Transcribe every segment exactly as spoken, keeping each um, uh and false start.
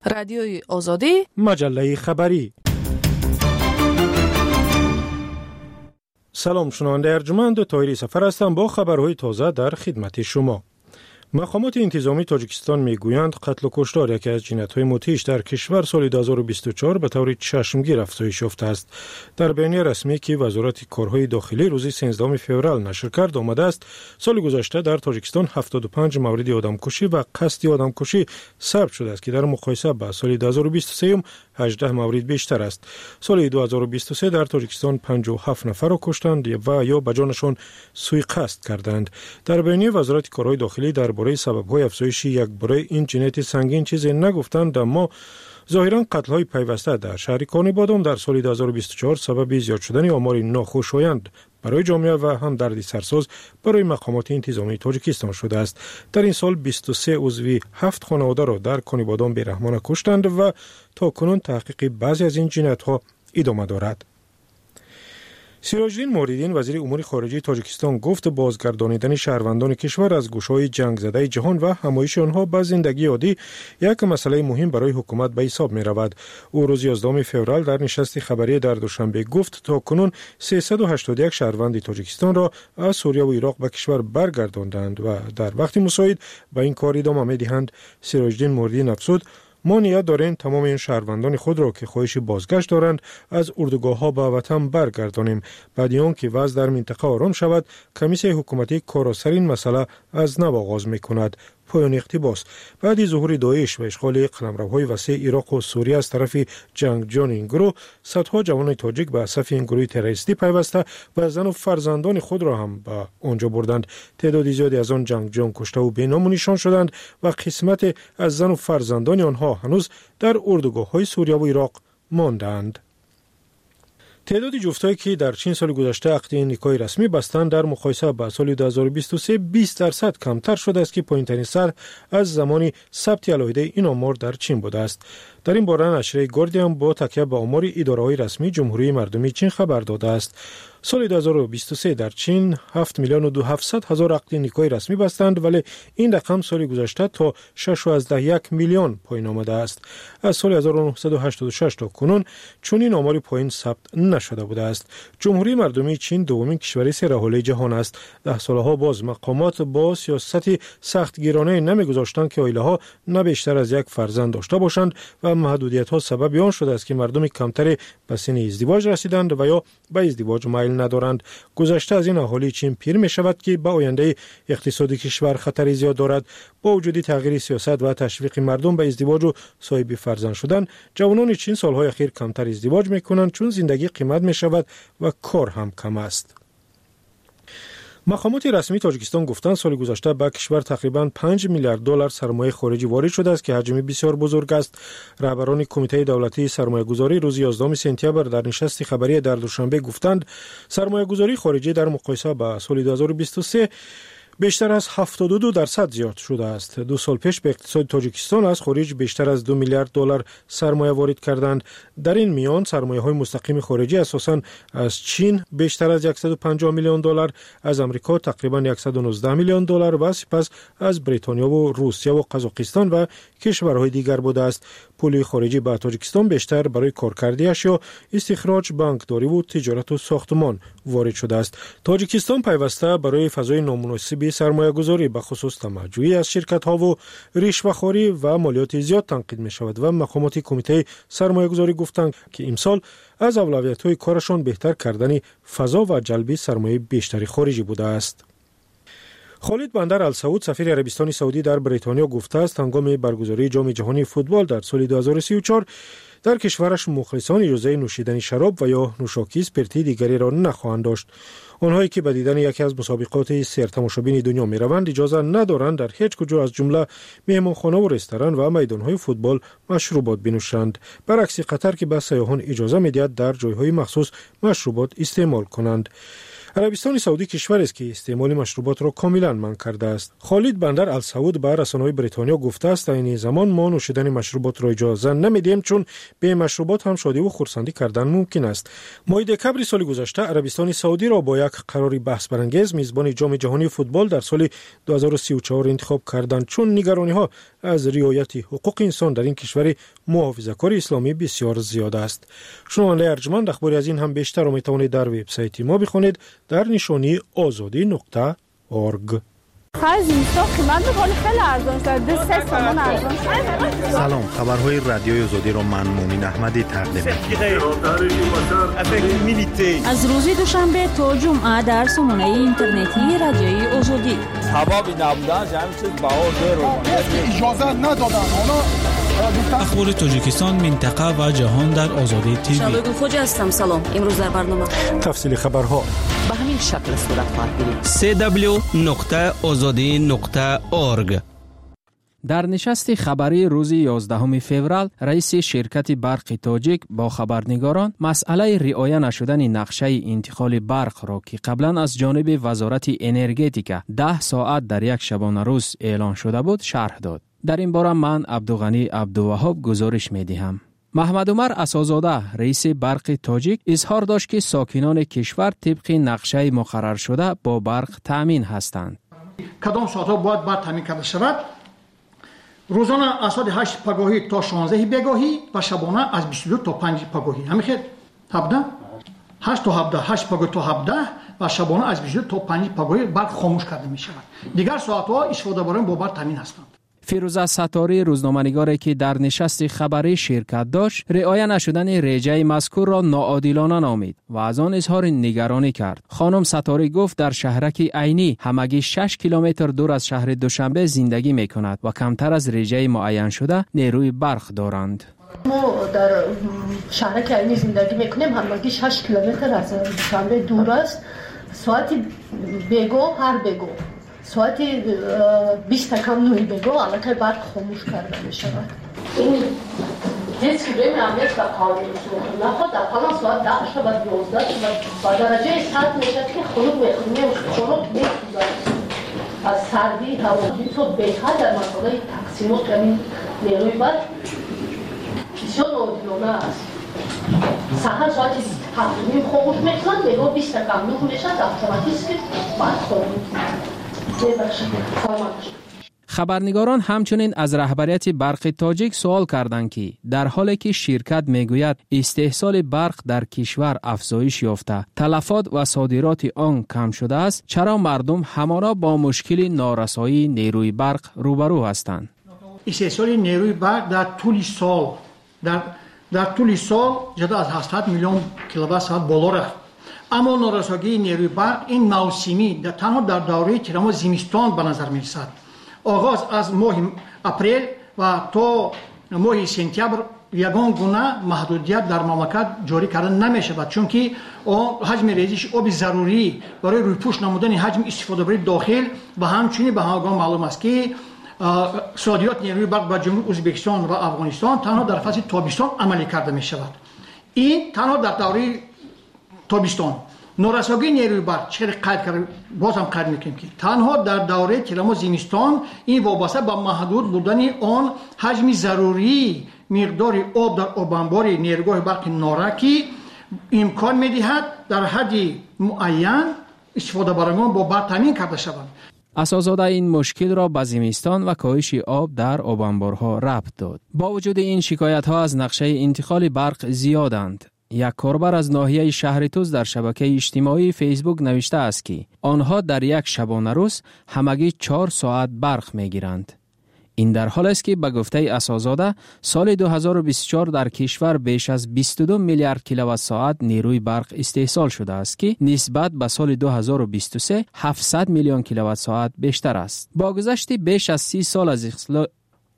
رادیوی آزادی، مجله خبری. سلام، شنونده ارجمند طاهری سفر هستم با خبرهای تازه در خدمت شما. مقامات انتظامی تاجیکستان میگویند قتل و کشتار یکی از جنایت‌های مدهش در کشور سال دو هزار و بیست و چهار به طور چشمگیر افزایش یافته است. در بیانیه رسمی که وزارت کارهای داخلی روز سیزدهم فوریه نشر کرد آمده است سال گذشته در تاجیکستان هفتاد و پنج مورد آدمکشی و قصد آدمکشی ثبت شده است که در مقایسه با سال دو هزار و بیست و سه هجده مورد بیشتر است. سال دو هزار و بیست و سه در تاجیکستان پنجاه و هفت نفر را کشتند و یا به جانشان سوء قصد کردند. در بیانیه وزارت کارهای داخلی در برای سبب‌های افزایش یک برای این جنایت سنگین چیزی نگفتند، اما ظاهراً قتل‌های پیوسته در شهر کانیبادام در سال دو هزار و بیست و چهار سبب زیاد شدن آمار ناخوشایند برای جامعه و هم دردی سرساز برای مقامات انتظامی تاجیکستان شده است. در این سال بیست و سه عضو هفت خانواده را در کانیبادام بی‌رحمانه کشتند و تا کنون تحقیق بعضی از این جنایت‌ها ادامه دارد. سیراجدین موریدین وزیر امور خارجه تاجیکستان گفت بازگردانیدن شهروندان کشور از گوشه‌های جنگ زده جهان و همایش آنها به زندگی عادی یک مسئله مهم برای حکومت به حساب می رود. او روز یازدهم فوریه در نشست خبری در دوشنبه گفت تا کنون سیصد و هشتاد و یک شهروند تاجیکستان را از سوریه و عراق به کشور برگرداندند و در وقت مساعد به این کار ادامه می دهند. سیراجدین موریدین افزود ما نیت داریم تمام این شهروندان خود را که خواهش بازگشت دارند از اردوگاه‌ها به وطن برگردانیم. بعد از آنکه وضع در منطقه آرام شود، کمیسیون حکومتی کار را سر این مسئله از نو آغاز می‌کند. پایان اقتباس. بعد از ظهور داعش و اشغال قلمروهای وسیع عراق و سوریه از طرف جنگجویان این گروه، صدها جوان تاجیک به صف این گروه تروریستی پیوسته و زن و فرزندان خود را هم به آنجا بردند. تعداد زیادی از آن جنگجویان کشته و بینام و نشان شدند و قسمت از زن و فرزندان آنها هنوز در اردوگاه‌های سوریه و عراق ماندند. تعداد جفتایی که در چین سال گذشته عقد نکاح رسمی بستند در مقایسه با سال دو هزار و بیست و سه بیست درصد کمتر شده است که پایین‌ترین سطح از زمان ثبت علایده این آمار در چین بوده است. در این باره نشریه گاردین با تکیه به آمار اداره‌های رسمی جمهوری مردمی چین خبر داده است. سال دو هزار و بیست و سه در چین هفت میلیون و هفتصد هزار عقد نکاح رسمی بستند، ولی این رقم سال گذشته تا شش و یک میلیون پایین آمده است. از سال هزار و نهصد و هشتاد و شش تا کنون چنین آماری پایین ثبت نشده بوده است. جمهوری مردمی چین دومین کشور سرحاله جهان است. ده سالها باز مقامات با سیاست سختگیرانه نمیگذاشتند که عائله‌ها نه بیشتر از یک فرزند داشته باشند و محدودیت‌ها سبب آن شده است که مردم کمتری به سن ازدواج رسیدند و یا به ازدواج میل ندارند. گذشته از این اهالی چین پیر می شود که به آینده اقتصادی کشور خطری زیاد دارد. با وجود تغییر سیاست و تشویق مردم به ازدواج و صاحب فرزند شدن، جوانان چین سالهای اخیر کمتر ازدواج می کنند چون زندگی قیمت می شود و کار هم کم است. مقامات رسمی تاجیکستان گفتند سال گذشته به کشور تقریباً پنج میلیارد دلار سرمایه خارجی وارد شده است که حجم بسیار بزرگ است. رهبران کمیته دولتی سرمایه‌گذاری روز یازدهم سپتامبر در نشست خبری در دوشنبه گفتند سرمایه‌گذاری خارجی در مقایسه با سال دو هزار و بیست و سه بیشتر از هفتاد و دو درصد زیاد شده است. دو سال پیش به اقتصاد تاجیکستان از خارج بیشتر از دو میلیارد دلار سرمایه وارد کردند. در این میان سرمایه‌های مستقیم خارجی اساساً از چین بیشتر از صد و پنجاه میلیون دلار، از امریکا تقریباً صد و نوزده میلیون دلار و سپس از بریتانیا و روسیه و قزاقستان و کشورهای دیگر بوده است. پول خارجی به تاجیکستان بیشتر برای کارکردی اشیا، استخراج، بانکداری و تجارت و ساختمان وارد شده است. تاجیکستان پیوسته برای فضای نامناسب سرمایه‌گذاری به خصوص تمجوی از شرکت‌ها و رشوه‌خواری و مالیات زیاد تنقید می‌شود و مقامات کمیته سرمایه‌گذاری گفتند که امسال از اولویت‌های کارشان بهتر کردن فضا و جلب سرمایه بیشتری خارجی بوده است. خالد بندر السعود سفیر عربستان سعودی در بریتانیا گفته است هنگام برگزاری جام جهانی فوتبال در سال دو هزار و سی و چهار در کشورش مخلصان اجازه نوشیدن شراب و یا نوشاکی اسپرتی دیگری را نخواهند داشت. آنهایی که به دیدن یکی از مسابقات سرتماشابین دنیا می روند اجازه ندارند در هیچ کجا از جمله مهمانخانه و رستوران و میدانهای فوتبال مشروبات بنوشند، برعکس قطر که به سیاحان اجازه می دهد در جایهای مخصوص مشروبات استعمال کنند. عربستان سعودی کشوری است که استعمال مشروبات را کاملا منع کرده است. خالد بندر السعود به رسانه‌های بریتانیا گفته است تا این زمان ما نوشیدن مشروبات را اجازه نمیدیم، چون به مشروبات هم شادی و خرسندی کردن ممکن است. ماه دکمبر سال گذشته عربستان سعودی را با یک قرار بحث برانگیز میزبان جام جهانی فوتبال در سال دو هزار و سی و چهار انتخاب کردند، چون نگرانی‌ها از رعایت حقوق انسان در این کشور محافظه‌کار اسلامی بسیار زیاد است. شنونده ارجمند اخباری از این هم بیشتر را میتوانید در وبسایت ما بخوانید در نشانی آزادی نقطه اورگ. سلام، خبرهای رادیوی آزادی را من مومن احمدی تقدیم می‌کنم. از روز دوشنبه تا جمعه در سامانه اینترنتی رادیوی آزادی. حبابی نبودن همین چیز باور رو اجازه ندادن. اخبار تاجیکستان، منطقه و جهان در آزادی تیوی. شبگون خوجا هستم. سلام. امروز در برنامه تفصیل خبرها به همین شکل صورت خواهد گرفت. سی دبلیو نقطه آزادی نقطه اورگ. در نشست خبری روز یازدهم فوریه رئیس شرکت برق تاجیک با خبرنگاران مسئله رعایت نشدن نقشه انتقال برق را که قبلا از جانب وزارت انرژتیک ده ساعت در یک شبانه روز اعلان شده بود شرح داد. در این باره من عبدالغنی عبدالوهاب گزارش می دهم. محمد عمر اساس‌زاده رئیس برق تاجیک اظهار داشت که ساکنان کشور طبق نقشه مقرر شده با برق تامین هستند. کدام ساعت‌ها باید برق تامین کرده شود؟ روزانه از ساعت هشت پگاهی تا شانزده بگاهی و شبانه از بیست و دو تا پنج پگاهی. همین خیلی هفده هشت تا هفده هشت پگاهی تا هفده و شبانه از بیست و دو تا پنج پگاهی برق خاموش کرده می شود. دیگر ساعت‌ها استفاده برای با برق تامین هستند. فیروزه ستاری روزنامه‌نگاری که در نشست خبری شرکت داشت رعایت نشدن رجه مذکور را ناعادلانه نامید و از آن اظهار نگرانی کرد. خانم ستاری گفت در شهرک عینی همگی شش کیلومتر دور از شهر دوشنبه زندگی می‌کند و کمتر از رجه معین شده نیروی برق دارند. ما در شهرک عینی زندگی می‌کنیم، همگی شش کیلومتر از دوشنبه دور است. ساعت بگو هر بگو ساعت بیست کم نوی بگو علاقه برق خاموش کرده می شود. این هیچ که روی معمیت و قانون میکنه. نخواد در حالا ساعت ده شد و یازده شد و درجه سرد میشد که خلوق میکنیم خلوق میکنیم از سردی هوا. این تو بهتر در مسئله تقسیمات کنیم نیروی برق بسیار ناعادلانه است. سهر ساعت هفت نیم خاموش میکنند، بگو بیست کم نوی میشد اتوماتیک برق خاموش میکنند. خبرنگاران همچنین از رهبریت برق تاجیک سوال کردند که در حالی که شرکت میگوید استحصال برق در کشور افزایش یافته، تلفات و صادرات آن کم شده است، چرا مردم همانا با مشکل نارسایی نیروی برق روبرو هستند؟ استحصال نیروی برق در طول سال در در طول سال جدا از هشتصد میلیون کیلووات ساعت بالا رفت. اما نارسایی نیروی برق این موسمی در تنها در دوره تیرماه زمستان به نظر می رسد. آغاز از ماه اپریل و تا ماه سپتامبر یگان گونه محدودیت در مملکت جاری کرده نمی شود، چون که حجم ریزش آب ضروری برای رویپوش نمودن حجم استفاده برای داخل و همچنین به همگان معلوم است که صادرات نیروی برق به جمهوری ازبکستان و افغانستان تنها در فصل تابستان عملی کرده می شود. این تنها در دوره تابستان. نارسایی نیروی برق چقدر قید کرده باز هم قید میکنیم که تنها در دوره تیرماه زمستان این وابسته به محدود بودن آن حجم ضروری مقدار آب در آب انبار نیروگاه برق نارکی امکان میدهد در حد معین استفاده برانگان با برق تامین کرده شوند. اساس‌زاده این مشکل را به زمستان و کاهش آب در آب انبارها ربط داد. با وجود این شکایت‌ها از نقشه انتقال برق زیادند. یک کاربر از ناحیه شهر توز در شبکه اجتماعی فیسبوک نوشته است که آنها در یک شبانه روز همگی چهار ساعت برق میگیرند. این در حال است که به گفته اساس‌زاده سال دو هزار و بیست و چهار در کشور بیش از بیست و دو میلیارد کیلووات ساعت نیروی برق استحصال شده است که نسبت به سال دو هزار و بیست و سه هفتصد میلیون کیلووات ساعت بیشتر است. با گذشت بیش از سی سال از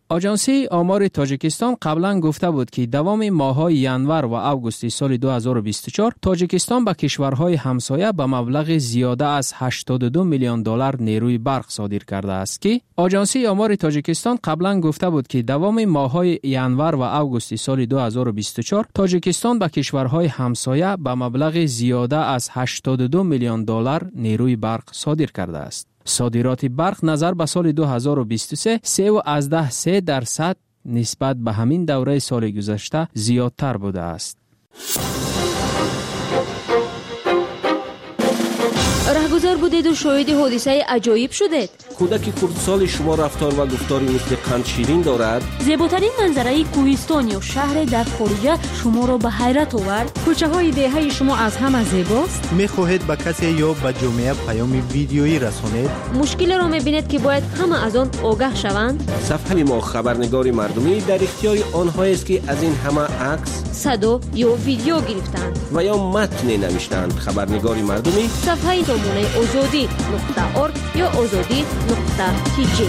آژانسی آمار تاجیکستان قبلا گفته بود که دوام ماه‌های ینور و آگوست سال دو هزار و بیست و چهار تاجیکستان به کشورهای همسایه به مبلغ زیاده از هشتاد و دو میلیون دلار نیروی برق صادر کرده است که آژانسی آمار تاجیکستان قبلا گفته بود که دوام ماه‌های ینور و آگوست سال دو هزار و بیست و چهار تاجیکستان به کشورهای همسایه به مبلغ زیاده از هشتاد و دو میلیون دلار نیروی برق صادر کرده است. صادرات برق نظر به سال دو هزار و بیست و سه سه و از ده سه درصد نسبت به همین دوره سال گذشته زیادتر بوده است. رهگذر بودید و شاهد حادثه عجایب شدید. کودک کردسال شما رفتار و گفتاری مثل قند شیرین دارد. زیباترین منظره کوهستان یا شهر در خارج شما را به حیرت آورد. کوچه های دهه شما از همه زیباست. می‌خواهید به کسی یا به جامعه پیام ویدیویی رسانید؟ مشکل را می‌بینید که باید همه از آن آگاه شوند. صفحه ما خبرنگار مردمی در اختیار آنهایی است که از این همه عکس، صدا یا ویدیو گرفتند و یا متن نوشتند. خبرنگار مردمی صفحه نمونه آزادی نقطه اورگ یا آزادی نقطه تی جی.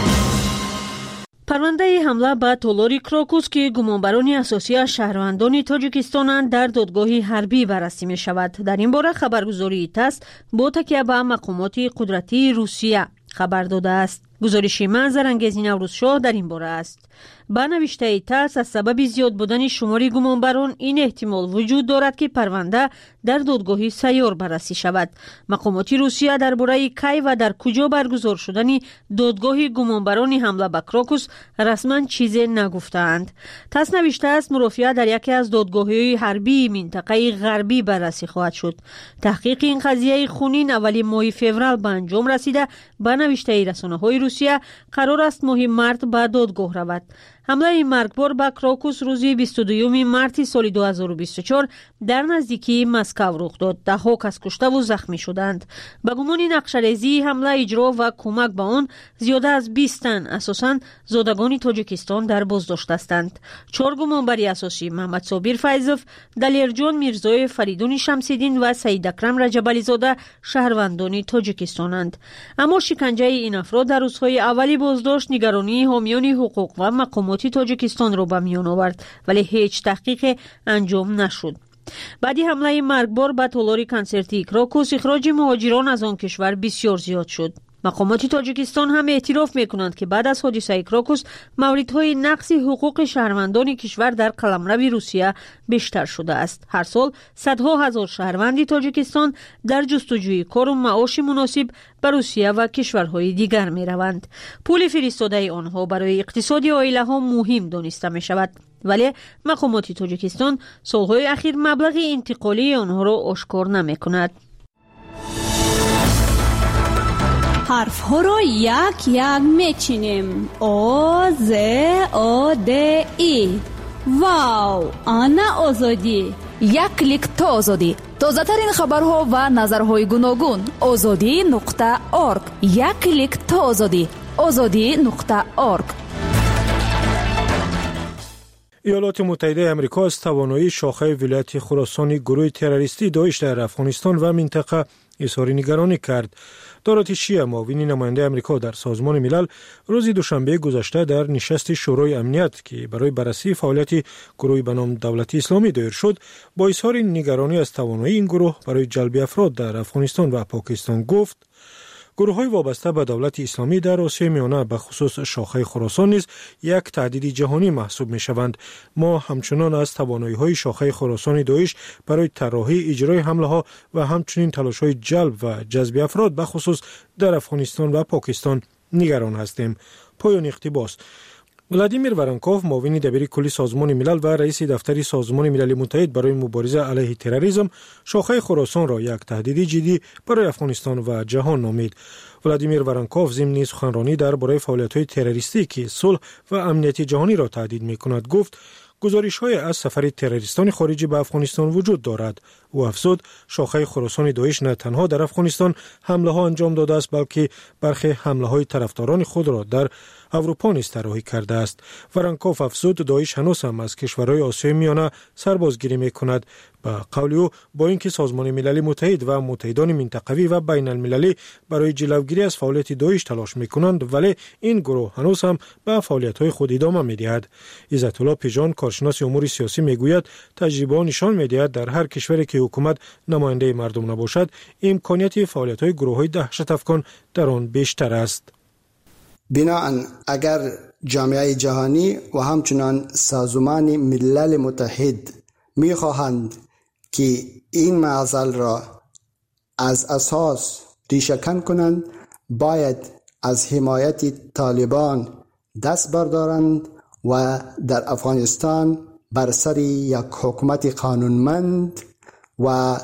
پرونده حمله به تالار کراکوس که گمانبران اساسی شهروندان تاجیکستانند در دادگاه حربی بررسی می شود. در این باره خبرگزاری تاس با تکیه به مقامات قدرتی روسیه خبر داده است. گزارش منظر انگیز نوروزشاه در این باره است. با نوشته تاس از سبب زیاد بودن شمار گمانبران این احتمال وجود دارد که پرونده در دادگاه سیار بررسی شود. مقامات روسیه درباره کی و در کجا برگزار شدن دادگاه گمانبران حمله به کراکوس رسما چیزی نگفتند. تاس نوشته است مرافعه در یکی از دادگاه‌های حربی منطقه غربی بررسی خواهد شد. تحقیق این قضیه خونین اولی ماه فوریه به انجام رسیده. با نوشته رسانه‌های روسیه قرار است ماه مارت به دادگاه رود. حمله مرگبار به کراکوس روز بیست و دوم مارت سال دو هزار و بیست و چهار در نزدیکی مسکو رخ داد. ده ها کس کشته و زخمی شدند. به گمان نقشه‌ریزی حمله اجرا و کمک به آن زیاده از بیست تن اساساً زادگان تاجیکستان در بازداشت هستند. چهار گمانبر اساسی محمد صابر فیضوف، دلیرجان میرزای فریدون شمس‌الدین و سید اکرم رجبالی زاده شهروندان تاجیکستانند. اما شکنجه این افراد در روزهای اولی بازداشت نگرانی حامیان حقوق و مقامات تاجیکستان را به میان آورد، ولی هیچ تحقیق انجام نشد. بعدی حمله مرگبار به تالار کنسرتی کراکوس اخراج مهاجران از آن کشور بسیار زیاد شد. مقامات تاجیکستان هم اعتراف میکنند که بعد از حادثه کراکوس موردهای نقض حقوق شهروندان کشور در قلمرو روسیه بیشتر شده است. هر سال صدها هزار شهروند تاجیکستان در جستجوی کار و معاش مناسب به روسیه و کشورهای دیگر می روند. پول فرستاده آنها برای اقتصاد عائله ها مهم دانسته می شود، ولی مقامات تاجیکستان سالهای اخیر مبلغ انتقالی آنها را آشکار نمی کند. حرف ها را یک یک میچینیم. آ ز آ د ای. واو، آنا آزادی. یک کلیک تا آزادی. تازه ترین خبرها و نظرهای گوناگون. آزادی نقطه اورگ. یک کلیک تا آزادی. آزادی نقطه اورگ. ایالات متحده آمریکا از توانایی شاخه ولایت خراسان گروه تروریستی داعش در افغانستان و منطقه اظهار نگرانی کرد. دارات شیعه معاون نماینده آمریکا در سازمان ملل روز دوشنبه گذشته در نشست شورای امنیت که برای بررسی فعالیت گروهی به نام دولت اسلامی دایر شد، با اظهار نگرانی از توانایی این گروه برای جلب افراد در افغانستان و پاکستان گفت: گروه‌های وابسته به دولت اسلامی در آسیای میانه به خصوص شاخه خراسان نیز یک تهدید جهانی محسوب می‌شوند. ما همچنان از توانایی‌های شاخه خراسان داعش برای طراحی اجرای حمله‌ها و همچنین تلاش‌های جلب و جذب افراد به خصوص در افغانستان و پاکستان نگران هستیم. پایان اقتباس. ولادیمیر ورانکوف، معاون دبیر کلی سازمان ملل و رئیس دفتر سازمان ملل متحد برای مبارزه علیه تروریسم، شاخه خراسان را یک تهدید جدی برای افغانستان و جهان نامید. ولادیمیر ورانکوف ضمن سخنرانی درباره فعالیت‌های تروریستی که صلح و امنیت جهانی را تهدید می‌کند گفت: گزارش‌های از سفر تروریستان خارجی به افغانستان وجود دارد. او افزود شاخه خراسان داعش نه تنها در افغانستان حمله‌ها انجام داده است، بلکه برخی حمله‌های طرفداران خود را در اروپا نیز طراحی کرده است. ورانکوف افزود داعش هنوز هم از کشورهای آسیای میانه سربازگیری می‌کند. به قول او با اینکه سازمان ملل متحد و متحدان منطقوی و بین المللی برای جلوگیری از فعالیت داعش تلاش میکنند، ولی این گروه هنوز هم به فعالیت‌های خود ادامه می‌دهد. عزت الله پیجان، کارشناس امور سیاسی، میگوید تجربه نشان می‌دهد در هر کشوری که حکومت نماینده مردم نباشد، امکانیت فعالیت‌های گروه‌های دهشت افکن در آن بیشتر است. بنابراین اگر جامعه جهانی و همچنان سازمان ملل متحد می‌خواهند که این معضل را از اساس ریشه‌کن کنند، باید از حمایت طالبان دست بردارند و در افغانستان بر سر یک حکومت قانونمند و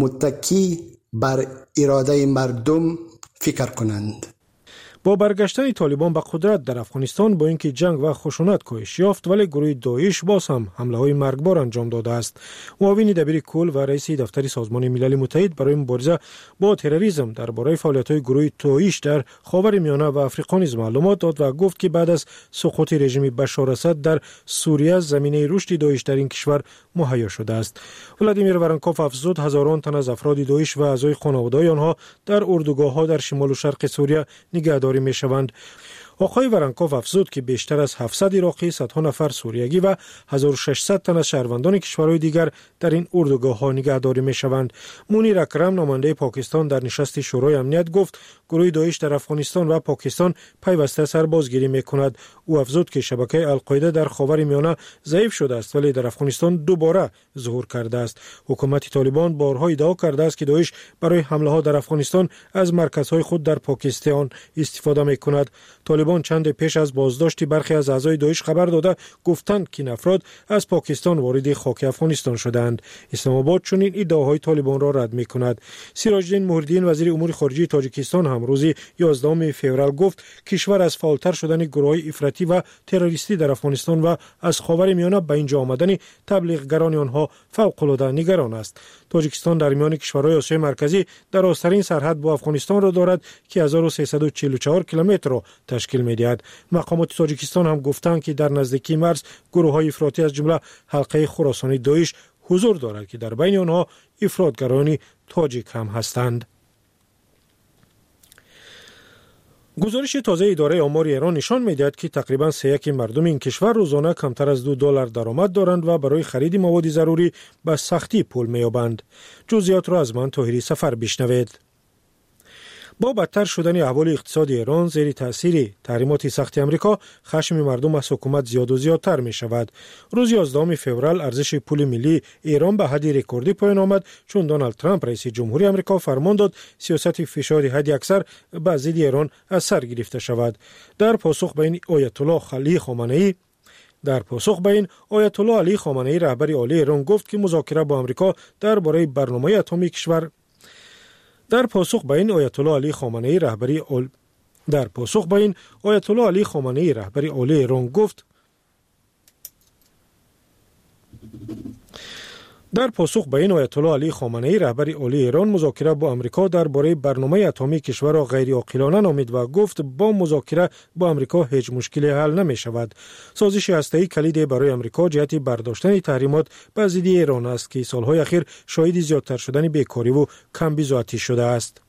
متکی بر اراده مردم فکر کنند. با برگشتن طالبان به قدرت در افغانستان، با اینکه جنگ و خشونت کاهش یافت، ولی گروه داعش باز هم حمله‌های مرگبار انجام داده است. معاون دبیر کل و رئیس دفتر سازمان ملل متحد برای مبارزه با تروریسم درباره فعالیت‌های گروه داعش در خاورمیانه و افریقا نیز معلومات داد و گفت که بعد از سقوط رژیم بشار اسد در سوریه، زمینه رشد داعش در این کشور مهیا شده است. ولادیمیر ورنکوف افزود هزاران تن از افراد داعش و اعضای خانواده‌های آنها در اردوگاه‌ها در شمال و شرق سوریه نگهداری می‌شوند. آقای ورنکوف افزود که بیشتر از هفتصد عراقی، صدها نفر سوریگی و هزار و ششصد تن از شهروندان کشورهای دیگر در این اردوگاه‌ها نگهداری می‌شوند. منیر اکرم، نماینده پاکستان در نشست شورای امنیت، گفت گروه داعش در افغانستان و پاکستان پیوسته سربازگیری می‌کند. او افزود که شبکه القاعده در خاورمیانه ضعیف شده است، ولی در افغانستان دوباره ظهور کرده است. حکومت طالبان بارها ادعا کرده است که داعش برای حمله‌ها در افغانستان از مرکزهای خود در پاکستان استفاده می‌کند. طالبان چند پیش از بازداشت برخی از اعضای داعش خبر داده گفتند که این افراد از پاکستان وارد خاک افغانستان شدند. اسلام آباد چنین ادعاهای طالبان را رد می‌کند. سراج الدین مهردین، وزیر امور خارجه تاجیکستان، هم روز یازدهم فوریه گفت کشور از فعالتر شدن گروه‌های افراطی و تروریستی در افغانستان و از خاورمیانه به اینجا آمدن تبلیغگران آنها فوق‌العاده نگران است. تاجیکستان در میان کشورهای آسیای مرکزی درازترین سرحد با افغانستان را دارد که هزار و سیصد و چهل و چهار کیلومتر را تشکیل می‌دهد. مقامات تاجیکستان هم گفتند که در نزدیکی مرز گروه‌های افراطی از جمله حلقه خراسانی داعش حضور دارد که در بین آنها افراطگران تاجیک هم هستند. گزارش تازه اداره آمار ایران نشان می‌دهد که تقریباً سه یک مردم این کشور روزانه کمتر از دو دلار درآمد دارند و برای خرید مواد ضروری به سختی پول می‌یابند. جزئیات را از من طاهری سفر بشنوید. با بدتر شدن احوال اقتصادی ایران زیر تاثیر تحریمات سخت آمریکا، خشم مردم از حکومت زیاد و زیادتر می شود. روز یازدهم فوریه ارزش پول ملی ایران به حد رکوردی پایان آمد، چون دونالد ترامپ رئیس جمهوری آمریکا فرمان داد سیاست فشار حد اکثر به ضد ایران از سر گرفته شود. در پاسخ به این آیت الله علی خامنه‌ای در پاسخ به این آیت الله علی خامنه‌ای رهبر عالی ایران گفت که مذاکره با آمریکا درباره برنامه اتمی کشور در پاسخ به این آیت الله علی خامنه‌ای رهبری اول... در پاسخ به این آیت الله علی خامنه‌ای رهبری عالی ایران گفت در پاسخ به این آیت الله علی خامنه‌ای رهبر عالی ایران مذاکره با آمریکا درباره برنامه اتمی کشور را غیر عاقلانه نامید و گفت با مذاکره با آمریکا هیچ مشکلی حل نمی شود. سازش هسته‌ای کلیدی برای آمریکا جهت برداشتن تحریمات بر ضد ایران است که سالهای اخیر شاهد زیادتر شدن بیکاری و کمبیزاتی شده است.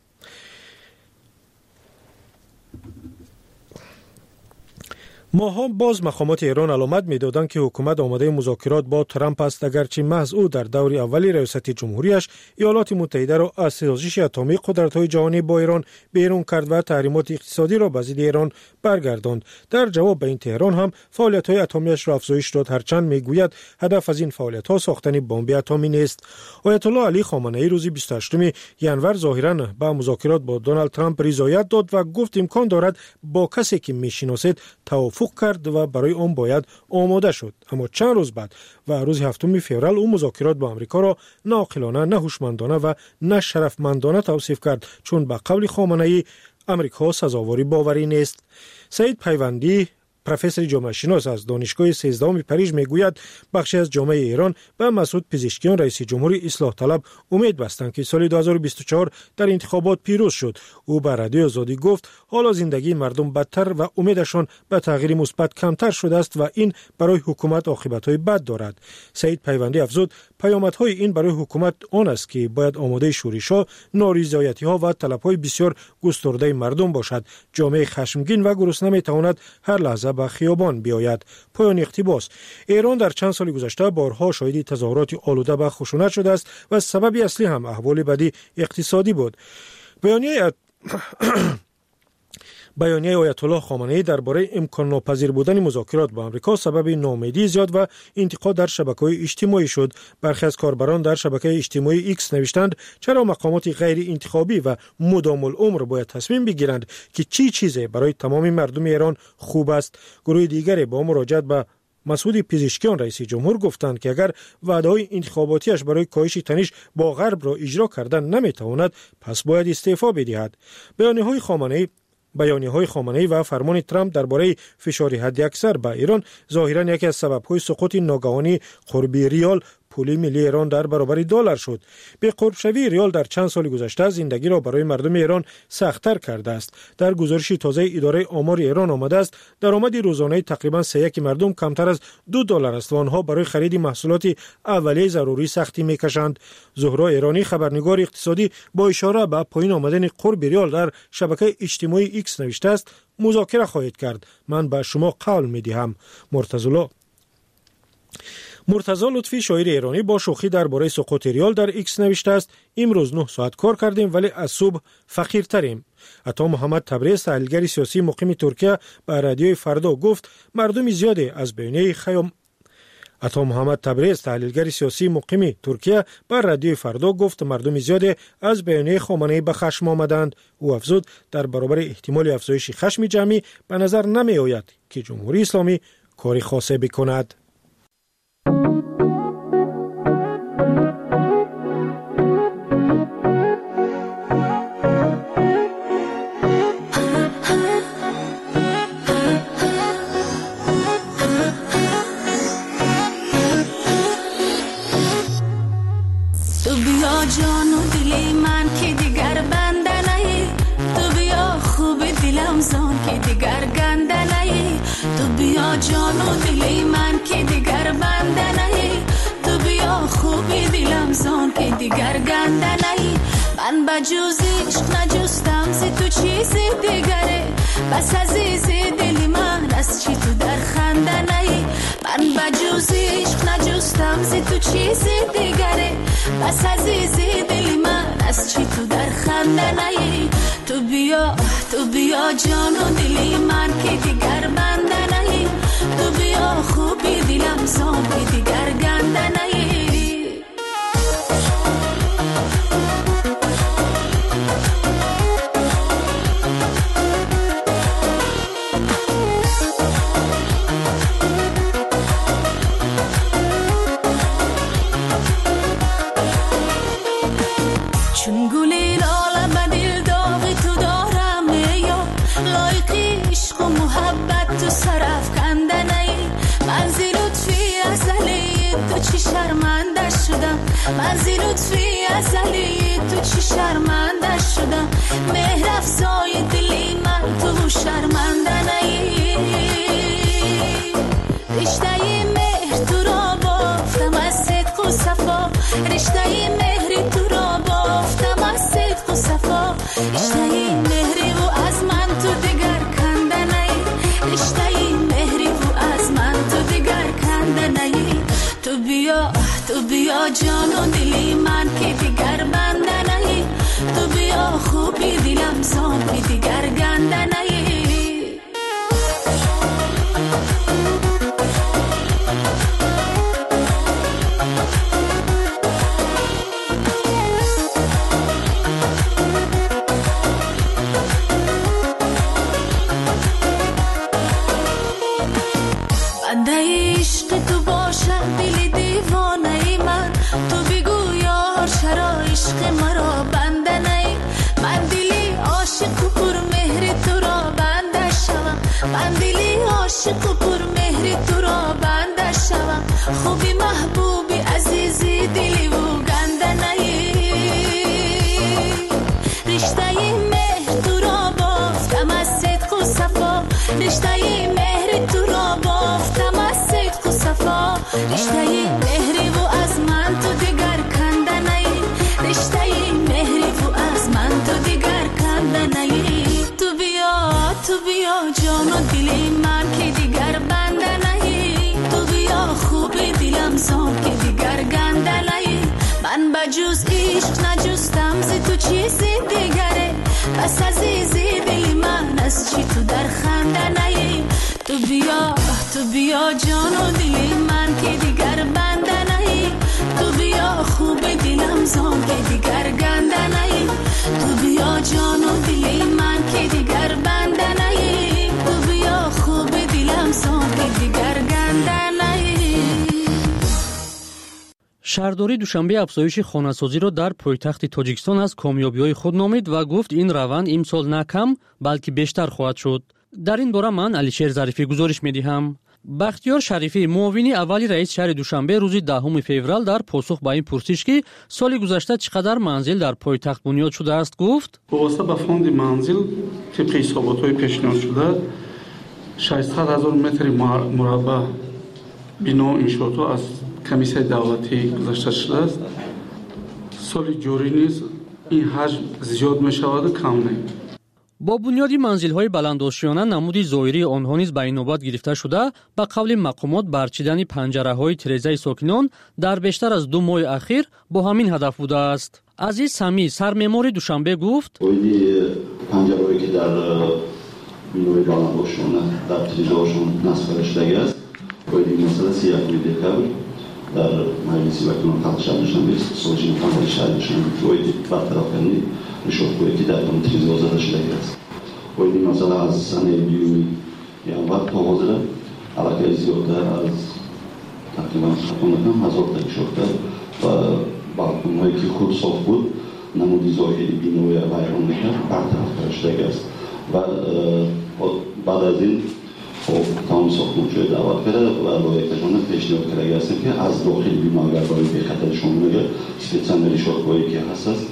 ماها باز مقامات ایران علامت می‌دادند که حکومت آماده مذاکرات با ترامپ است، اگرچه محض او در دور اولی ریاست جمهوریش ایالات متحده را از سازش اتمی قدرت‌های جهانی با ایران بیرون کرد و تحریمات اقتصادی را به ضد ایران برگرداند. در جواب به این تهران هم فعالیت‌های اتمیش را افزایش داد، هرچند می‌گوید هدف از این فعالیت‌ها ساختن بمب اتمی نیست. آیت الله علی خامنه‌ای روز بیست و هشتم ژانویه ظاهراً به مذاکرات با دونالد ترامپ رضایت داد و گفت امکان دارد با کسی که می‌شناسید توافق کرد و برای آن باید آماده شد. اما چند روز بعد و روز هفتم فوریه او مذاکرات با آمریکا را ناعاقلانه، نه هوشمندانه و نه شرفمندانه توصیف کرد، چون به قول خامنه‌ای امریکا سزاوار باوری نیست. سعید پیوندی، پروفسور جامعه شناس از دانشگاه سیزدهم پاریس میگوید بخشی از جامعه ایران به مسعود پزشکیان رئیس جمهوری اصلاح طلب امید بستند که سال دو هزار و بیست و چهار در انتخابات پیروز شد. او به رادیو آزادی گفت حالا زندگی مردم بدتر و امیدشان به تغییر مثبت کمتر شده است و این برای حکومت عاقبت‌های بد دارد. سعید پیوندی افزود پیامدهای این برای حکومت آن است که باید آماده شورش‌ها، نارضایتی‌ها و طلب‌های بسیار گسترده مردم باشد. جامعه خشمگین و گرسنه می‌تواند هر لحظه به خیابان بیاید. پایان اقتباس. ایران در چند سال گذشته بارها شاهد تظاهرات آلوده به خشونت شده است و سبب اصلی هم احوال بدی اقتصادی بود. بیانیه بیانیه آیت الله خامنه‌ای درباره امکان ناپذیر بودن مذاکرات با آمریکا سبب ناامیدی زیاد و انتقاد در شبکه‌های اجتماعی شد. برخی از کاربران در شبکه اجتماعی ایکس نوشتند چرا مقامات غیر انتخابی و مدام العمر باید تصمیم بگیرند که چی چیزی برای تمام مردم ایران خوب است. گروه دیگری با مراجعت به مسعود پزشکیان رئیس جمهور گفتند که اگر وعده‌های انتخاباتیش برای کاهش تنش با غرب را اجرا کردن نمیتواند پس باید استعفا بدهد. بیانیه‌های خامنه‌ای بیانیه‌های خامنه‌ای و فرمان ترامپ درباره فشار حداکثر به ایران ظاهراً یکی از سبب‌های سقوط ناگهانی قرب ریال پول ملی ایران در برابر دلار شد. به قرب شوی ریال در چند سال گذشته زندگی را برای مردم ایران سخت‌تر کرده است. در گزارش تازه اداره آمار ایران آمده است درآمد روزانه تقریباً سه یک مردم کمتر از دو دلار است و آنها برای خرید محصولات اولیه ضروری سختی می‌کشند. زهرا ایرانی خبرنگار اقتصادی با اشاره به پایین آمدن قرب ریال در شبکه اجتماعی ایکس نوشته است مذاکره خواهید کرد. من به شما قول می‌دهم. مرتضی مرتضی لطفی شاعر ایرانی با شوخی درباره سقوط ریال در ایکس نوشته است امروز نه ساعت کار کردیم ولی از صبح فقیرتریم. عطا محمد تبریز تحلیلگر سیاسی مقیم ترکیه به رادیوی فردا گفت مردم زیادی از بیانیه خیام عطا محمد تبریز تحلیلگر سیاسی مقیم ترکیه به رادیوی فردا گفت مردم زیادی از بیانیه خامنه‌ای به خشم آمدند. او افزود در برابر احتمال افزایش خشم جمعی به نظر نمی آید که جمهوری اسلامی کاری خاصی بکند. جان و دلی من که دیگر بنده نهی تو بیا خوب دلم زان که دیگر گنده نهی تو بیا جان و دلی من که دیگر بنده نهی تو بیا خوب دلم زان که دیگر گنده نهی من بجوز عشق نجستم زی تو چیزی دیگره بس عزیز دلی من از چی تو در خنده نهی من بجوز عشق نجستم زی تو چیزی دیگره بس عزیزی دلی من از چی تو در خنده نهی تو بیا تو بیا جان و دلی من که دیگر بنده نهی تو بیا خوبی دلم زان که دیگر گنده نهی چون گلی لاله به دل داغی تو دارم یا لایقی عشق و محبت تو سرف کنده نی من زی لطفی ازلی تو چی شرمنده شدم من زی لطفی ازلی تو چی شرمنده شدم مهر افزای دلی من تو شرمنده نی رشته مهر تو را بافتم از صدق و صفا رشته مهر تو را بافتم از صدق و صفا رشته مهری و از من تو دیگر کنده نی رشته مهری و از من تو دیگر کنده نی تو بیا تو بیا جان و دلی من که دیگر بنده نی تو بیا خوبی دلم زان که دیگر گنده نی عشق تو باشد دل دیوانه ای من تو بگو یار چرا عشق مرا بنده نی من دلی عاشق و پر مهر تو را بنده شوم من دلی عاشق و پر مهر تو را بنده شوم خوبی محبوبی عزیزی دلی و گنده نی رشته مهر تو را بافتم از صدق و صفا رشته مهر تو را بافتم از صدق و صفا رشته مهری و از من تو نجوز عشق نجوستم ز تو چیزی دیگره پس عزیزی دلی من از چی تو در خنده نهی تو بیا تو بیا جان و دلی من که دیگر بنده نهی تو بیا خوب دلم زان که دیگر گنده نهی تو بیا جان و دلی من که دیگر بنده نهی تو بیا خوب دلم زان که دیگر گنده نهی. شهرداری دوشنبه افزایش خانه‌سازی را در پایتخت تاجیکستان از کامیابی‌های خود نامید و گفت این روند امسال نه کم بلکه بیشتر خواهد شد. در این باره من علیشیر ظریفی گزارش می‌دهم. بختیار شریفی معاون اولی رئیس شهر دوشنبه روز دهم فوریه در پاسخ به این پرسش که سال گذشته چقدر منزل در پایتخت بنیاد شده است گفت: وابسته به فوند منزل طبق حسابات‌های پیشنهاد شده ششصد هزار متر مربع بنا انشاءات از کمیسیون دولتی گذاشته شده است. سال جاری نیز این حجم زیاد می‌شود و کم نه. با بنیادی منزل‌های بلندآشیانه نمودی ظاهری آنها نیز به این نوبت گرفته شده به قول مقامات برچیدن پنجره‌های تیره‌ای ساکنان در بیشتر از دو ماه اخیر با همین هدف بوده است. عزیز سمی سرمعمار دوشنبه گفت: اویدی پنجره‌ای که در بنای بلندآشیانه در تیره‌هاشون نصب شده است اویدی مثلا سیاه دیگر در مجلس وکیلان خلق شهر دوشنبه سازمان خانه شهر دوشنبه اویدی برطرف کنی نشون که در اون تیزی زده شده است. ولی مثلا از سنه بیومی یا وقت تا حاضر علاقه زیادتر از تقریبا خونکم هزار تک شده و بالکون‌هایی که خود صاف بود نمودی ظاهری بینوی ویران میکرد برطرف شده است و بعد از این تمام ساختمان شده دعوت کرده و لایحه‌شون پیشنهاد کرده است که از داخل بیمه اگر برای به خطر شما میگه سپیڅانری شوربایی که هست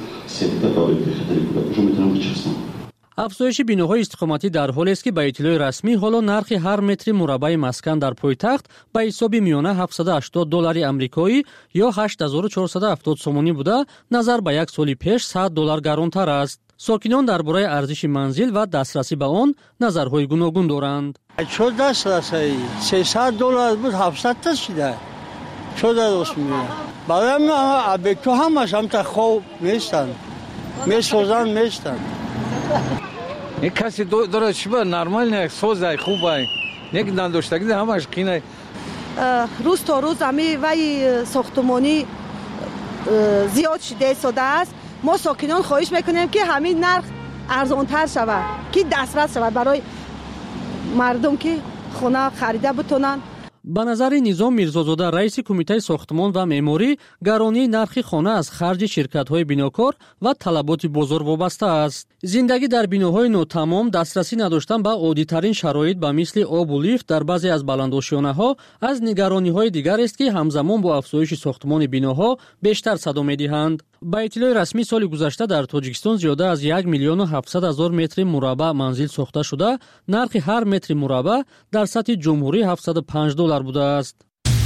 افزایش بیناهای استقامتی در حالی است که به اطلاع رسمی حالا نرخ هر متر مربع مسکن در پایتخت به حساب میانه هفتصد و هشتاد دلار آمریکایی یا هشت هزار و چهارصد و هفتاد سومانی بوده نظر به یک سال پیش صد دلار گرانتر است. ساکنان درباره ارزش منزل و دسترسی به آن نظرهای گوناگون دارند. چه دسترسی؟ سیصد دلار بود هفتصد تا شده. چه درست میگه؟ برای من ابیکتو همش هم تا خوب نیستن. میسوزن میستن. یک کسی داره چی با نرمال نه سوزه خوبه. یک نداشتگی همش قینه. روز تا روز همی وی ساختمانی زیاد شده شده است. ما ساکنان خواهش میکنیم که همین نرخ ارزانتر شود که دسترس شود برای مردم که خونه خریده بتونن. به نظر نظام میرزازاده رئیس کمیته ساختمان و معماری گرانی نرخ خانه از خرج شرکت‌های بناکار و طلبات بازار وابسته است. زندگی در بناهای ناتمام دسترسی نداشتن به عادی‌ترین شرایط به مثل آب و لیفت در بعضی از بلندآشیانه‌ها از نگرانی‌های دیگر است که همزمان با افزایش ساختمان بناها بیشتر صدا می‌دهند. با اطلاع رسمی سال گذشته در تاجیکستان زیاده از یک میلیون و هفتصد هزار متر مربع منزل ساخته شده، نرخ هر متر مربع در سطح جمهوری هفتصد و پنج دلار بوده است.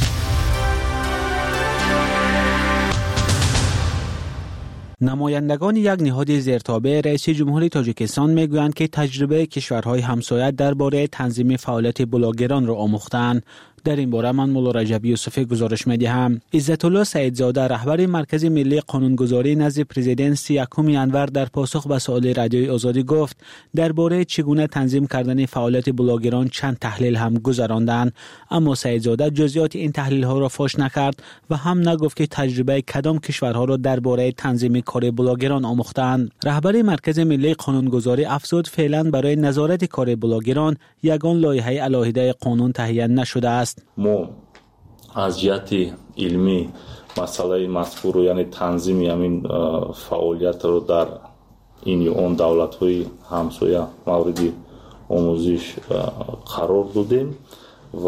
نمایندگان یک نهاد زیرتابع رئیس جمهوری تاجیکستان میگویند که تجربه کشورهای همسایه درباره تنظیم فعالیت بلاگران را آموختند. در این باره من مولا رجب یوسفی گزارش می‌دهم. عزت الله سعیدزاده رهبر مرکز ملی قانونگذاری نزد پرزیدنت سی یکم انور در پاسخ به سوال رادیوی آزادی گفت درباره چگونه تنظیم کردن فعالیت بلاگران چند تحلیل هم گذراندند، اما سعیدزاده جزئیات این تحلیل‌ها را فاش نکرد و هم نگفت که تجربه کدام کشورها را درباره تنظیم کار بلاگران آموختند. رهبر مرکز ملی قانونگذاری افزود فعلا برای نظارت کار بلاگران یگان لایحه علاهده قانون تهیه نشده است. ما از جهت علمی مسئله مذکور یعنی تنظیم همین فعالیت رو در این یا اون دولت‌های همسایه مورد آموزش قرار دادیم و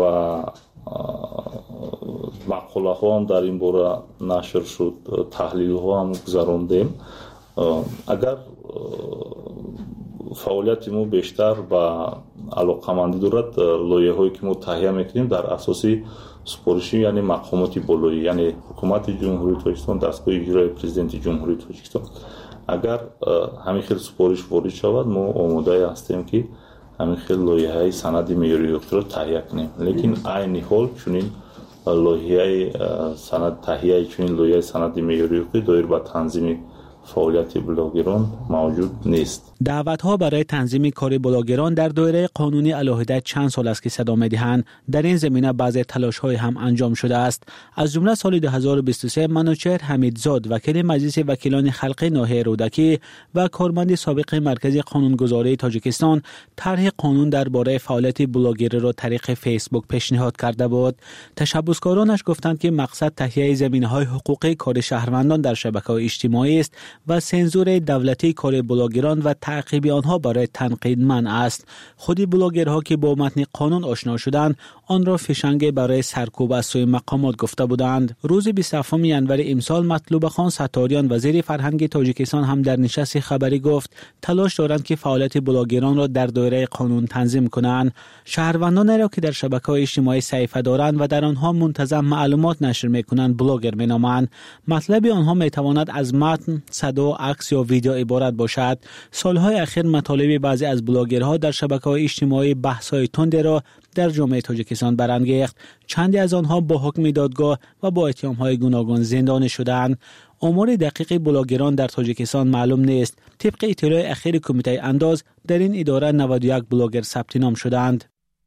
مقاله ها هم در این باره نشر شد، تحلیل ها هم گذراندیم. اگر فعالیت ما بیشتر با علاقمندی دارد، لایحه هایی که ما تهیه میکنیم در اساسی سپارشی یعنی مقامات بالایی یعنی حکومت جمهوری تاجیکستان، دستگاه اجرایی پرزیدنت جمهوری تاجیکستان، اگر همین خیلی سپارش وارد شود ما آماده هستیم که همین خیلی لایحه سند معیاری را تهیه کنیم. لیکن عین حال چنین لایحه سند تهیه چنین لایحه سند معیاری حقوقی دایر به تنظیم فعالیت بلاگران موجود نیست. دعوت‌ها برای تنظیم کار بلاگران در دایره قانونی علیحده چند سال است که صدا می‌دهند. در این زمینه بعضی تلاش‌های هم انجام شده است. از جمله سال دو هزار و بیست و سه منوچهر حمیدزاد وکیل مجلس وکیلان خلقی ناحیه رودکی و کارمند سابق مرکز قانونگذاری تاجیکستان طرح قانون درباره فعالیت بلاگری را طریق فیسبوک پیشنهاد کرده بود. تشبثکارانش گفتند که مقصد تهیه زمینه‌های حقوقی کار شهروندان در شبکه‌های اجتماعی است و سنزور دولتی کار بلاگران و تعقیب آنها برای تنقید منع است. خودی بلاگرها که با متن قانون آشنا شدند آن را فشنگ برای سرکوب از سوی مقامات گفته بودند. روز بیست و هفتم ژانویه امسال مطلوب خان ستاریان وزیر فرهنگ تاجیکستان هم در نشست خبری گفت تلاش دارند که فعالیت بلاگران را در دایره قانون تنظیم کنند. شهروندان را که در شبکه‌های اجتماعی صفحه دارند و در آنها منتظم معلومات نشر می‌کنند بلاگر می‌نامند. مطلب آنها می‌تواند از متن، صدا، عکس یا ویدیو عبارت باشد. سالهای اخیر مطالب بعضی از بلاگرها در شبکه‌های اجتماعی بحث‌های تند را در جامعه تاجیکستان برانگیخت. چندی از آنها با حکم دادگاه و با اتهام‌های گوناگون زندانی شدند. آمار دقیق بلاگران در تاجیکستان معلوم نیست. طبق اطلاع اخیر کمیته انداز در این اداره نود و یک بلاگر ثبت نام شدند.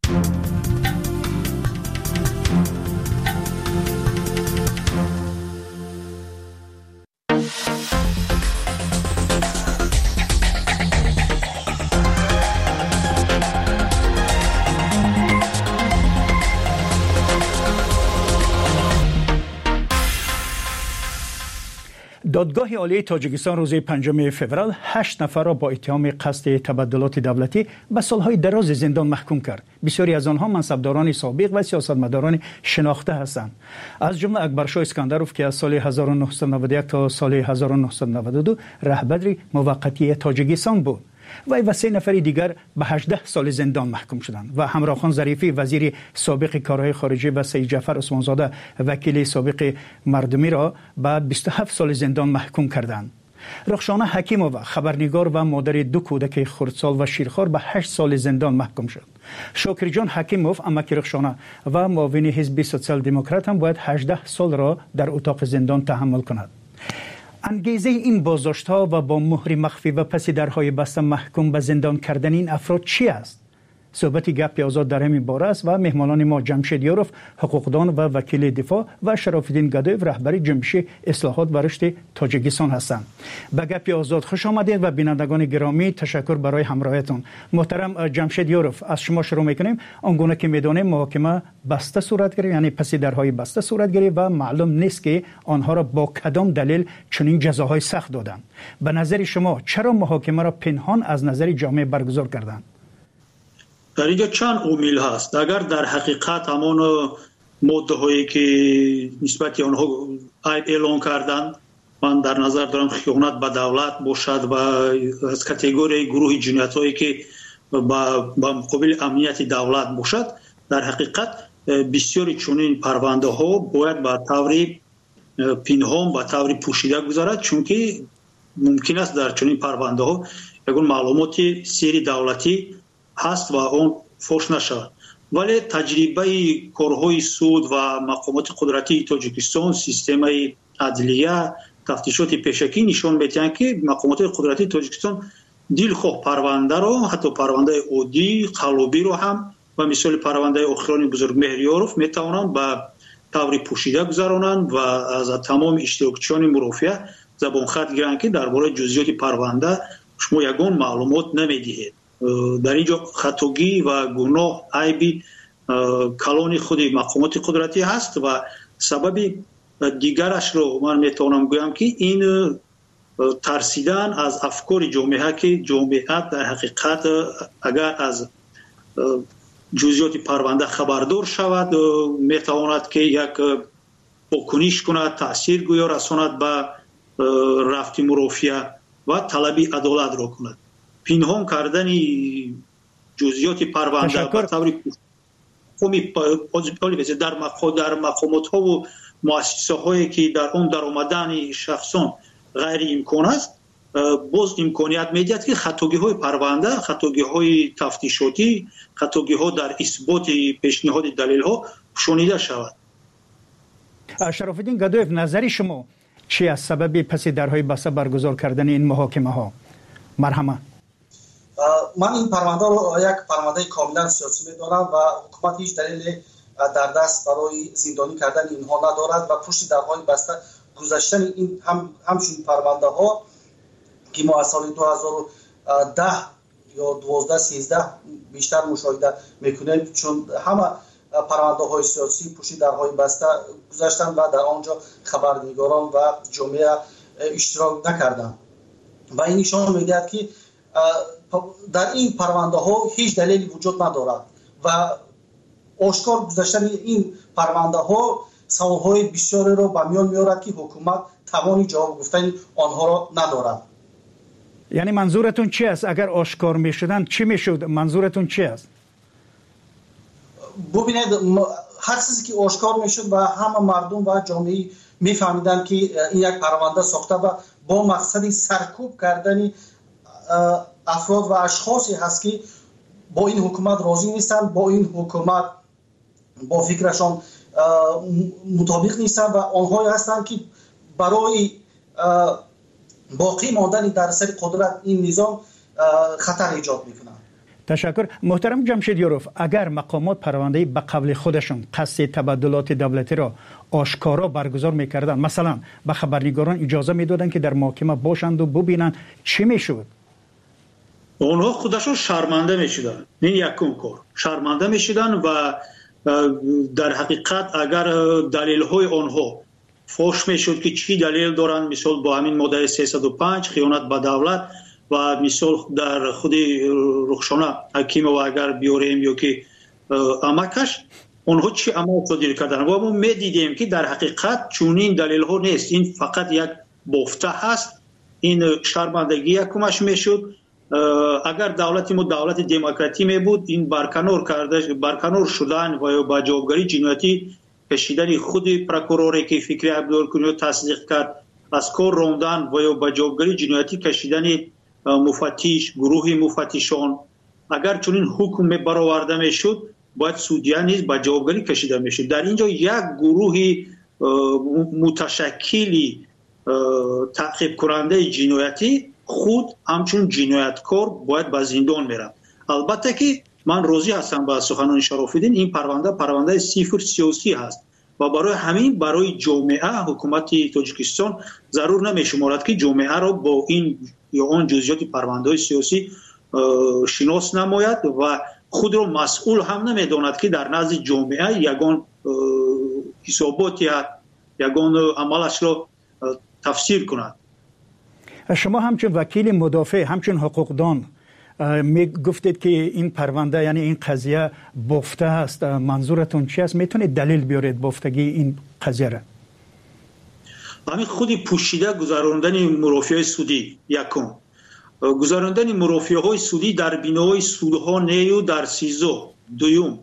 دادگاه عالی تاجیکستان روز پنجم فوریه هشت نفر را با اتهام قصد تبدلات دولتی به سالهای دراز زندان محکوم کرد. بسیاری از آنها منصبداران سابق و سیاستمداران شناخته هستند. از جمله اکبرشاه اسکندروف که از سال هزار و نهصد و نود و یک تا سال هزار و نهصد و نود و دو رهبر موقتی تاجیکستان بود. وی و سه نفر دیگر به هجده سال زندان محکوم شدند و همراهخان ظریفی وزیر سابق کارهای خارجه و سید جعفر عثمانزاده وکیل سابق مردمی را به بیست و هفت سال زندان محکوم کردند. رخشانه حکیمووا خبرنگار و مادر دو کودک خردسال و شیرخوار به هشت سال زندان محکوم شد. شاکر جان حکیموف امک رخشانه و معاون حزب سوسیال دموکرات هم باید هجده سال را در اتاق زندان تحمل کند. انگیزه این بازداشت‌ها و با مهر مخفی و پس درهای بسته محکوم به زندان کردن این افراد چی است؟ صحبت گپ آزاد در همین باره است و مهمانان ما جمشید یاروف حقوقدان و وکیل دفاع و شراف‌الدین گدایف رهبر جنبش اصلاحات و رشد تاجیکستان هستند. به گپ آزاد خوش آمدید و بینندگان گرامی تشکر برای همراهیتون. محترم جمشید یاروف از شما شروع می‌کنیم. آنگونه که می‌دانیم محاکمه بسته صورت گرفت، یعنی پس درهای بسته صورت گرفت و معلوم نیست که آنها را با کدام دلیل چنین جزاهای سخت دادند. به نظر شما چرا محاکمه را پنهان از نظر جامعه برگزار کردند؟ در اینجا چند عامل هست. اگر در حقیقت همان ماده هایی که نسبت آنها عیب اعلان کردند من در نظر دارم خیانت به دولت باشد و از کاتگوری گروه جنایت هایی که با مقابل امنیت دولت باشد، در حقیقت بسیاری چنین پرونده ها باید به طور پنهان به طور پوشیده گذارد، چون که ممکن است در چنین پرونده ها یگان معلومات سری دولتی هست و اون فوش نشود. ولی تجربه کارهای سود و مقامات قدرتی تاجیکستان، سیستم عدلیه، تفتیشات پیشکی نشان می‌دهند که مقامات قدرتی تاجیکستان دلخواه پرونده را، حتی پرونده عادی قلبی رو هم و مثال پرونده اخران بزرگ مهریاروف میتوانند به طور پوشیده گذرانند و از تمام اشتراکچیان مرافعه زبان خط گیرند که درباره جزئیات پرونده شما یگان معلومات نمیدهید. در اینجا خطاگی و گناه عیبی کلان خود مقامات قدرتی هست و سبب دیگرش رو من میتونم گویم که این ترسیدن از افکار جامعه که جامعه در حقیقت اگر از جزئیات پرونده خبردار شود میتواند که یک واکنش کند، تأثیر گویا رساند به رفت مرافعه و طلب عدالت را کند. پنهان کردن جزئیات پرونده به طور قومی در در مقامات ها و مؤسسه هایی که در اون در آمدن شخصان غیر امکان است، باز امکانیت میدهد که خطاگی های پرونده، خطاگی های تفتیشاتی، خطاگی ها در اثبات پیشنهاد دلیل ها شنیده شود. شرف الدین گدویف، نظر شما چی از سبب پس درهای بسته برگزار کردن این محاکمه ها؟ مرحمه. من این پرونده رو یک پرونده کاملا سیاسی می‌دانم و حکومت هیچ دلیل در دست برای زندانی کردن اینها ندارد و پشت درهای بسته گذاشتن این هم همچین پرونده ها که ما از سال دو هزار و ده یا دوازده سیزده بیشتر مشاهده میکنیم، چون همه پرونده های سیاسی پشت درهای بسته گذاشتن و در آنجا خبرنگاران و جامعه اشتراک نکردند و این نشان میدهد که در این پرونده ها هیچ دلیلی وجود ندارد و آشکار گذاشتن این پرونده ها سوالهای بسیاری را به میان میارد که حکومت توانی جواب گفتن آنها را ندارد. یعنی منظورتون چی است؟ اگر آشکار میشدن چی میشد؟ منظورتون چی است؟ ببینید، هر چیزی که آشکار میشد و همه مردم و جامعه میفهمیدن که این یک پرونده ساخته و با مقصد سرکوب کردن افراد و اشخاصی هست که با این حکومت راضی نیستند، با این حکومت با فکرشان مطابق نیستند و آنهایی هستند که برای باقی ماندن در سر قدرت این نظام خطر ایجاد میکنند. تشکر. محترم جمشید یاروف، اگر مقامات پرونده به قبل خودشون قصد تبادلات دولتی را آشکارا برگزار میکردن، مثلا به خبرنگاران اجازه میدادن که در محاکمه باشند و ببینن، چی میشد؟ اونها خودشون شرمنده میشدن. این یکم کار شرمنده میشدن و در حقیقت اگر دلیل های آنها فوش میشد که چی دلیل دارن، مثال با همین ماده سیصد و پنج خیانت به دولت و مثال در خود رخشانه حکیم و اگر بیاریم یا که امکش اونها چی عمل صادر کردن و ما میدیدیم که در حقیقت چونین دلیل ها نیست، این فقط یک بافته هست. این شرمندگی یکمش میشد. اگر دولت ما دولت دموکراتی می بود، این برکنار کرده برکنار شدن و با جوابگری جنایتی کشیدن خود پروکوروری که فکری عبدالکنی تصدیق کرد از کار راندن و با جوابگری جنایتی کشیدن مفتش گروه مفتشان، اگر چنین حکم برآورده میشد باید سودیا نیز با جوابگری کشیده میشد. در اینجا یک گروه متشکلی تعقیب کننده جنایتی خود همچون جنایتکار باید به زندان میرم. البته که من راضی هستم با سخنان شرف الدین، این پرونده پرونده صفر سیاسی هست و برای همین برای جامعه حکومت تاجیکستان ضرور نمیشمارد که جامعه را با این یا آن جزئیات پرونده سیاسی شناس نماید و خود را مسئول هم نمیداند که در نزد جامعه یگان حسابات یا یگان عملش را تفسیر کند. شما همچون وکیل مدافع، همچون حقوقدان می گفتید که این پرونده یعنی این قضیه بافته است، منظورتون چی است؟ میتونید دلیل بیارید بافتگی این قضیه را؟ همین خودی پوشیده گذراندن مرافعه سودی یکم، گذراندن مرافعه های سودی در بینای سودها نیو در سیزو دویم،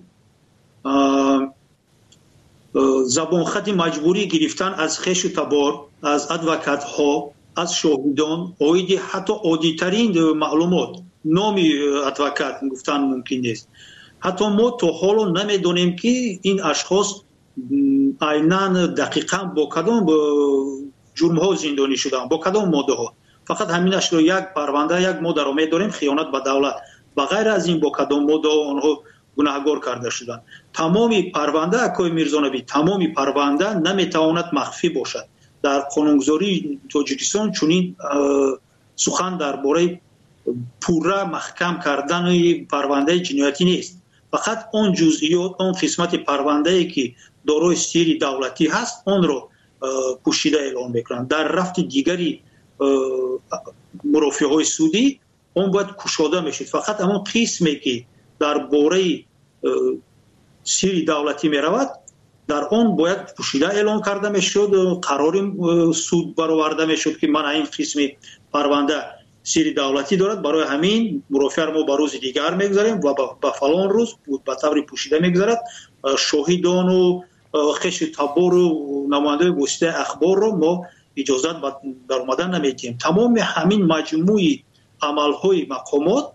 زبان خط مجبوری گرفتن از خش و تبار از ادوکات ها از شاهدان، اویدی حتی عادی‌ترین معلومات نامی ادوکات گفتن ممکن نیست. حتی ما تا حالا نمیدونیم که این اشخاص عیناً دقیقاً با کدام جرم ها زندانی شدن، با کدام ماده ها. فقط همینش رو یک پرونده یک ماده رو میدونیم خیانت به دولت، و غیر از این با کدام ماده آنها گناهکار کرده شدن. تمامی پرونده اکای میرزانبی، تمامی پرونده نمیتواند مخفی باشد. در قانونگذاری تاجیکستان چنین سخن درباره پوره محکم کردن پرونده جنایتی نیست. فقط اون جزئیات، اون قسمت پرونده ای که دارای سیر دولتی هست اون رو پوشیده اعلام میکنند. در رفت دیگری مرافعه های سودی اون باید کشاده میشد. فقط همون قسمی که در باره سیر دولتی میرود در آن باید پوشیده اعلام کرده میشد، قرار سود برآورده میشد که من این قسم پرونده سیر دولتی دارد، برای همین مرافعه ما به روز دیگر میگذاریم و به فلان روز به طور پوشیده میگذارد. شاهدان و خش تبار و نماینده واسطه اخبار رو ما اجازه در اومدن نمیدیم. تمام همین مجموعی عملهای مقامات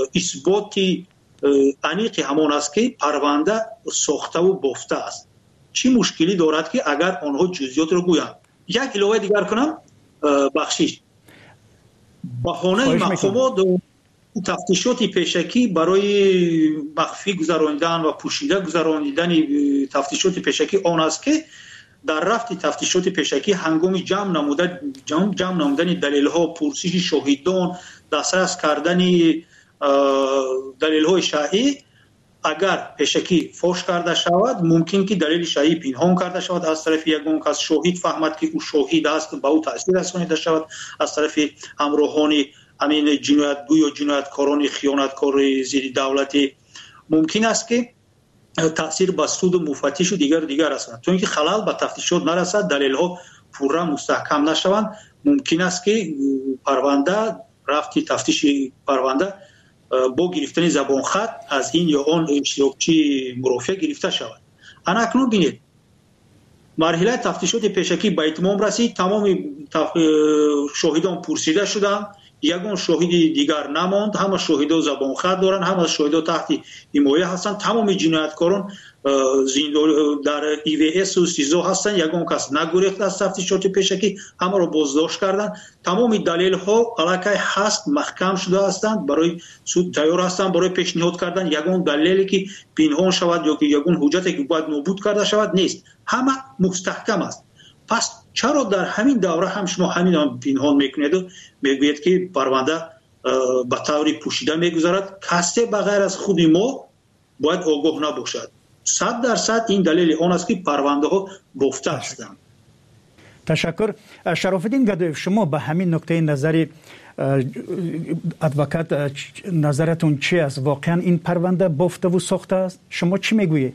اثباتی انیق همان است که پرونده ساخته و بافته است. چی مشکلی دارد که اگر آنها جزئیات رو گویند. یک علاوه دیگر کنم بخشش بهانه محکومات تفتیشات پیشکی برای مخفی گذراندن و پوشیده گذراندن تفتیشات پیشکی آن است که در رفت تفتیشات پیشکی هنگام جمع نموده جمع, جمع نمودن دلیل ها، پرسش شاهدان، دسترس کردن دلیل های شرعی اگر پیشکی فاش کرده شود ممکن که دلیل شرعی پنهان کرده شود از طرف یگان کس، شاهد فهمد که او شاهد است به او تاثیر رسانیده شود از طرف همراهان همین جنایتگو یا جنایتکاران خیانتکار ضد دولتی، ممکن است که تاثیر به سود مفتش و دیگر دیگر رساند. چون که خلل به تفتیشات نرسد، دلیل ها پورا مستحکم نشوند، ممکن است که پرونده رفتی تفتیش پرونده با گرفتن زبان خط از این یا آن اشتراکچی مرافع گرفته شود. انا اکنون بینید مرحله تفتیشات پیشکی به اتمام رسید، تمام شاهدان پرسیده شدند، یگان شاهد دیگر نماند، همه شاهدا زبان خط دارند، همه شاهدا تحت حمایه هستند، تمام جنایتکاران در ای وی اس و سیزو هستند، یگان کس نگریخت از تفتیشات پیشکی، همه را بازداشت کردند، تمام دلیل ها علاقه هست محکم شده هستند، برای سود تیار هستند برای پیشنهاد کردن یگان دلیلی که پنهان شود یا که یگان حجتی که باید نابود کرده شود نیست، همه مستحکم است. پس چرا در همین دوره هم شما همین پنهان میکنید و میگوید که پرونده به طور پوشیده میگذارد؟ کسی بغیر از خود ما باید آگاه نباشد. صد درصد این دلیل آن است که پرونده ها گفته هستند. تشکر. شرف الدین گدایف، شما به همین نکته نظر ادوکات نظرتون چی است؟ واقعا این پرونده بافته و ساخته است؟ شما چی میگویید؟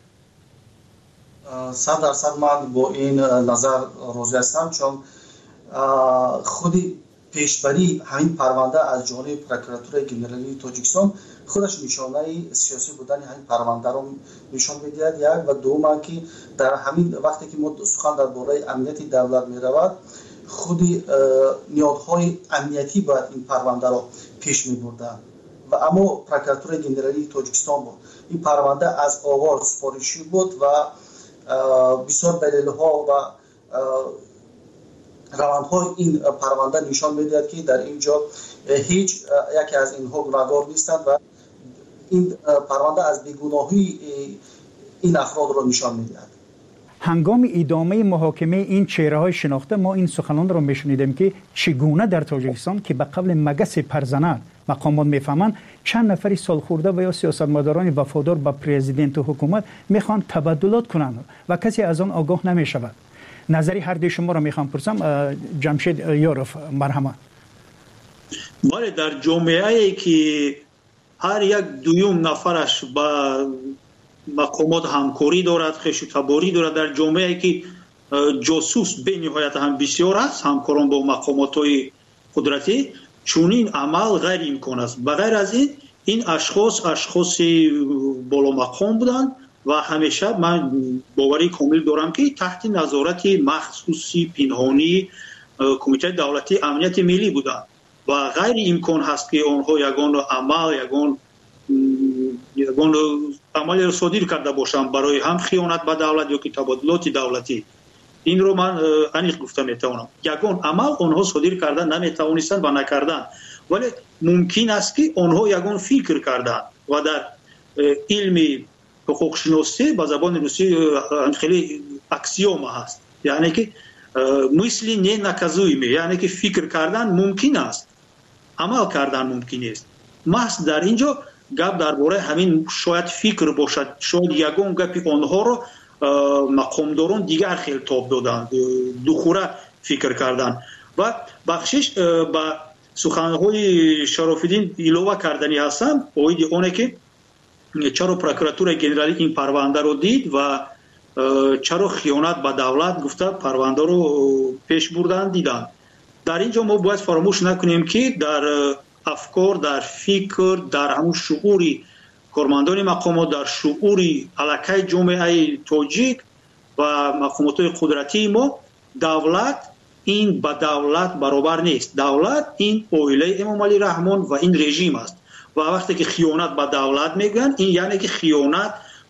صد درصد من با این نظر راضی هستم، چون خودی پیشبری همین پرونده از جانب پروکراتور گنرالی تاجیکستان خودش نشانه سیاسی بودن همین پرونده رو نشان میدهد. یک و دوم که در همین وقتی که ما سخن درباره امنیت دولت میرود، خودی نیازهای امنیتی باید این پرونده رو پیش میبردن و اما پروکراتور گنرالی تاجیکستان بود. این پرونده از آغاز سفارشی بود و بسیار دلیل ها و روندهای این پرونده نشان میدهد که در اینجا هیچ یکی از اینها گناهکار نیستند و این پرونده از بیگناهی این افراد را نشان میدهد. هنگام ادامه محاکمه این چهره های شناخته ما این سخنان را میشنیدیم که چگونه در تاجیکستان که به قبل مگس پرزنر مقامات میفهمند چند نفری سالخورده و یا سیاستمداران وفادار به پرزیدنت و حکومت میخوان تبادلات کنند و کسی از آن آگاه نمیشود. نظری هر دوی شما را میخوام پرسم. جمشید یاروف، مرحمت. بله، در جامعه ای که هر یک دویم نفرش با مقامات همکاری دارد، خویش تباری دارد، در جامعه ای که جاسوس به نهایت هم بسیار است، همکاران با مقامات های قدرتی، چونین عمل غیر امکان است. بغیر از این این اشخاص اشخاص بالا مقام بودند و همیشه من باوری کامل دارم که تحت نظارت مخصوصی پنهانی کمیته دولتی امنیت ملی بودند و غیر امکان هست که آنها یگان عمل یگان یگان عمل را صادر کرده باشند برای هم خیانت به دولت یا که تبادلات دولتی. این رو من انیق گفته میتوانم. یگان عمل آنها صادر کردن نمیتوانستند و نکردند، ولی ممکن است که آنها یگان فکر کردند و در علم حقوق شناسی با زبان روسی خیلی اکسیوم هست، یعنی که مثل نه نکازویمه، یعنی که فکر کردن ممکن است، عمل کردن ممکن است. محض در اینجا گپ درباره همین شاید فکر باشد، شاید یگان گپ آنها رو مقامداران دیگر خیلی تاب دادن، دوخوره فکر کردن و بخشش با سخنهای شرف الدین ایلوه کردنی هستم اوید اونه که چرا پروکراتور گنرالی این پرونده رو دید و چرا خیانت به دولت گفته پرونده رو پیش بردن دیدن. در اینجا ما باید فراموش نکنیم که در افکار، در فکر، در همون شعوری کارمندان مقامات، در شعوری علاقه جامعه تاجیک و مقامات قدرتی ما، دولت این با دولت برابر نیست. دولت این عائله امام علی رحمان و این رژیم است و وقتی که خیانت به دولت میگن این یعنی که خیانت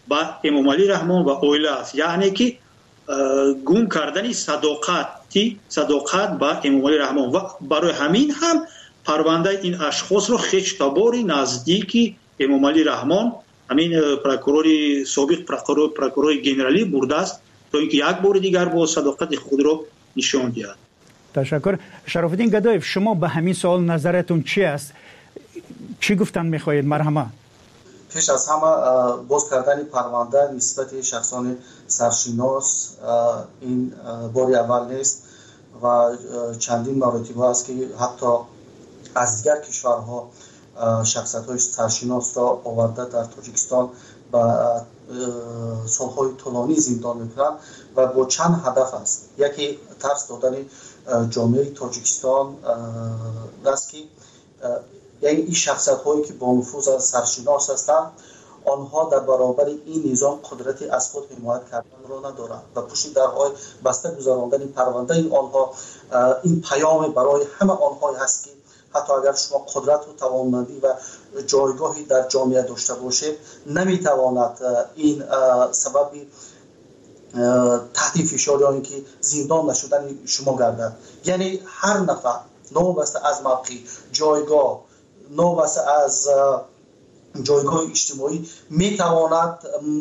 با امامعلی رحمان و اویله است، یعنی که گم کردن صداقتی صداقت با امامعلی رحمان و برای همین هم پرونده این اشخاص رو خیش تابوری نزدیکی امامعلی رحمان همین پروکوروری سابق پروکورور پروکورور گنرالی برده است تا اینکه یک بار دیگر با صداقت خود رو نشان دهد. تشکر. شرف الدین گدایف، شما به همین سوال نظرتون چی است؟ چی گفتن میخواهید؟ مرحمه. پیش از همه باز کردن پرونده نسبت شخصان سرشناس این باری اول نیست و چندین مراتب است که حتی از دیگر کشورها شخصیت‌های سرشناس را آورده در تاجیکستان و سالهای طولانی زندان می‌کنند و با چند هدف است. یکی ترس دادن جامعه تاجیکستان است که یعنی این شخصیت‌هایی که با نفوذ سرشناس هستند آنها در برابر این نظام قدرتی از خود حمایت کردن را ندارند و پشت درهای بسته گذراندن پرونده این آنها این پیام برای همه آنها هست که حتی اگر شما قدرت و توانمندی و جایگاهی در جامعه داشته باشید نمیتواند این سبب تحت فشار یا اینکه زندان نشدن شما گردد. یعنی هر نفر نوبسته از موقع جایگاه نوبسته از جایگاه اجتماعی میتواند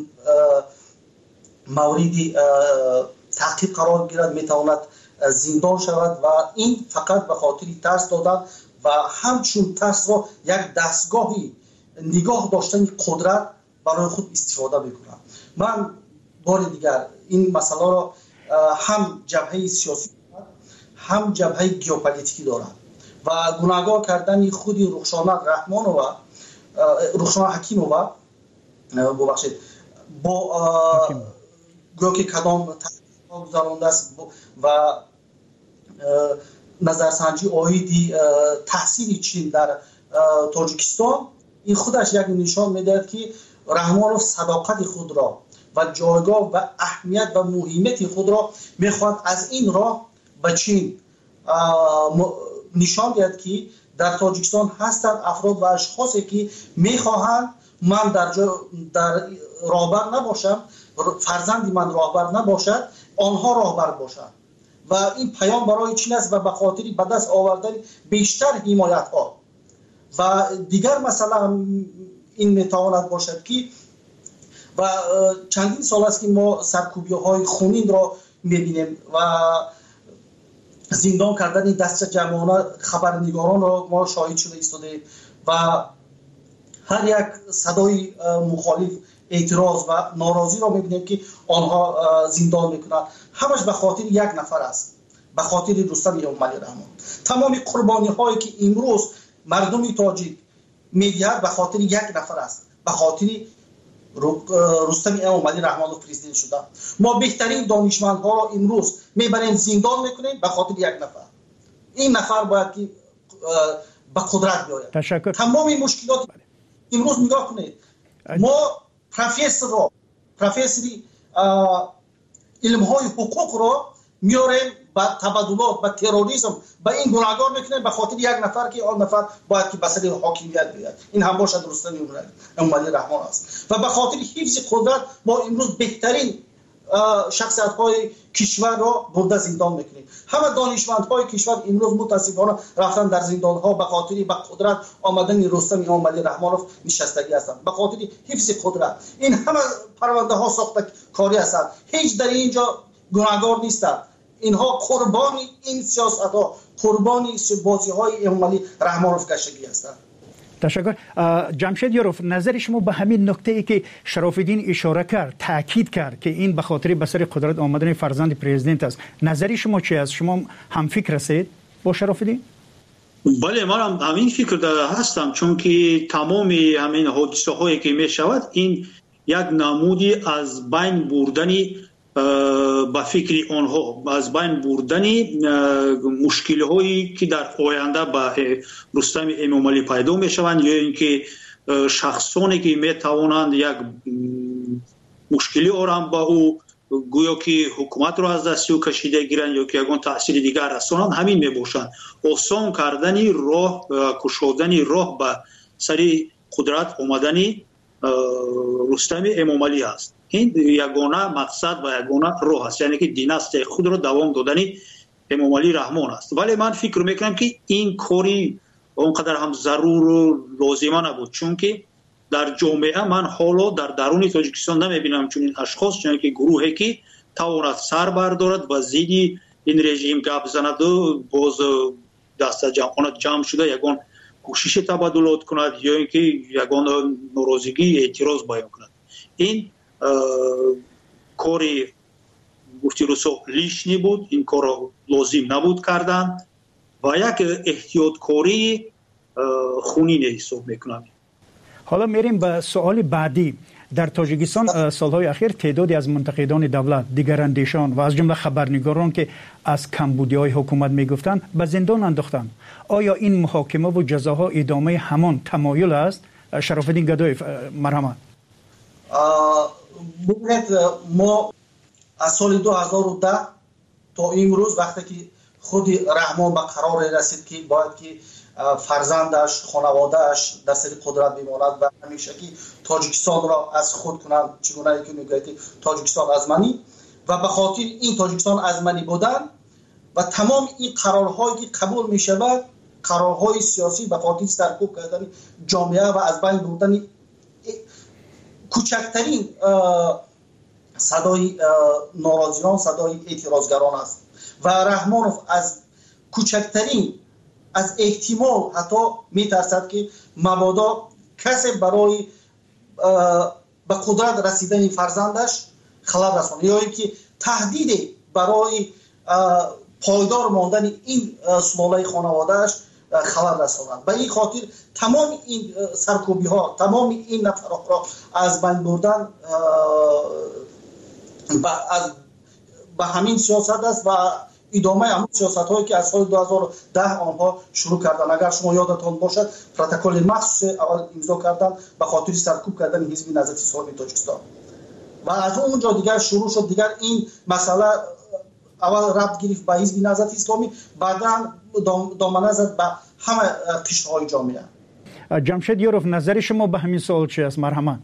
موردی تعقیب قرار گیرد، میتواند زندان شود و این فقط به خاطر ترس دادن و همچون ترس را یک دستگاهی نگاه داشتن قدرت برای خود استفاده میکنند. من بار دیگر این مسئله را هم جبهه سیاسی هم جبهه ژئوپلیتیکی دارم و گناهگار کردن خود رخشانه رحمان و رخشانه حکیم و ببخشید با گویا که کدام گذرانده است و نظرسنجی آیدی تحصیل چین در تاجیکستان این خودش یک نشان میدهد که رحمانوف صداقت خود را و جایگاه و اهمیت و مهمیت خود را میخواد از این راه به چین نشان دهد که در تاجیکستان هستند افراد و اشخاصی که میخواهند من در جا در راهبر نباشم، فرزندی من راهبر نباشد، آنها راهبر باشند و این پیام برای چین است و به خاطر به دست آوردن بیشتر حمایت ها و دیگر مثلا این میتواند باشد که و چندین سال است که ما سرکوبی های خونین را میبینیم و زندان کردن دست جمعانه خبرنگاران را ما شاهد شده ایستاده و هر یک صدای مخالف اعتراض و ناراضی را میبینیم که آنها زندان میکنند. همش به خاطر یک نفر است، به خاطر رستم امامعلی رحمان. تمام قربانی هایی که امروز مردم تاجیک میدهد به خاطر یک نفر است، به خاطر رستم امامعلی رحمان پرزیدنت شده. ما بهترین دانشمندها را امروز میبریم زندان میکنیم به خاطر یک نفر. این نفر باید که به قدرت بیاید. تشکر. تمام این مشکلات امروز نگاه کنید، ما پروفسور را پروفسوری علم های حقوق را میاریم با تبادلات با تروریسم با این گناهگار میکنیم به خاطر یک نفر که آن نفر باید که به سر حاکمیت بیاد. این هم باشد رستم امامعلی رحمان است و به خاطر حفظ قدرت ما امروز بهترین شخصیت های کشور را برده زندان میکنیم. همه دانشمند های کشور امروز متاسفانه رفتن در زندان ها به خاطر به قدرت آمدن رستم امامعلی رحمانوف نشستگی هستند، به خاطر حفظ قدرت. این همه پرونده ها ساخته کاری هستند، هیچ در اینجا گناهگار نیستند. اینها قربانی این سیاست ها، قربانی بازی های امامعلی رحمانوف گشتگی هستند. تشکر. جمشید یاروف، نظر شما به همین نکته ای که شرف الدین اشاره کرد، تاکید کرد که این به خاطر به سر قدرت آمدن فرزند پرزیدنت است، نظر شما چی است؟ شما هم فکر هستید با شرف الدین؟ بله، من هم همین فکر داره هستم، چون که تمام همین حادثه هایی که می شود این یک نمودی از بین بردنی با فکر آنها، از بین بردنی مشکل هایی که در آینده با رستم امامعلی پیدا می شوند یا اینکه شخصانی که می توانند یک مشکلی آرام با او گویا که حکومت را از دست او کشیده گیرند یا که یگان تاثیر دیگر رسانند، همین می باشند. آسان کردنی راه، کشودنی راه به سری قدرت آمدنی رستم امامعلی است. این یگانه مقصد و یگانه راه است، یعنی که دیناستی خود را دوام دادن امامعلی رحمان است. ولی من فکر میکنم که این کاری اونقدر هم ضرور و لازمه نبود، چون که در جامعه من حالا در درون تاجیکستان نمیبینم چون این اشخاص، یعنی که گروهی که تواند سر بردارد و زیدی این رژیم گپ زند و باز دست جمع جمع شده یگان کوشش تبادلات کند یا اینکه یگان ناراضگی اعتراض بیان کند. این کاری گفتی روسو لیشنی بود، این کار لازم نبود کردن و یک احتیاط کاری خونین حساب میکنم. حالا میریم به سوال بعدی. در تاجیکستان سالهای اخیر تعدادی از منتقدان دولت، دیگراندیشان و از جمله خبرنگاران که از کمبودی‌های حکومت میگفتند به زندان انداختند. آیا این محاکمه و جزاها ادامه همان تمایل است؟ شرافالدین گدایی مرحمت. ببینید ما از سال دو هزار و ده تا امروز وقتی که خود رحمان به قرار رسید که باید که فرزندش، خانوادهش در سر قدرت بماند و همیشه که تاجیکستان را از خود کنند، چگونه که میگوید که تاجیکستان از منی و به خاطر این تاجیکستان از منی بودن و تمام این قرارهایی که قبول می شود، قرارهای سیاسی به خاطر سرکوب کردن جامعه و از بین بردن کوچکترین صدای ناراضیان، صدای اعتراضگران است و رحمانوف از کوچکترین از احتمال حتی میترسد که مبادا کسی برای به قدرت رسیدن فرزندش خلل رساند یا اینکه تهدید برای پایدار ماندن این سلاله خانوادهش خلل رساند. به این خاطر تمام این سرکوبی ها، تمام این نفرات را از بین بردن به همین سیاست است و ادامه همون سیاست هایی که از سال دو هزار و ده آنها شروع کردن. اگر شما یادتان باشد پروتکل مخصوص اول امضا کردن به خاطر سرکوب کردن حزب نهضت اسلامی تاجیکستان و از اونجا دیگر شروع شد. دیگر این مسئله اول ربط گرفت به حزب نهضت اسلامی، بعدا دامنه زد به همه قشرهای جامعه. جمشید یوروف، نظر شما به همین سوال چی است؟ مرحمت.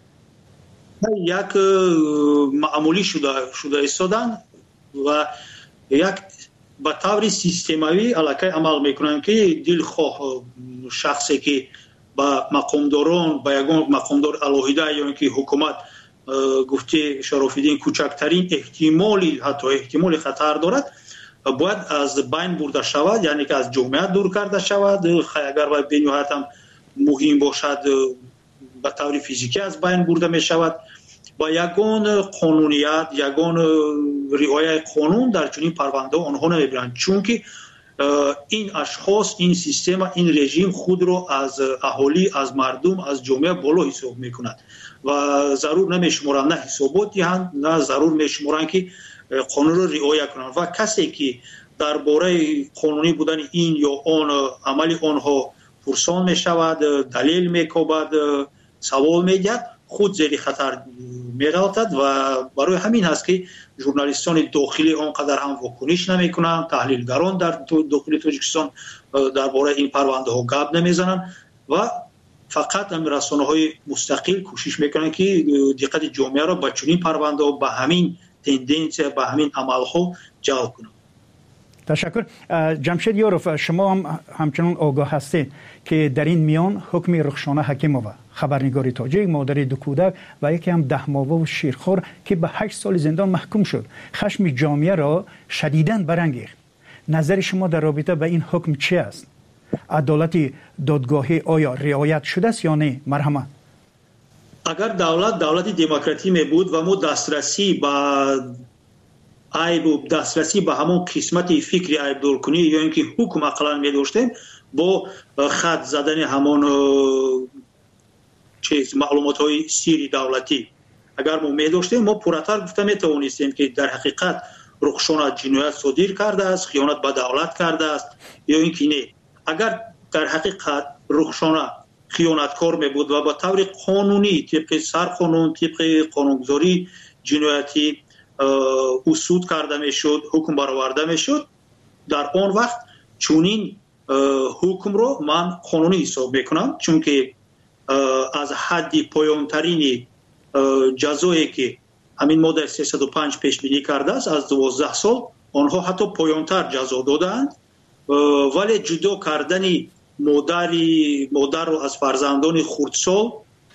یک معمولی شده شده ایستادن و یک به طور سیستماوی علاقه عمل میکنن که دلخواه شخصی که با مقامداران با یگان مقامدار الهیده یا اینکه حکومت گفته شرافالدین کوچکترین احتمالی حتی احتمال خطر دارد باید از بین برده شود، یعنی که از جامعه دور کرده شود. اگر باید به نهایت هم مهم باشد به طور فیزیکی از بین برده می شود. با یگان قانونیت، یگان رعایت قانون در چنین پرونده آنها نمیبرند، چون که این اشخاص، این سیستم، این رژیم خود را از اهالی، از مردم، از جامعه بالا حساب میکند و ضرور نمیشمارند نه حسابات دهند نه ضرور میشمارند که قانون را رعایت کنند و کسی که درباره قانونی بودن این یا آن عمل آنها پرسان میشود، دلیل میکوبد، سوال میگد، خود زیر خطر می‌غلطد و برای همین هست که ژورنالیستان داخلی آنقدر هم واکنش نمی‌کنند، تحلیلگران در داخل تاجیکستان درباره این پرونده ها گپ نمیزنند و فقط هم رسانه‌های مستقل کوشش میکنند که دقت جامعه را به چنین پرونده ها، به همین تندنس، به همین عمل‌ها جلب کنند. تشکر. جمشید یوروف، شما هم همچنان آگاه هستید که در این میان حکم رخشانه حکیمووا، خبرنگار تاجیک، مادر دو کودک و یکی هم ده ماهه و شیرخوار که به هشت سال زندان محکوم شد، خشم جامعه را شدیداً برانگیخت. نظر شما در رابطه با این حکم چی است؟ عدالت دادگاهی آیا رعایت شده است یا نه؟ مرحمت. اگر دولت دولت دموکراتی می بود و ما دسترسی به عیب و دسترسی به همون قسمت فکری عیب دورکنی یا اینکه حکم اقلا می داشتیم، با خط زدن همون چیز معلومات های سیری دولتی اگر ما می داشتیم، ما پراتر گفته می توانستیم که در حقیقت رخشانه جنایت صادر کرده است، خیانت به دولت کرده است یا اینکه نه. اگر در حقیقت رخشانه خیانتکار می بود و با طور قانونی طبق سرقانون، طبق قانونگذاری جنایتی اصول کرده می شد، حکم برآورده می شد، در آن وقت چونین حکم رو من قانونی حساب میکنم، چون که از حد پایانترین جزایی که همین ماده سیصد و پنج پیش بینی کرده است از دوازده سال آنها حتی پایانتر جزا دادند، ولی جدا کردن مادری مادر رو از فرزندان خردسال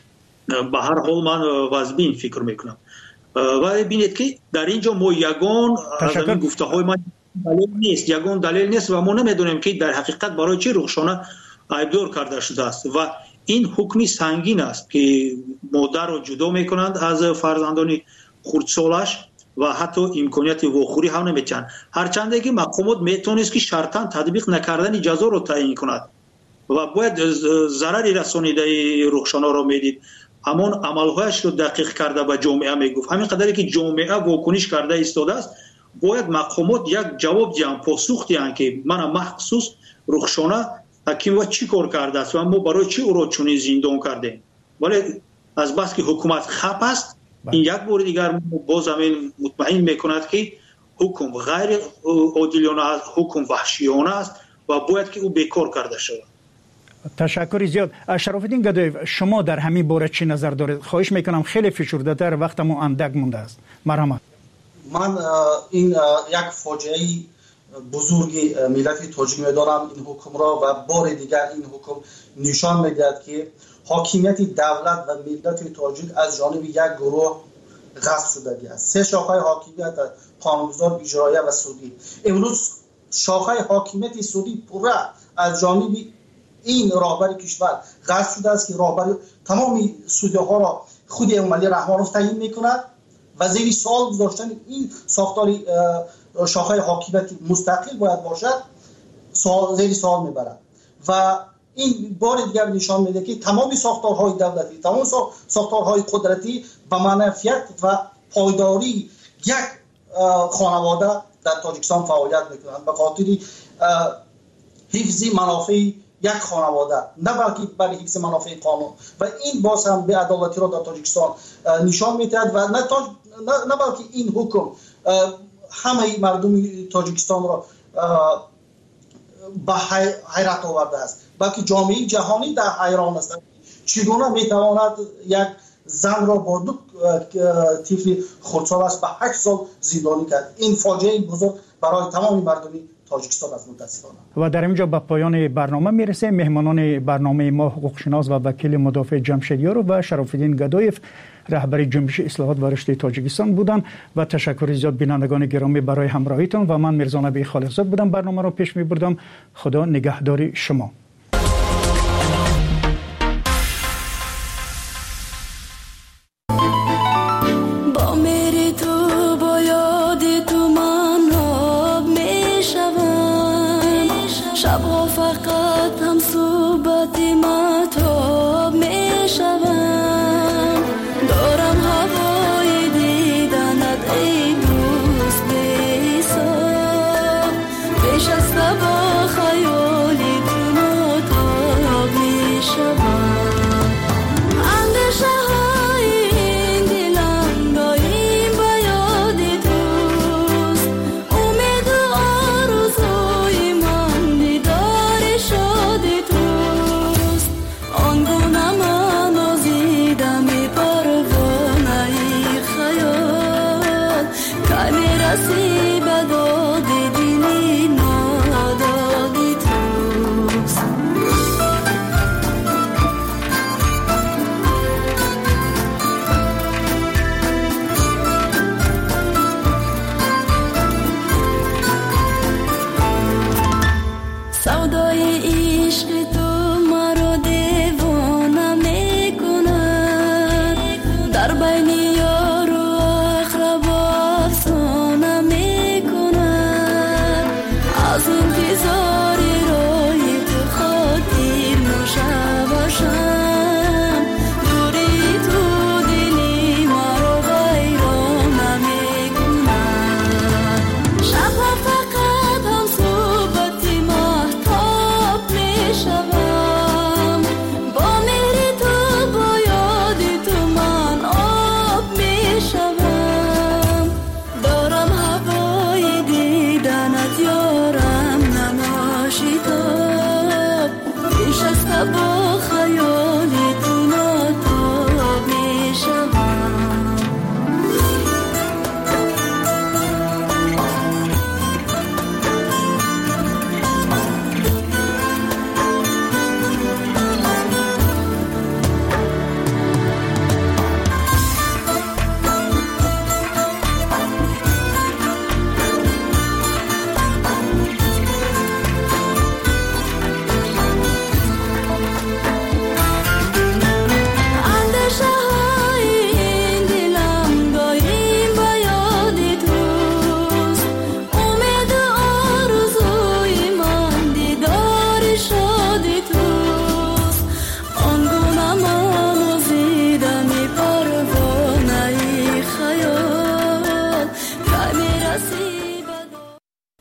به هر حال من واجبین فکر میکنم. ولی ببینید که در اینجا ما یگان از این گفته های من دلیل نیست، یگان دلیل نیست و ما نمیدونیم که در حقیقت برای چی رخشانه عیبدار کرده شده است و این حکمی سنگین است که مادر رو جدا میکنند از فرزندان خردسالش و حتی امکانیت واخوری هم نمیتن، هرچند که مقامات میتونست که شرطاً تطبیق نکردن جزا رو تعیین کند و باید ضرری رسانیده رخشانه رو میدید، همون عملهایش رو دقیق کرده به جامعه میگفت. همین قدری که جامعه واکنش کرده ایستاده است باید مقامات یک جواب دیان، پاسخ دیان که من مخصوص رخشانه حکیم و چی کار کرده است و ما برای چی او را چنین زندان کردیم. ولی از بس که حکومت خپ است این یک بار دیگر باز همین مطمئن میکند که حکم غیر عادلانه است، حکم وحشیانه است و باید که او بیکار کرده شود. تشکر زیاد. شرافالدین گدایف، شما در همین باره چی نظر دارید؟ خواهش میکنم خیلی فشرده تر، وقتمون اندک مونده است. مرحمت. من این یک فاجعه بزرگی ملت تاجیک میدارم این حکم را و بار دیگر این حکم نشان میدهد که حاکمیت دولت و ملت تاجیک از جانب یک گروه غصب شده است. سه شاخه حاکمیت قانونگذار، اجرایی و سودی. امروز شاخه حاکمیت سودی پوره از جانب این راهبر کشور غصب شده است که راهبر تمام سودی ها را خود عملی رحمانوف تعیین میکند و زیر سوال گذاشتن این ساختار شاخه حاکمیت مستقل باید باشد سوال زیر سوال میبرد و این بار دیگر نشان میده که تمام ساختارهای دولتی، تمام ساختارهای قدرتی به منفعت و پایداری یک خانواده در تاجیکستان فعالیت میکنند به خاطر حفظ منافع یک خانواده، نه بلکه برای حفظ منافع قانون و این باز هم به عدالتی را در تاجیکستان نشان میدهد و نه, تاج... نه... نه بلکه این حکم همه مردم تاجیکستان را به حیرت آورده است، بلکه جامعه جهانی در حیران است چگونه میتواند یک زن را با دو طفل خردسال است به هشت سال زندانی کرد. این فاجعه بزرگ برای تمام مردم تاجیکستان است متاسفانه. و در اینجا به پایان برنامه میرسه. مهمانان برنامه ما حقوقشناس و وکیل مدافع جمشیدیار و شرافالدین گدایف رهبر جنبش اصلاحات و رشد تاجیکستان بودند و تشکر زیاد بینندگان گرامی برای همراهیتان و من میرزا نبی خالقزاد بودم برنامه را پیش میبردم. خدا نگهدار شما. شبها فقط هم صحبت مهتاب می شوم، دارم هوای دیدنت ای دوست بی‌حساب، پیش از با خیالی تو مهتاب می شوم، اندیشه های این دلم دایم به یاد توست، امید و آرزوی من دیدار شد توست، آنگونه من از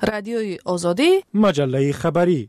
رادیوی آزادی، مجله خبری.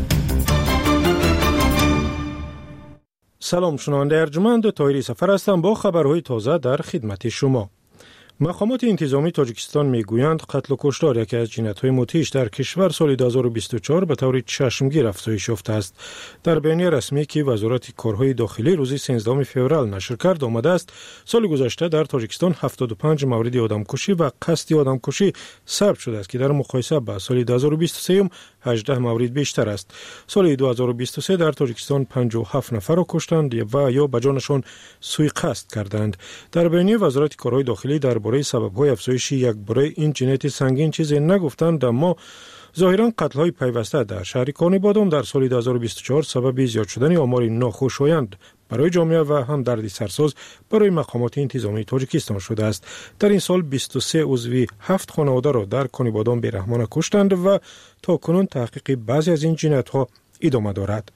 سلام، شنونده ارجمند طاهری سفر هستم با خبرهای تازه در خدمت شما. مقامات انتظامی تاجیکستان میگویند قتل و کشتار یکی از جنایت‌های مدهش در کشور سال دو هزار و بیست و چهار به طور چشمگیر افزایش یافته است. در بیانیه رسمی که وزارت کارهای داخلی روز سیزدهم فوریه نشر کرد آمده است سال گذشته در تاجیکستان هفتاد و پنج مورد آدمکشی و قصد آدمکشی ثبت شده است که در مقایسه با سال دو هزار و بیست و سه هجده مورد بیشتر است. سال دو هزار و بیست و سه در تاجیکستان پنجاه و هفت نفر را کشتند و یا به جانشان سوء قصد کردند. در بیانیه وزارت کارهای داخلی درباره سبب‌های افزایش یکباره این جنایت سنگین چیزی نگفتند، اما ظاهراً قتل‌های پیوسته در شهر کانیبادام در سال دو هزار و بیست و چهار سبب زیاد شدن آمار ناخوشایند برای جامعه و هم دردی سرساز برای مقامات انتظامی تاجیکستان شده است. در این سال بیست و سه عضو هفت خانواده را در کانیبادام بی‌رحمانه کشتند و تاکنون تحقیق بعضی از این جنایت‌ها ادامه دارد.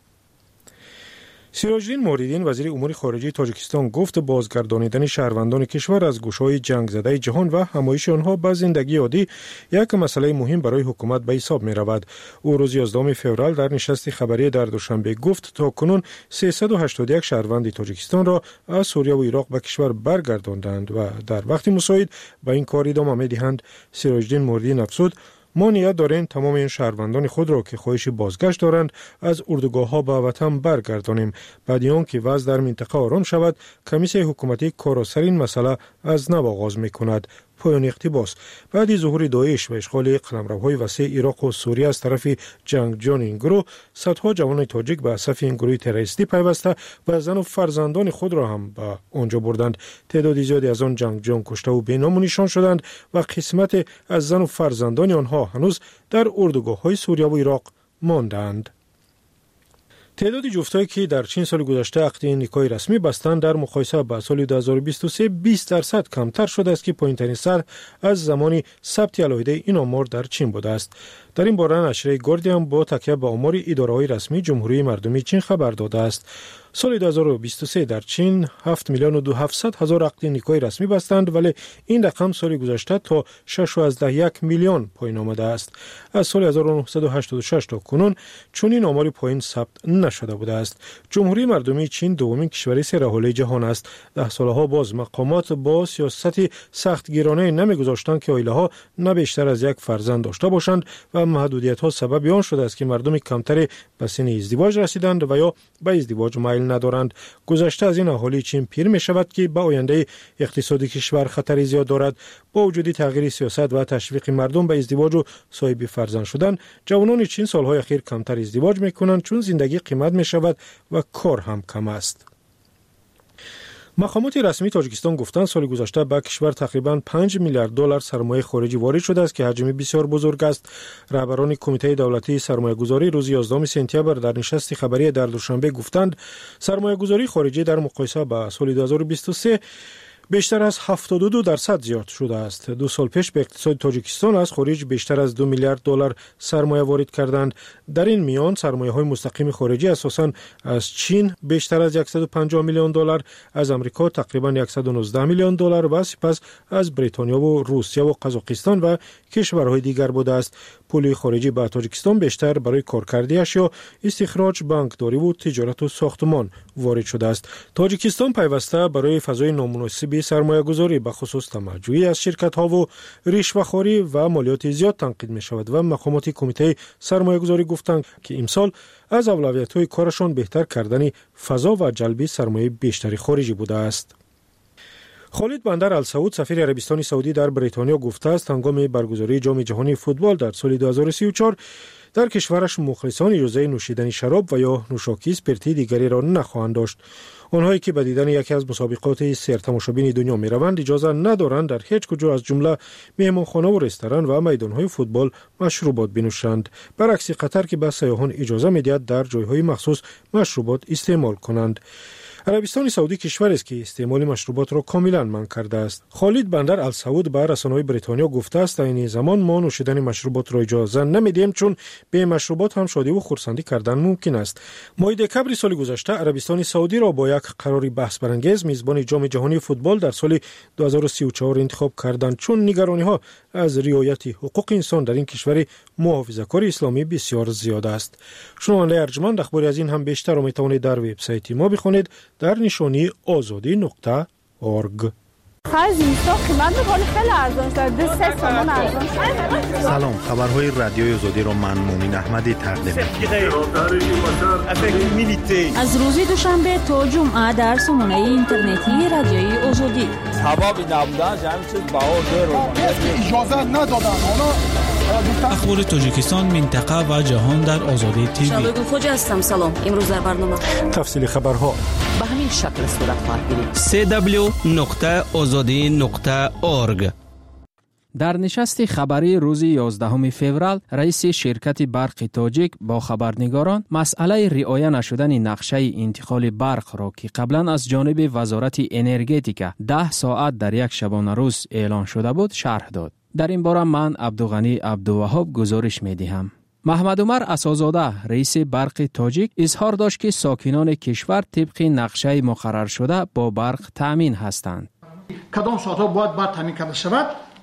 سیراجدین موریدین وزیر امور خارجه تاجیکستان گفت بازگردانیدن شهروندان کشور از گوشه‌های جنگ زده جهان و همایش آنها به زندگی عادی یک مسئله مهم برای حکومت به حساب می رود. او روز یازدهم فوریه در نشست خبری در دوشنبه گفت تا کنون سیصد و هشتاد و یک شهروند تاجیکستان را از سوریه و عراق به کشور برگرداندند و در وقت مساعد به این کار ادامه می دهند. سیراجدین موریدین افزود ما نیت داریم تمام این شهروندان خود را که خواهش بازگشت دارند از اردوگاه ها به وطن برگردانیم. بعد از آنکه وضع در منطقه آرام شود کمیسیون حکومتی کار سر این مسئله از نو آغاز می‌کند. پایان اقتباس. بعد از ظهور داعش و اشغال قلمروهای وسیع عراق و سوریه از طرف جنگجویان این گروه، صدها جوان تاجیک به صف این گروه تروریستی پیوسته و زن و فرزندان خود را هم به آنجا بردند. تعداد زیادی از آن جنگجویان کشته و بینام و نشان شدند و قسمت از زن و فرزندان آنها هنوز در اردوگاه‌های سوریه و عراق ماندند. تعداد جفتایی که در چین سال گذشته عقد نکاح رسمی بستند در مقایسه با سال دو هزار و بیست و سه بیست درصد کمتر شده است که پایین‌ترین سطح از زمانی ثبت علاوه این آمار در چین بوده است. در این باره نشریه گاردین با تکیه به آمار اداره‌های رسمی جمهوری مردمی چین خبر داده است. سال دو هزار و بیست و سه در چین هفت میلیون و هفتصد هزار عقد نکاح رسمی بستند، ولی این رقم سال گذشته تا شش و یک میلیون پایین آمده است. از سال هزار و نهصد و هشتاد و شش تا کنون چنین آماری پایین ثبت نشده بوده است. جمهوری مردمی چین دومین کشور سرحاله جهان است. ده سالها باز مقامات با سیاست سختگیرانه نمیگذاشتند که عائله‌ها نه بیشتر از یک فرزند داشته باشند و محدودیت‌ها سبب آن شده است که مردم کمتری به سن ازدواج رسیدند و یا به ازدواج میل ندارند. گذشته از این اهالی چین پیر می شود که به آینده اقتصادی کشور خطری زیاد دارد. با وجود تغییر سیاست و تشویق مردم به ازدواج و صاحب فرزند شدن، جوانان چین سالهای اخیر کمتر ازدواج می کنند چون زندگی قیمت می شود و کار هم کم است. مقامات رسمی تاجیکستان گفتند سال گذشته به کشور تقریباً پنج میلیارد دلار سرمایه خارجی وارد شده است که حجم بسیار بزرگ است. رهبران کمیته دولتی سرمایه‌گذاری روز یازدهم سپتامبر در نشست خبری در دوشنبه گفتند سرمایه‌گذاری خارجی در مقایسه با سال دو هزار و بیست و سه بیشتر از هفتاد و دو درصد زیاد شده است. دو سال پیش به اقتصاد تاجیکستان از خارج بیشتر از دو میلیارد دلار سرمایه وارد کردند. در این میان سرمایه های مستقیم خارجی اساساً از چین بیشتر از صد و پنجاه میلیون دلار، از امریکا تقریباً صد و نوزده میلیون دلار و سپس از بریتانیا و روسیه و قزاقستان و کشورهای دیگر بوده است. پول خارجی به تاجیکستان بیشتر برای کارکردی اشیا، استخراج، بانکداری و تجارت و ساختمان وارد شده است. تاجیکستان پیوسته برای فضای نامناسب سرمایه‌گذاری به خصوص تمجوی از شرکت‌ها و رشوه‌خواری و مالیات زیاد تنقید می‌شود و مقامات کمیته سرمایه‌گذاری گفتند که امسال از اولویت‌های کارشان بهتر کردن فضا و جلب سرمایه بیشتری خارجی بوده است. خالد بندر السعود سفیر عربستان سعودی در بریتانیا گفته است هنگام برگزاری جام جهانی فوتبال در سال دو هزار و سی و چهار در کشورش مخلصان اجازه نوشیدن شراب و یا نوشاکی اسپرتی دیگری را نخواهند داشت. آنهایی که به دیدن یکی از مسابقات سرتماشابین دنیا می روند اجازه ندارند در هیچ کجا از جمله مهمانخانه و رستوران و میدانهای فوتبال مشروبات بنوشند، برعکس قطر که به سیاحان اجازه می دهد در جایهای مخصوص مشروبات استعمال کنند. عربستان سعودی کشوری است که استعمال مشروبات را کاملا منع کرده است. خالد بندر السعود به رسانه‌های بریتانیا گفته است در این زمان ما نوشیدن مشروبات را اجازه نمیدیم چون به مشروبات هم شادی و خرسندی کردن ممکن است. ماه دکمبر سال گذشته عربستان سعودی را با یک قرار بحث برانگیز میزبان جام جهانی فوتبال در سال دو هزار و سی و چهار انتخاب کردند چون نگرانی‌ها از رعایت حقوق انسان در این کشور محافظه‌کار اسلامی بسیار زیاد است. شنونده ارجمند اخباری از این هم بیشتر را میتوانید در وبسایت ما بخوانید در نشانی آزادی نقطه اورگ. سلام، خبرهای رادیوی آزادی را من مومن احمدی تقدیم می‌کنم. از روز دوشنبه تا جمعه در سامانه اینترنتی رادیوی آزادی. سبب نبودن همین چیز باور اجازه ندادن. اخبار تاجیکستان، منطقه و جهان در آزادی تیوی. شادو خوجا هستم. سلام. امروز در برنامه تفصیل خبرها به همین شکل صورت خواهد گرفت. سی دبلیو نقطه آزادی نقطه اورگ. در نشست خبری روز یازدهم فوریه رئیس شرکت برق تاجیک با خبرنگاران مسئله رعایت نشدن نقشه انتقال برق را که قبلا از جانب وزارت انرژتیک ده ساعت در یک شبانه روز اعلان شده بود شرح داد. در این باره من عبدالغنی عبدالوهاب گزارش می دهم. محمد عمر اساسزاده رئیس برق تاجیک اظهار داشت که ساکنان کشور طبق نقشه مقرر شده با برق تامین هستند. کدام ساعت‌ها باید برق تامین کرده شود؟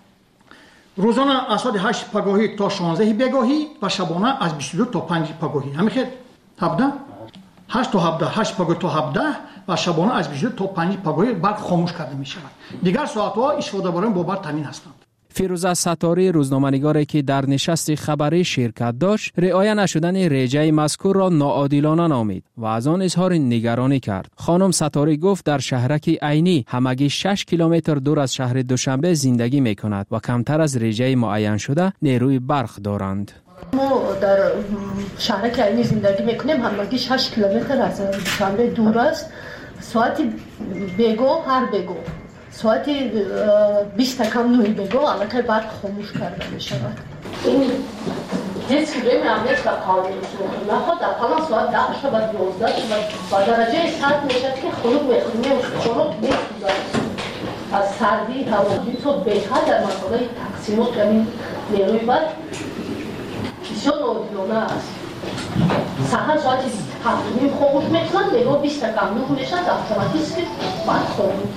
روزانه از ساعت هشت پگاهی تا شانزده بگاهی و شبانه از بیست و دو تا پنج پگاهی. همین که هفده هشت تا هفده هشت پگاهی تا هفده و شبانه از بیست و دو تا پنج پگاهی برق خاموش کرده می شود. دیگر ساعت‌ها استفاده برای با برق تامین هستند. فیروزه ستاری روزنامه‌نگاری که در نشست خبری شرکت داشت رعایت نشدن رجه مذکور را ناعادلانه نامید و از آن اظهار نگرانی کرد. خانم ستاری گفت در شهرک عینی همگی شش کیلومتر دور از شهر دوشنبه زندگی می‌کند و کمتر از رجه معین شده نیروی برق دارند. ما در شهرک عینی زندگی می‌کنیم، همگی شش کیلومتر از دوشنبه دور است. ساعت بگو هر بگو ساعت بیست کم نوی بگو علاقه برق خاموش کرده می شود. این هیچ که بیم امیت و قانون میکنه. نخواد در فلان ساعت ده شود دوازده شود با درجه سرد می شود که خلوق میخونیم خلوق میخونیم از سردی هوایی تو بهتر در مسئله تقسیمات کنیم نیروی برق بسیار ناعادلانه است. سهر ساعت هفت نیم خاموش میکنند بگو بیست کم نوی می شود اتوماتیک برق خاموش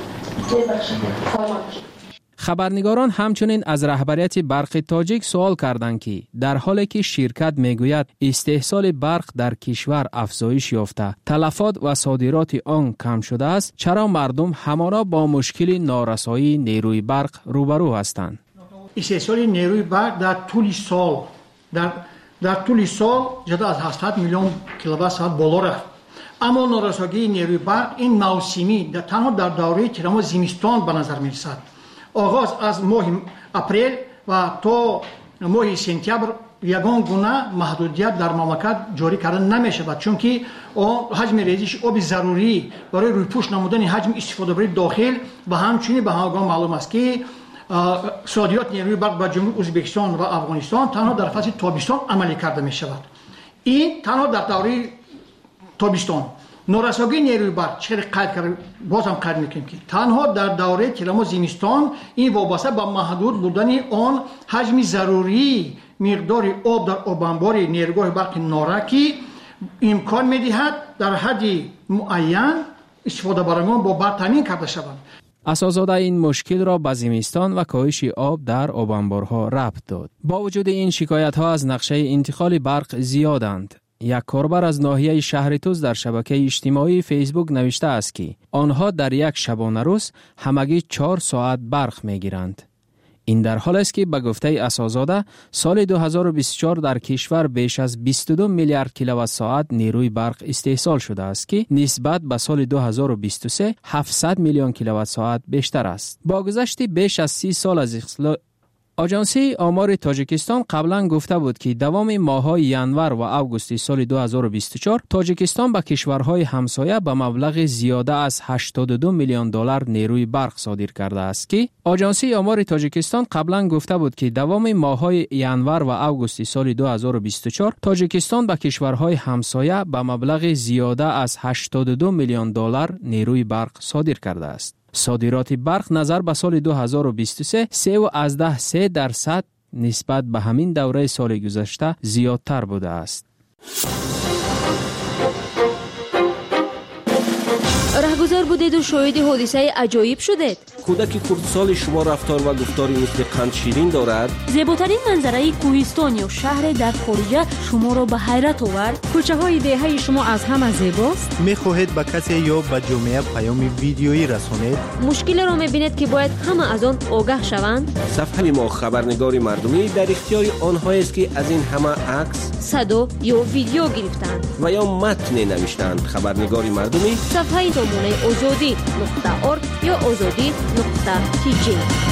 خبرنگاران همچنین از رهبریت برق تاجیک سوال کردند که در حالی که شرکت میگوید استحصال برق در کشور افزایش یافته، تلفات و صادرات آن کم شده است، چرا مردم همانا با مشکل نارسایی نیروی برق روبرو هستند؟ استحصال نیروی برق در طول سال در در طول سال جدا از هشتصد میلیون کیلووات ساعت بالا رفت. اما نارسایی نیروی برق این موسمی در تنها در دوره تیرماه زمستان به نظر می رسد. آغاز از ماه اپریل و تا ماه سپتامبر یگان گونه محدودیت در مملکت جاری کرده نمی شود چون که حجم ریزش آب ضروری برای رویپوش نمودن حجم استفاده برای داخل و همچنین به همگان معلوم است که صادرات نیروی برق به جمهوری ازبکستان و افغانستان تنها در فصل تابستان عملی کرده می شود. این تنها در دوره تابستان. نارسایی نیروی برق چرا قید کرده باز هم قید میکنیم که تنها در دوره تیرماه زمستان این وابسته به محدود بودن آن حجم ضروری مقدار آب در آب انبار نیروگاه برق نارکی امکان میدهد در حد معین استفاده برندگان با برق تامین کرده شوند. اساسزاده این مشکل را به زمستان و کاهش آب در آب انبارها ربط داد. با وجود این شکایت ها از نقشه انتقال برق زیادند. یک کاربر از ناحیه شهر توز در شبکه اجتماعی فیسبوک نوشته است که آنها در یک شبانه روز همگی چهار ساعت برق می گیرند. این در حال است که به گفته اساسزاده سال دو هزار و بیست و چهار در کشور بیش از بیست و دو میلیارد کیلووات ساعت نیروی برق استحصال شده است که نسبت به سال دو هزار و بیست و سه هفتصد میلیون کیلووات ساعت بیشتر است. با گذشت بیش از سی سال از آژانسی آمار تاجیکستان قبلا گفته بود که دوام ماه‌های ینور و آگوست سال دو هزار و بیست و چهار تاجیکستان به کشورهای همسایه به مبلغ زیاده از هشتاد و دو میلیون دلار نیروی برق صادر کرده است که آژانسی آمار تاجیکستان قبلا گفته بود که دوام ماه‌های ینور و آگوست سال دو هزار و بیست و چهار تاجیکستان به کشورهای همسایه به مبلغ زیاده از هشتاد و دو میلیون دلار نیروی برق صادر کرده است. صادرات برق نظر به سال دو هزار و بیست و سه سه و از ده سه درصد نسبت به همین دوره سال گذشته زیادتر بوده است. رهگذر بودید و شاهد حادثه عجایب شدید. کودک خردسال شما رفتار و گفتاری مثل قند شیرین دارد. زیباترین منظره کوهستان یا شهر در خارج شما را به حیرت آورد. کوچه های دهه شما از همه زیباست. میخواهید به کسی یا به جامعه پیام ویدیویی رسانید؟ مشکل را میبینید که باید همه از آن آگاه شوند. صفحه ما خبرنگار مردمی در اختیار آنهایی است که از این همه عکس، صدا یا ویدیو گرفتند و یا متن نوشتند. خبرنگار مردمی صفحه نمونه آزادی نقطه ارگ یا آزادی نقطه تی جی.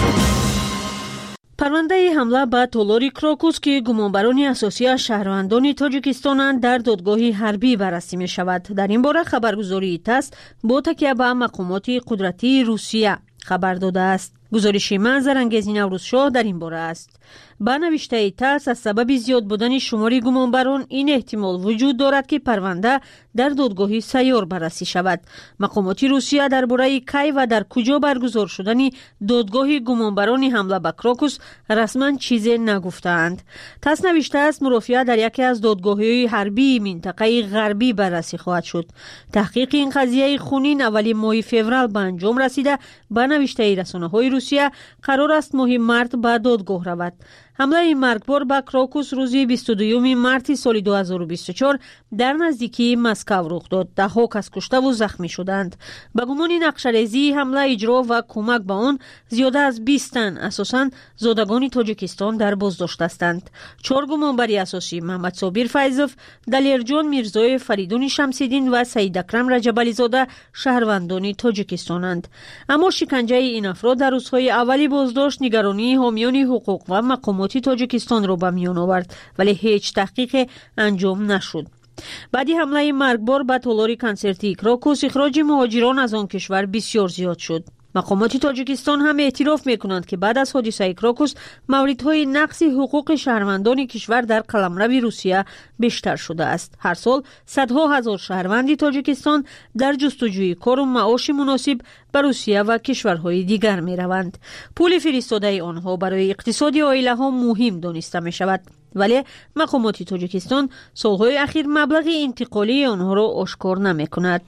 پرونده حمله به تالار کراکوس که گمانبران اساسی از شهروندان تاجیکستانند در دادگاه حربی بررسی می شود. در این باره خبرگزاری تاس با تکیه به مقامات قدرتی روسیه خبر داده است. گزارش من زرنگزی نوروزشاه در این باره است. با نوشته تاس از سبب زیاد بودن شمار گمانبران این احتمال وجود دارد که پرونده در دادگاه سیار بررسی شود. مقامات روسیه درباره کی و در کجا برگزار شدن دادگاه گمانبران حمله به کراکوس رسما چیزی نگفتند. تاس نوشته است مرافعه در یکی از دادگاه‌های حربی منطقه غربی بررسی خواهد شد. تحقیق این قضیه خونین اولی ماه فوریه به انجام رسیده. با نوشته رسانه‌های روسیه قرار است ماه مارت به دادگاه رود. حمله مرگبار به کراکوس روز بیست و دوم مارت سال دو هزار و بیست و چهار در نزدیکی مسکو رخ داد. ده ها کس کشته و زخمی شدند. به گمان نقشه‌ریزی حمله اجرا و کمک به آن زیاده از بیست تن اساساً زادگان تاجیکستان در بازداشت هستند. چهار گمانبر اساسی محمد صابر فیضوف، دلیرجان میرزای فریدون شمس‌الدین و سید اکرم رجب‌علی زاده شهروندان تاجیکستانند. اما شکنجه این افراد در روزهای اولی بازداشت نگرانی حامیان حقوق و مقامات تاجیکستان را به میان آورد، ولی هیچ تحقیق انجام نشد. بعدی حمله مرگبار به تالار کنسرتی کراکوس اخراج مهاجران از آن کشور بسیار زیاد شد. مقامات تاجیکستان هم اعتراف میکنند که بعد از حادثه کراکوس موردهای نقض حقوق شهروندان کشور در قلمرو روسیه بیشتر شده است. هر سال صدها هزار شهروند تاجیکستان در جستجوی کار و معاش مناسب به روسیه و کشورهای دیگر می روند. پول فرستاده آنها برای اقتصاد عائله ها مهم دانسته می شود، ولی مقامات تاجیکستان سالهای اخیر مبلغ انتقالی آنها را آشکار نمی کند.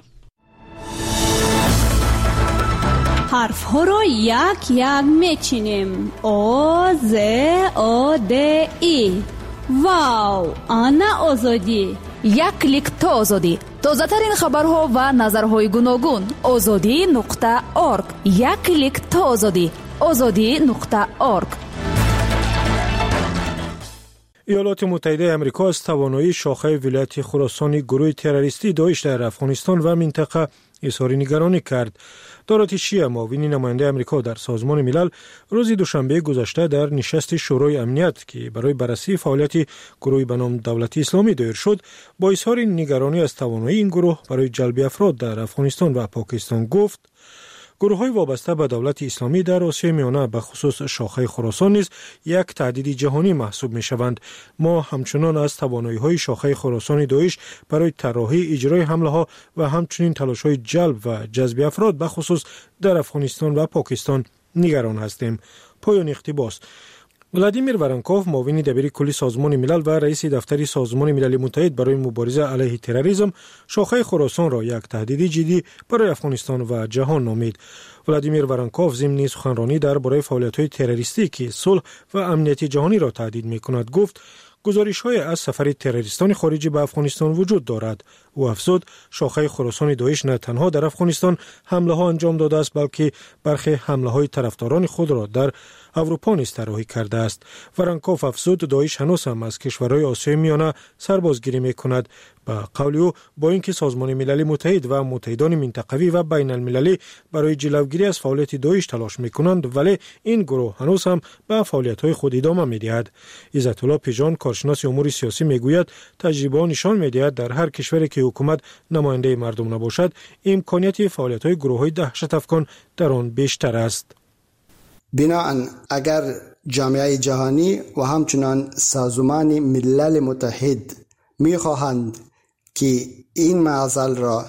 حرف ها را یک یک میچینیم. آ ز آ د ای. واو، آنا آزادی. یک کلیک تا آزادی. تازه ترین خبرها و نظرهای گوناگون. آزادی نقطه ارگ. یک کلیک تا آزادی. آزادی نقطه ارگ. ایالات متحده آمریکا از توانایی شاخه ولایت خراسان گروه تروریستی داعش در افغانستان و منطقه اظهار نگرانی کرد. داراتی شیعه معاون نماینده آمریکا در سازمان ملل روز دوشنبه گذشته در نشست شورای امنیت که برای بررسی فعالیت گروهی به نام دولت اسلامی دایر شد، با اظهار نگرانی از توانایی این گروه برای جلب افراد در افغانستان و پاکستان گفت: گروه‌های وابسته به دولت اسلامی در آسیای میانه به خصوص شاخه خراسان نیز یک تهدید جهانی محسوب می‌شوند. ما همچنان از توانایی‌های شاخه خراسان داعش برای طراحی اجرای حمله‌ها و همچنین تلاش‌های جلب و جذب افراد به خصوص در افغانستان و پاکستان نگران هستیم. پایان اقتباس. ولادیمیر ورانکوف، معاون دبیر کلی سازمان ملل و رئیس دفتر سازمان ملل متحد برای مبارزه علیه تروریسم، شاخه خراسان را یک تهدید جدی برای افغانستان و جهان نامید. ولادیمیر ورانکوف ضمن سخنرانی درباره فعالیت‌های تروریستی که صلح و امنیت جهانی را تهدید می‌کند گفت: گزارش‌های از سفر تروریستان خارجی به افغانستان وجود دارد. او افزود شاخه خراسان داعش نه تنها در افغانستان حمله ها انجام داده است، بلکه برخی حمله های طرفداران خود را در اروپا نیز طراحی کرده است. ورانکوف افزود داعش هنوز هم از کشورهای آسیای میانه سربازگیری میکند. با قول او با اینکه سازمان ملل متحد و متحدان منطقوی و بین المللی برای جلوگیری از فعالیت داعش تلاش میکنند، ولی این گروه هنوز هم به فعالیت‌های خود ادامه میدهد. عزت الله پیجان کارشناس امور سیاسی میگوید تجربه نشان میدهد در هر کشوری که حکومت نماینده مردم نباشد امکانیت فعالیت‌های گروه‌های دهشت افکن در آن بیشتر است. بنابراین اگر جامعه جهانی و همچنان سازمان ملل متحد می‌خواهند که این معضل را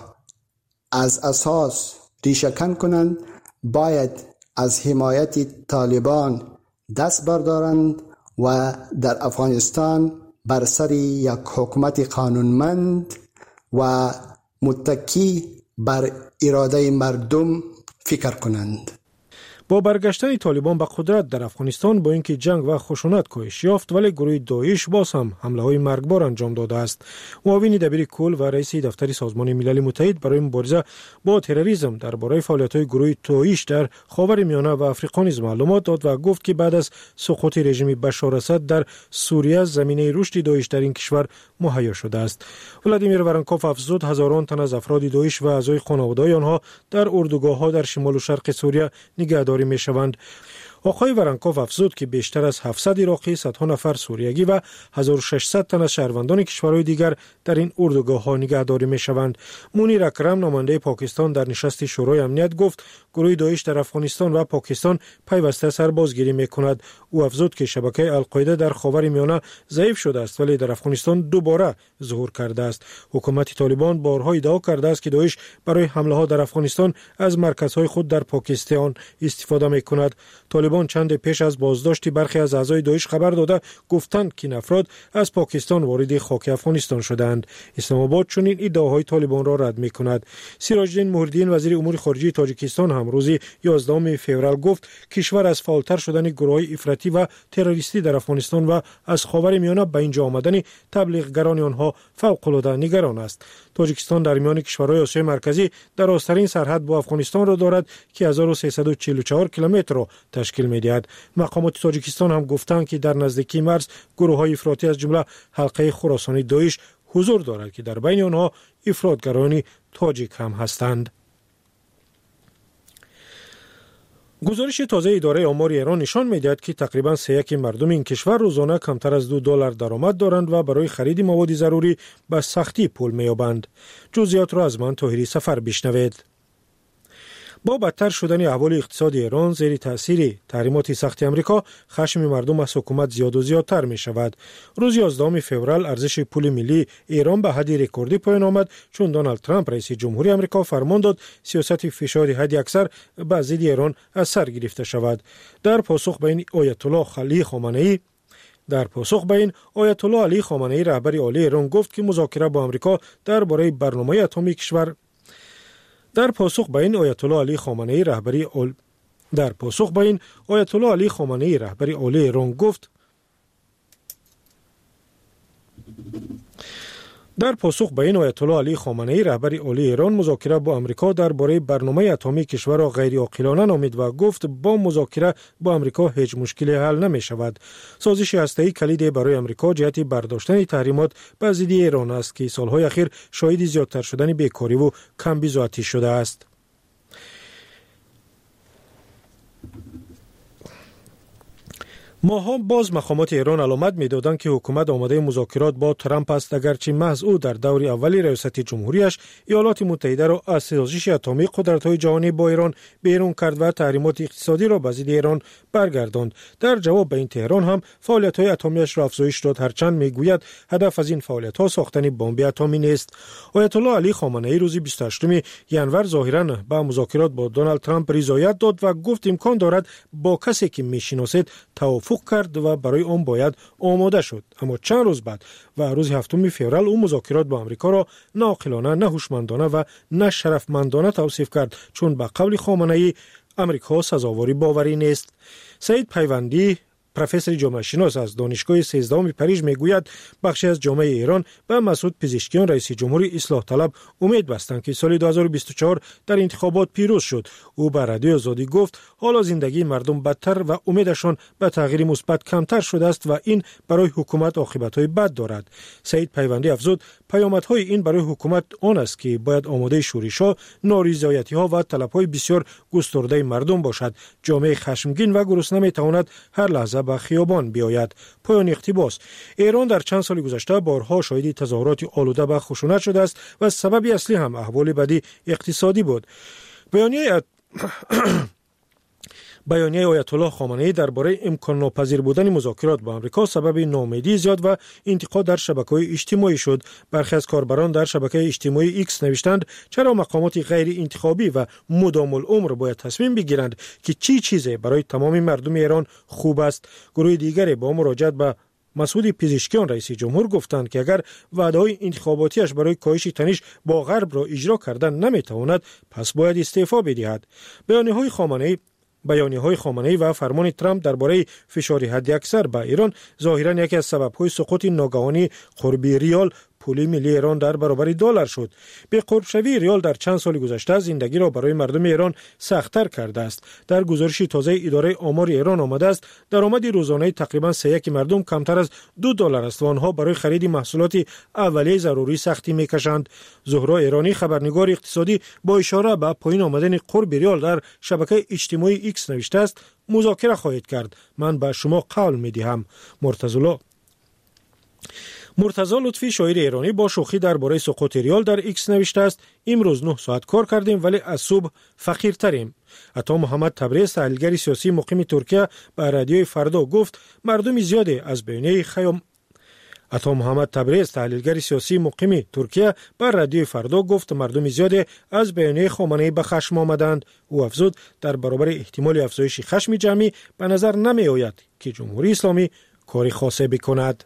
از اساس ریشه‌کن کنند، باید از حمایت طالبان دست بردارند و در افغانستان بر سر یک حکومت قانونمند و متکی بر اراده مردم فکر کنند. با برگشتن طالبان به قدرت در افغانستان با اینکه جنگ و خشونت کاهش یافت، ولی گروه داعش باز هم حمله‌های مرگبار انجام داده است. معاون دبیر کل و رئیس دفتر سازمان ملل متحد برای مبارزه با تروریسم درباره فعالیت‌های گروه داعش در خاورمیانه و افریقا نیز معلومات داد و گفت که بعد از سقوط رژیم بشار اسد در سوریه زمینه رشد داعش در این کشور مهیا شده است. ولادیمیر ورانکوف افزود هزاران تن از افراد داعش و اعضای خانواده آنها در اردوگاه‌ها در شمال و شرق سوریه نگهداری می‌شوند. آقای ورانکوف افزود که بیشتر از هفتصد عراقی، صدها نفر سوریگی و هزار و ششصد تن از شهروندان کشورهای دیگر در این اردوگاه‌ها نگهداری می‌شوند. منیر اکرم نماینده پاکستان در نشست شورای امنیت گفت گروه داعش در افغانستان و پاکستان پیوسته سربازگیری می‌کند. او افزود که شبکه القاعده در خاورمیانه ضعیف شده است ولی در افغانستان دوباره ظهور کرده است. حکومت طالبان بارها ادعا کرده است که داعش برای حمله‌ها در افغانستان از مرکزهای خود در پاکستان استفاده می‌کند. طالبان چند پیش از بازداشت برخی از اعضای داعش خبر داده گفتند که این افراد از پاکستان وارد خاک افغانستان شدند. اسلام آباد چنین ادعاهای طالبان را رد می‌کند. سراج الدین محردین وزیر امور خارجه تاجیکستان هم روز یازدهم فوریه گفت کشور از فعالتر شدن گروه‌های افراطی و تروریستی در افغانستان و از خاورمیانه به اینجا آمدن تبلیغگران آنها فوق‌العاده نگران است. تاجیکستان در میان کشورهای آسیای مرکزی درازترین سرحد با افغانستان را دارد که هزار و سیصد و چهل و چهار کیلومتر را تشکیل می‌دهد. مقامات تاجیکستان هم گفتند که در نزدیکی مرز گروه‌های افراطی از جمله حلقه خراسانی داعش حضور دارد که در بین آنها افراطگران تاجیک هم هستند. گزارش تازه اداره آمار ایران نشان می‌دهد که تقریباً سه یک مردم این کشور روزانه کمتر از دو دلار درآمد دارند و برای خرید مواد ضروری به سختی پول می‌یابند. جزئیات را از من طاهری سفر بشنوید. با بدتر شدن احوال اقتصادی ایران زیر تاثیر تحریمات سخت آمریکا، خشم مردم از حکومت زیاد و زیادتر می شود. روز یازدهم فوریه ارزش پول ملی ایران به حد رکوردی پایان آمد چون دونالد ترامپ رئیس جمهوری آمریکا فرمان داد سیاست فشار حد اکثر به ضد ایران از سر گرفته شود. در پاسخ به این آیت الله علی خامنه‌ای در پاسخ به این آیت الله علی خامنه‌ای رهبر عالی ایران گفت که مذاکره با آمریکا درباره برنامه اتمی کشور در پاسخ به این آیت الله علی خامنه‌ای رهبری اول... در پاسخ به این آیت الله علی خامنه‌ای رهبری عالی ایران گفت در پاسخ به این آیت الله علی خامنه‌ای رهبر عالی ایران مذاکره با آمریکا درباره برنامه اتمی کشور را غیر عاقلانه نامید و گفت با مذاکره با آمریکا هیچ مشکلی حل نمی شود. سازش هسته‌ای کلیدی برای آمریکا جهت برداشتن تحریمات بر ضد ایران است که سالهای اخیر شاهد زیادتر شدن بیکاری و کمبود آتش شده است. ماها باز مقامات ایران علامت می‌دادند که حکومت آماده مذاکرات با ترامپ است، اگرچه محض او در دور اولی ریاست جمهوریش ایالات متحده را از سازش اتمی قدرت‌های جهانی با ایران بیرون کرد و تحریمات اقتصادی را به ضد ایران برگرداند. در جواب به این تهران هم فعالیت‌های اتمیش را افزایش داد، هرچند می‌گوید هدف از این فعالیت‌ها ساختن بمب اتمی نیست. آیت الله علی خامنه‌ای روز بیست و هشتم ژانویه ظاهراً به مذاکرات با دونالد ترامپ رضایت داد و گفت امکان دارد با کسی که می‌شناسید توافق کرد و برای آن باید آماده شد. اما چند روز بعد و روز هفتم فوریه او مذاکرات با آمریکا را ناعاقلانه، نه هوشمندانه و نه شرفمندانه توصیف کرد، چون به قول خامنه‌ای آمریکا سزاوار باوری نیست. سعید پیوندی پروفسور جامعه شناس از دانشگاه سیزدهم پاریژ میگوید بخشی از جامعه ایران به مسعود پزشکیان رئیس جمهوری اصلاح طلب امید بستند که سال دو هزار و بیست و چهار در انتخابات پیروز شد. او به رادیو آزادی گفت حالا زندگی مردم بدتر و امیدشان به تغییر مثبت کمتر شده است و این برای حکومت عاقبت‌های بد دارد. سعید پیوندی افزود پیامدهای این برای حکومت آن است که باید آماده شورش‌ها، نارضایتی‌ها و طلب‌های بسیار گسترده مردم باشد. جامعه خشمگین و گرسنه می‌تواند هر لحظه به خیابان بیاید. پایان اقتباس. ایران در چند سال گذشته بارها شاهد تظاهرات آلوده به خشونت شده است و سبب اصلی هم احوال بدی اقتصادی بود. بیانیه بیانیه آیت الله خامنه‌ای درباره امکان ناپذیر بودن مذاکرات با آمریکا سبب ناامیدی زیاد و انتقاد در شبکه‌های اجتماعی شد. برخی از کاربران در شبکه اجتماعی ایکس نوشتند چرا مقامات غیر انتخابی و مدام العمر باید تصمیم بگیرند که چی چیزی برای تمام مردم ایران خوب است. گروه دیگری با مراجعت به مسعود پزشکیان رئیس جمهور گفتند که اگر وعده‌های انتخاباتیش برای کاهش تنش با غرب را اجرا کردن نمیتواند پس باید استعفا بدهد. بیانیه‌های خامنه‌ای بیانیه‌های خامنه‌ای و فرمان ترامپ درباره فشار حداکثر به ایران ظاهراً یکی از سبب‌های سقوط ناگهانی قرب ریال پول ملی ایران در برابر دلار شد. به قرب شوی ریال در چند سال گذشته زندگی را برای مردم ایران سخت‌تر کرده است. در گزارش تازه اداره آمار ایران آمده است درآمد روزانه تقریباً سه یک مردم کمتر از دو دلار است و آنها برای خرید محصولات اولیه ضروری سختی می‌کشند. زهرا ایرانی خبرنگار اقتصادی با اشاره به پایین آمدن قرب ریال در شبکه اجتماعی ایکس نوشته است مذاکره خواهید کرد. من به شما قول می‌دهم. مرتضی مرتضی لطفی شاعر ایرانی با شوخی درباره سقوط ریال در ایکس نوشته است امروز نه ساعت کار کردیم ولی از صبح فقیرتریم. عطا محمد تبریز تحلیلگر سیاسی مقیم ترکیه به رادیوی فردا گفت مردم زیادی از بیانیه خیام عطا محمد تبریز تحلیلگر سیاسی مقیم ترکیه به رادیوی فردا گفت مردم زیادی از بیانیه خامنه‌ای به خشم آمدند. او افزود در برابر احتمال افزایش خشم جمعی به نظر نمی آید که جمهوری اسلامی کاری خاصی بکند.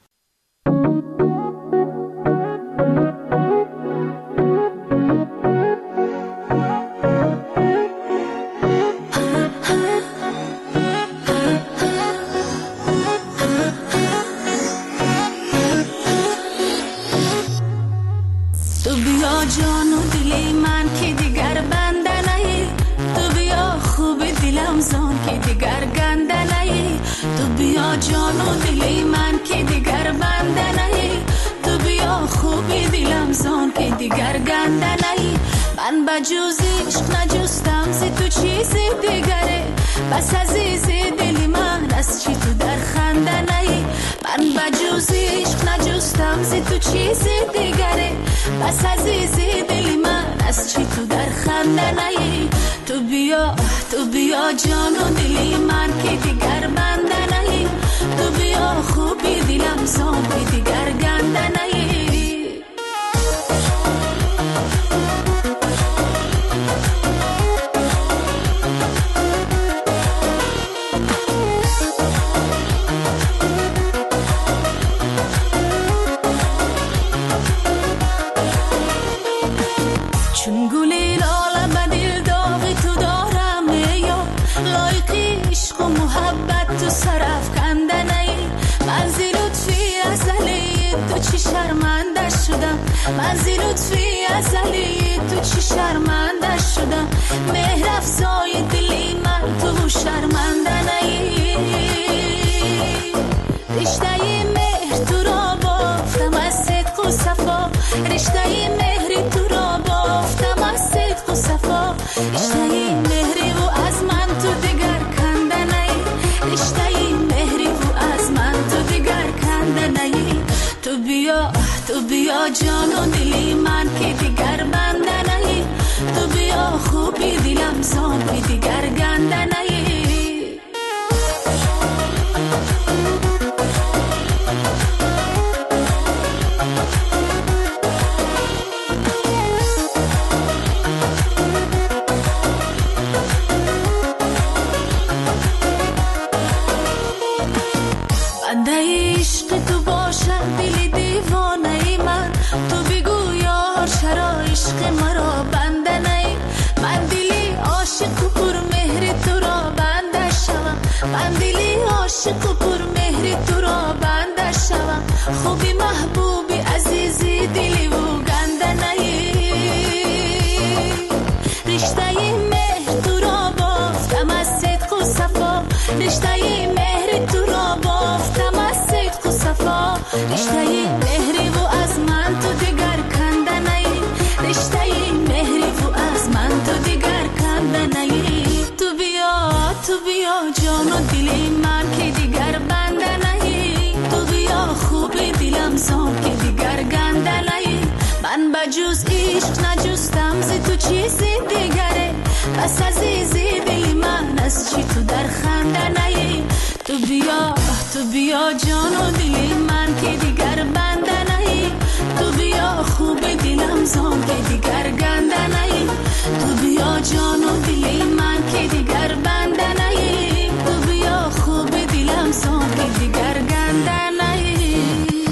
جان و دل من که دیگر بنده نهی تو بیا خوب دلم زان که دیگر گنده نهی تو بیا جان و دل من که دیگر بنده نهی تو بیا خوب دلم زان که دیگر گنده نهی من بجوز عشق نجستم زی تو چیزی دیگره بس عزیز دل من از چی تو در خنده نهی من بجوز عشق نجستم زی تو چیزی دیگره بس عزیز دل من از چی تو در خنده نهی تو بیا تو بیا جان و دل من که دیگر بنده نهی تو بیا خوبی دلم زان که دیگر گنده نهی شرمنده شدم من زی لطفی ازلی تو چی شرمنده شدم مهر افزای دلی من تو شرمنده نهی رشته مهر تو را بافتم از صدق و صفا رشته مهر تو را بافتم از صدق و صفا رشته مهری و از من تو دیگر کنده نهی رشته مهری و از من تو دیگر کنده نهی تو بیا تو بیا جان و دلی من که دیگر بنده نهی تو بیا خوبی دلم زان که دیگر گنده نهی بنده عشق تو باشم دلی دیوانه ای من تو بگو یار چرا عشق مرا بنده نی من دلی عاشق و پر مهر تو را عاشق و پر مهری تو را بنده شوم خوبی محبوبی عزیزی دلی و گنده نهی رشته مهر تو را بافتم از صدق و صفا رشته مهر تو را بافتم از صدق و صفا رشته مهری و از من تو دیگر کنده نهی رشته مهری و از من تو دیگر کنده نهی تو بیا تو بیا جان و دلی من که دیگر بنده نهی تو بیا خوبی دلم زان که دیگر گنده نهی من بجوز عشق نجستم زی تو چیزی دیگره بس عزیزی دلی من از چی تو در خنده نهی تو بیا تو بیا جان و دلی من که دیگر بنده نهی تو بیا خوبی دلم زان که دیگر گنده نهی تو بیا جان و دلی من که دیگر بنده نهی تو بیا خوبی دلم زان که دیگر گنده نهی.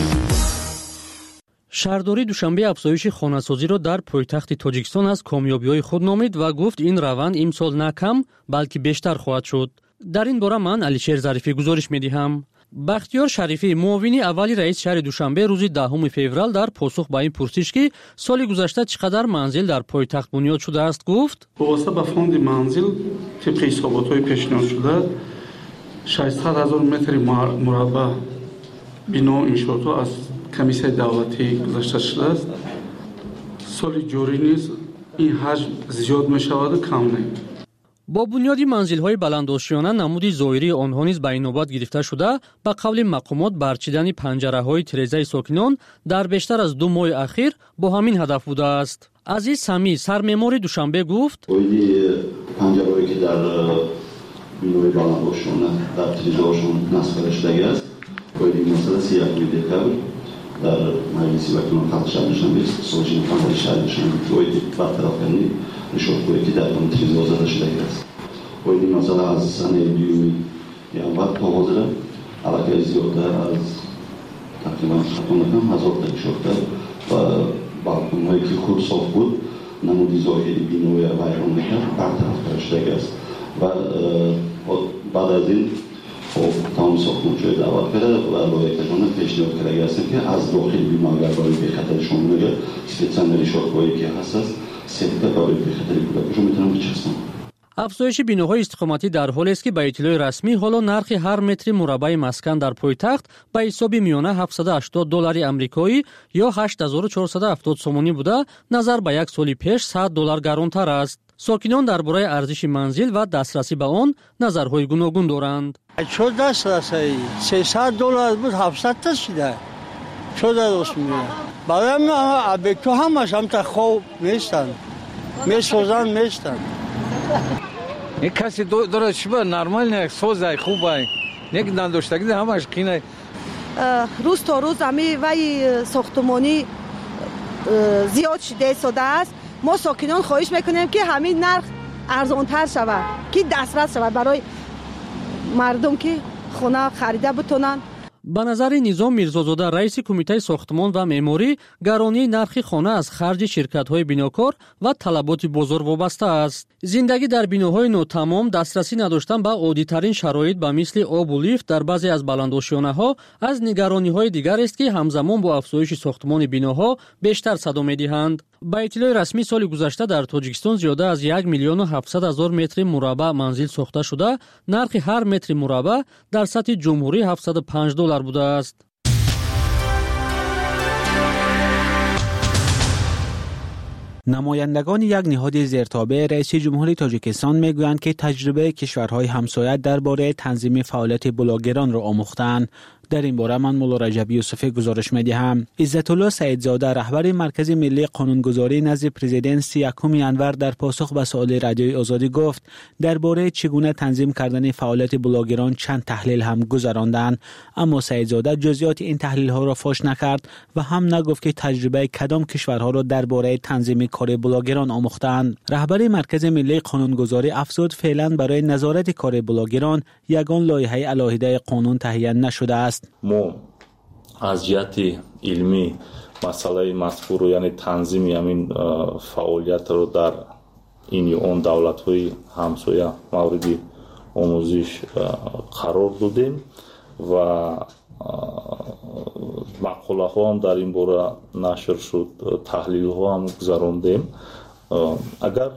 شهرداری دوشنبه افزایش خانه‌سازی را در پایتخت تاجیکستان از کامیابی‌های خود نامید و گفت این روند امسال نه کم بلکه بیشتر خواهد شد. در این باره من علیشیر ظریفی گزارش می‌دهم. بختیار شریفی معاون اولی رئیس شهر دوشنبه روز دهم فوریه در پاسخ به این پرسش که سال گذشته چقدر منزل در پایتخت بنیاد شده است گفت: وابسته به فوند منزل طبق حسابات‌های پیشنهاد شده ششصد هزار متر مربع بنا انشاءات از کمیسیون دولتی گذاشته شده است. سال جاری نیز این حجم زیاد می‌شود و کم نه. با بنیادی منزل‌های بلندآشیانه نمودی ظاهری آنها نیز به نوبت گرفته شده به قول مقامات برچیدن پنجره‌های تیره‌ای ساکنان در بیشتر از دو ماه اخیر با همین هدف بوده است. عزیز سمی سرمعمار دوشنبه گفت: اویدی پنجره‌ای که در بنیاد بلندآشیانه در تیره‌هاشون نصب شده است اویدی مثلا سی یک میلیون قبل در مجلس وکیلان خلق شهر دوشنبه سوژین فاند شهر دوشنبه اویدی برطرف کنی نشون که در اون تیز آزاد شده است. اویدی مثلا از سنه بیومی یا وقت تا حاضر علاقه زیادتر از تقریبا خطون کم هزار تا شده و بالکون‌هایی که خود صاف بود نمودی ظاهری بینوی ویران میکرد برطرف شده است و بعد از این تمام ساختمان‌های دعوت کرده و لایحه‌شون پیشنهاد کرده است که از داخل بیمه اگر برای بخاطر شما نگه سپیڅن شاخه‌ای که هست سپیڅن برای بخاطر کودکشون میتونن بچسبن. افزایش بیناهای استقامتی در حالی است که به اطلاع رسمی حالا نرخ هر متر مربع مسکن در پایتخت به حساب میانه هفتصد و هشتاد دلار آمریکایی یا هشت هزار و چهارصد و هفتاد سومانی بوده نظر به یک سال پیش صد دلار گرانتر است. ساکنان درباره ارزش منزل و دسترسی به آن نظرهای گوناگون دارند. چه دسترسی؟ سیصد دلار بود هفتصد تا شده. چه درست میگه؟ برای من ابیکتو همش هم تا خوب نیستن. میسوزن نیستن. یک کسی داره شبه نرمال نه سوزه خوبه. یک نداشتگی همش کینه. روز تا روز همی وی ساختمانی زیاد شده شده است. ما ساکنان خواهش میکنیم که همین نرخ ارزانتر شود که دسترس شود برای مردم که خونه خریده بتونن. به نظر نظام میرزازاده رئیس کمیته ساختمان و معماری گرانی نرخ خانه از خرج شرکت‌های بناکار و طلبات بازار وابسته است. زندگی در بناهای ناتمام دسترسی نداشتن به عادی‌ترین شرایط به مثل آب و لیفت در بعضی از بلندآشیانه‌ها از نگرانی‌های دیگر است که همزمان با افزایش ساختمان بناها بیشتر صدا می‌دهند. با اطلاع رسمی سال گذشته در تاجیکستان زیاده از یک میلیون و هفتصد هزار متر مربع منزل ساخته شده، نرخ هر متر مربع در سطح جمهوری هفتصد و پنج دلار بوده است. نمایندگان یک نهاد زیرتابع رئیس جمهوری تاجیکستان میگویند که تجربه کشورهای همسایه درباره تنظیم فعالیت بلاگران را آموختند. در این باره من مولا رجبی یوسفی گزارش می‌دهم. عزت الله سعیدزاده رهبر مرکز ملی قانونگذاری نزد پرزیدنت یکم ینور در پاسخ به سوال رادیوی آزادی گفت درباره چگونه تنظیم کردن فعالیت بلاگران چند تحلیل هم گذراندند، اما سعیدزاده جزئیات این تحلیل ها را فاش نکرد و هم نگفت که تجربه کدام کشورها را درباره تنظیم کار بلاگران آموختند. رهبر مرکز ملی قانونگذاری افزود فعلا برای نظارت کار بلاگران یگان لایحه علاهده قانون تهیه نشده است. ما از جهت علمی مسئله مذکور یعنی تنظیم همین فعالیت رو در این اون دولت‌های همسایه مورد آموزش قرار دادیم و مقاله ها هم در این باره نشر شد، تحلیل ها هم گذراندیم. اگر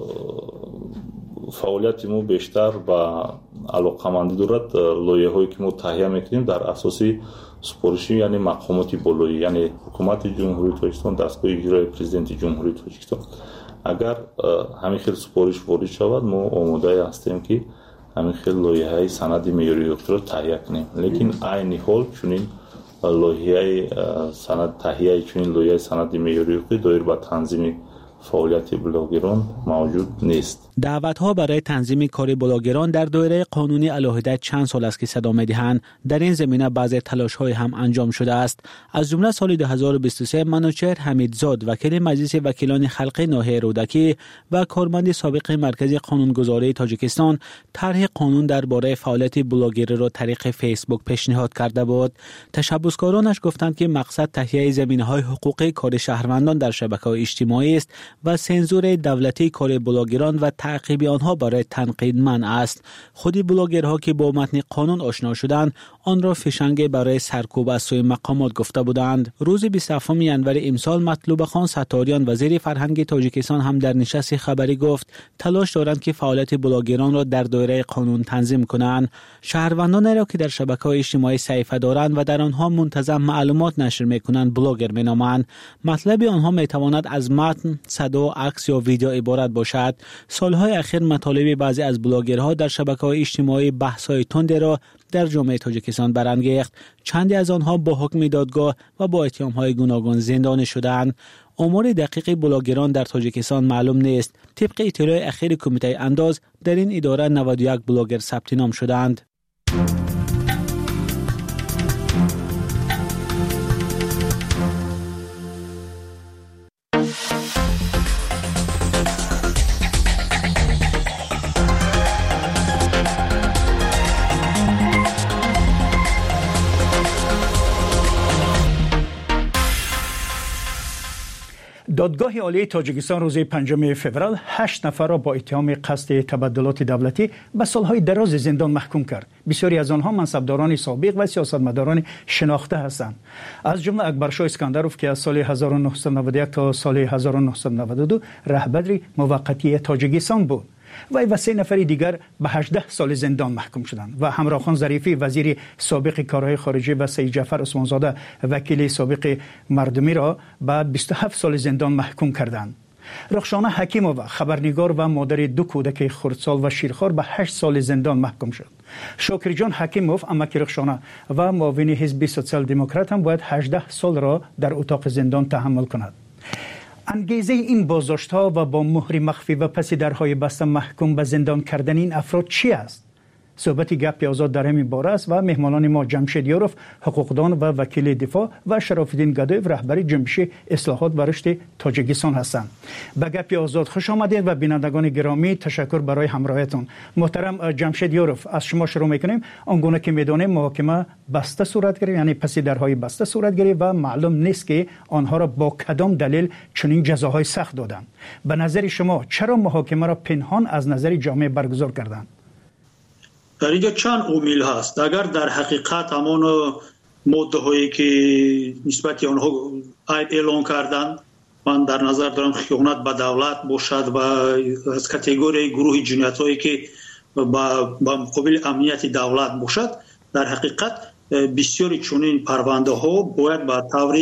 فعالیت ما بیشتر با علاقمندی دارد، لایحه هایی که ما تهیه میکنیم در اساسی سپارشی یعنی مقامات بالایی، یعنی حکومت جمهوری تاجیکستان، دستگاه اجرایی پرزیدنت جمهوری تاجیکستان، اگر همین خیلی سپارش وارد شود ما آماده هستیم که همین خیلی لایحه سند معیاری دکترا تهیه کنیم. لیکن عین حال چنین لایحه سند تهیه چنین لایحه سند معیاری دکترا دایر به تنظیم فعالیت بلاگران موجود نیست. دعوت‌ها برای تنظیم کار بلاگران در دایره قانونی علیحده چند سال است که صدا می‌دهند. در این زمینه بعضی تلاش‌های هم انجام شده است. از جمله سال دو هزار و بیست و سه منوچهر حمیدزاد وکیل مجلس وکیلان خلقی ناحیه رودکی و کارمند سابق مرکز قانونگذاری تاجیکستان طرح قانون درباره فعالیت بلاگری را طریق فیسبوک پیشنهاد کرده بود. تشبثکارانش گفتند که مقصد تهیه زمینه‌های حقوقی کار شهروندان در شبکه‌های اجتماعی است و سنزور دولتی کار بلاگران و تعقیب آنها برای تنقید منع است. خودی بلاگرها که با متن قانون آشنا شدند آن را فشنگ برای سرکوب از سوی مقامات گفته بودند. روز بیست و هفتم ژانویه امسال مطلوب خان ستاریان وزیر فرهنگ تاجیکستان هم در نشست خبری گفت تلاش دارند که فعالیت بلاگران را در دایره قانون تنظیم کنند. شهروندان را که در شبکه‌های اجتماعی صحیفه دارند و در آنها منتظم معلومات نشر می‌کنند بلاگر می‌نامند. مطلب آنها می‌تواند از متن، صدا، عکس یا ویدیو عبارت باشد. سالهای اخیر مطالب بعضی از بلاگرها در شبکه‌های اجتماعی بحث‌های تند را در جامعه تاجیکستان برانگیخت. چندی از آنها با حکم دادگاه و با اتهام‌های گوناگون زندانی شدند. امور دقیق بلاگران در تاجیکستان معلوم نیست. طبق اطلاع اخیر کمیته انداز در این اداره نود و یک بلاگر ثبت نام شدند. دادگاه عالی تاجیکستان روز پنجم فوریه هشت نفر را با اتهام قصد تبدلات دولتی به سالهای دراز زندان محکوم کرد. بسیاری از آنها منصبداران سابق و سیاستمداران شناخته هستند. از جمله اکبرشاه اسکندروف که از سال هزار و نهصد و نود و یک تا سال هزار و نهصد و نود و دو رهبر موقتی تاجیکستان بود. و و سه نفر دیگر به هجده سال زندان محکوم شدند و همراه خان ظریفی وزیر سابق کارهای خارجه و سید جعفر عثمانزاده وکیل سابق مردمی را به بیست و هفت سال زندان محکوم کردند. رخشانه حکیمووا خبرنگار و مادر دو کودک خردسال و شیرخوار به هشت سال زندان محکوم شد. شاکر جان حکیموف امک رخشانه و معاون حزب سوسیال دموکرات هم باید هجده سال را در اتاق زندان تحمل کند. انگیزه این بازداشت‌ها و با مهر مخفی و پس درهای بسته محکوم به زندان کردن این افراد چی است؟ صحبت گپ آزاد در همین باره است و مهمانان ما جمشید یاروف حقوقدان و وکیل دفاع و شرف الدین گدایف رهبر جنبش اصلاحات و رشد تاجیکستان هستند. به گپ آزاد خوش آمدید و بینندگان گرامی تشکر برای همراهیتون. محترم جمشید یاروف از شما شروع میکنیم. آنگونه که میدونیم محاکمه بسته صورت گرفت، یعنی پس درهای بسته صورت گرفت و معلوم نیست که آنها را با کدام دلیل چنین جزاهای سخت دادند. به نظر شما چرا محاکمه را پنهان از نظر جامعه برگزار کردند؟ در اینجا چند امیل هست. اگر در حقیقت همان ماده هایی که نسبت آنها عیب اعلان کردن من در نظر دارم خیانت به دولت باشد و از کاتگوری گروه جنایت هایی که با مقابل امنیت دولت باشد، در حقیقت بسیاری چنین پرونده ها باید به طور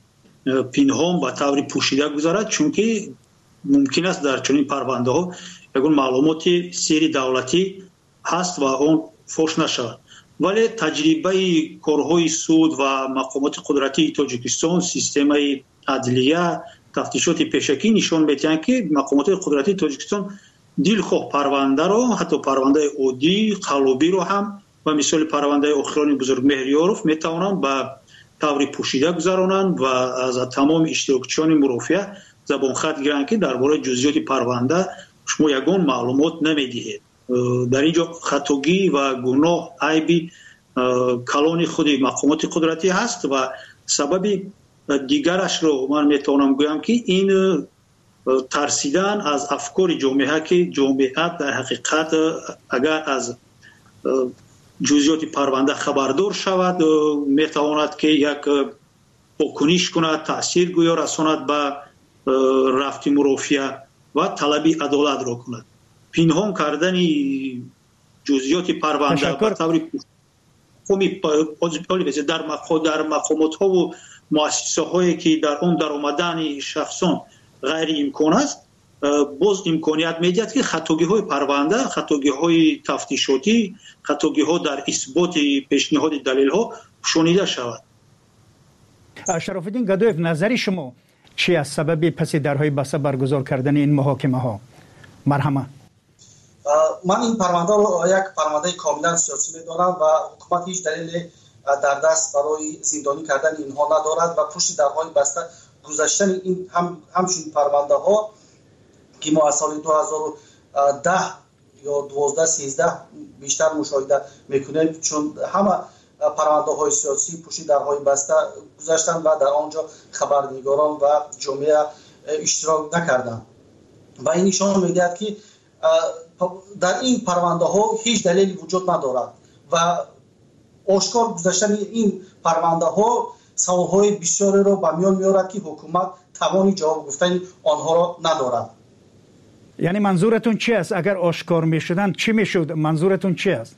پنهان و طور پوشیده گذارد، چون که ممکن است در چنین پرونده ها یگان معلومات سری دولتی هست و اون فوش نشود. ولی تجربه کارهای سود و مقامات قدرتی تاجیکستان، سیستم عدلیه، تفتیشات پیشکی نشان میدهند که مقامات قدرتی تاجیکستان دلخواه پرونده را، حتی پرونده عادی قلابی را هم و مثال پرونده اخران بزرگ مهریاروف میتوانند به طور پوشیده گذرانند و از تمام اشتراکچیان مرافعه زبان خط گیرند که درباره جزئیات پرونده شما یگان معلومات نمیدهید. در اینجا خطاگی و گناه عیبی کلان خود مقامات قدرتی هست و سبب دیگرش رو من میتونم گویم که این ترسیدن از افکار جامعه که جامعه در حقیقت اگر از جزئیات پرونده خبردار شود، میتواند که یک واکنش کند، تاثیر گویا رساند به رفت مرافعه و طلب عدالت را کند. پنهان کردن جزئیات پرونده به طور قومی در در مقامات ها و مؤسسه هایی که در اون در آمدن شخصان غیر امکان است، باز امکانیت میدهد که خطاگی های پرونده، خطاگی های تفتیشاتی، خطاگی ها در اثبات پیشنهاد دلیل ها شنیده شود. شرف الدین گدایف، نظر شما چی از سبب پس درهای بسته برگزار کردن این محاکمه ها؟ مرحمه. من این پرونده رو یک پرونده کاملا سیاسی می‌دانم و حکومت هیچ دلیل در دست برای زندانی کردن اینها ندارد و پشت درهای بسته گذاشتن این هم همچنین پرونده ها که ما از سال دو هزار و ده یا دوازده سیزده بیشتر مشاهده میکنیم، چون همه پرونده های سیاسی پشت درهای بسته گذاشتن و در آنجا خبرنگاران و جامعه اشتراک نکردند و این نشان میدهد که در این پرونده ها هیچ دلیلی وجود ندارد و آشکار گذاشتن این پرونده ها سوال های بسیاری را به میان میارد که حکومت توانی جواب گفتن آنها را ندارد. یعنی منظورتون چی است؟ اگر آشکار میشدن چی میشد؟ منظورتون چی است؟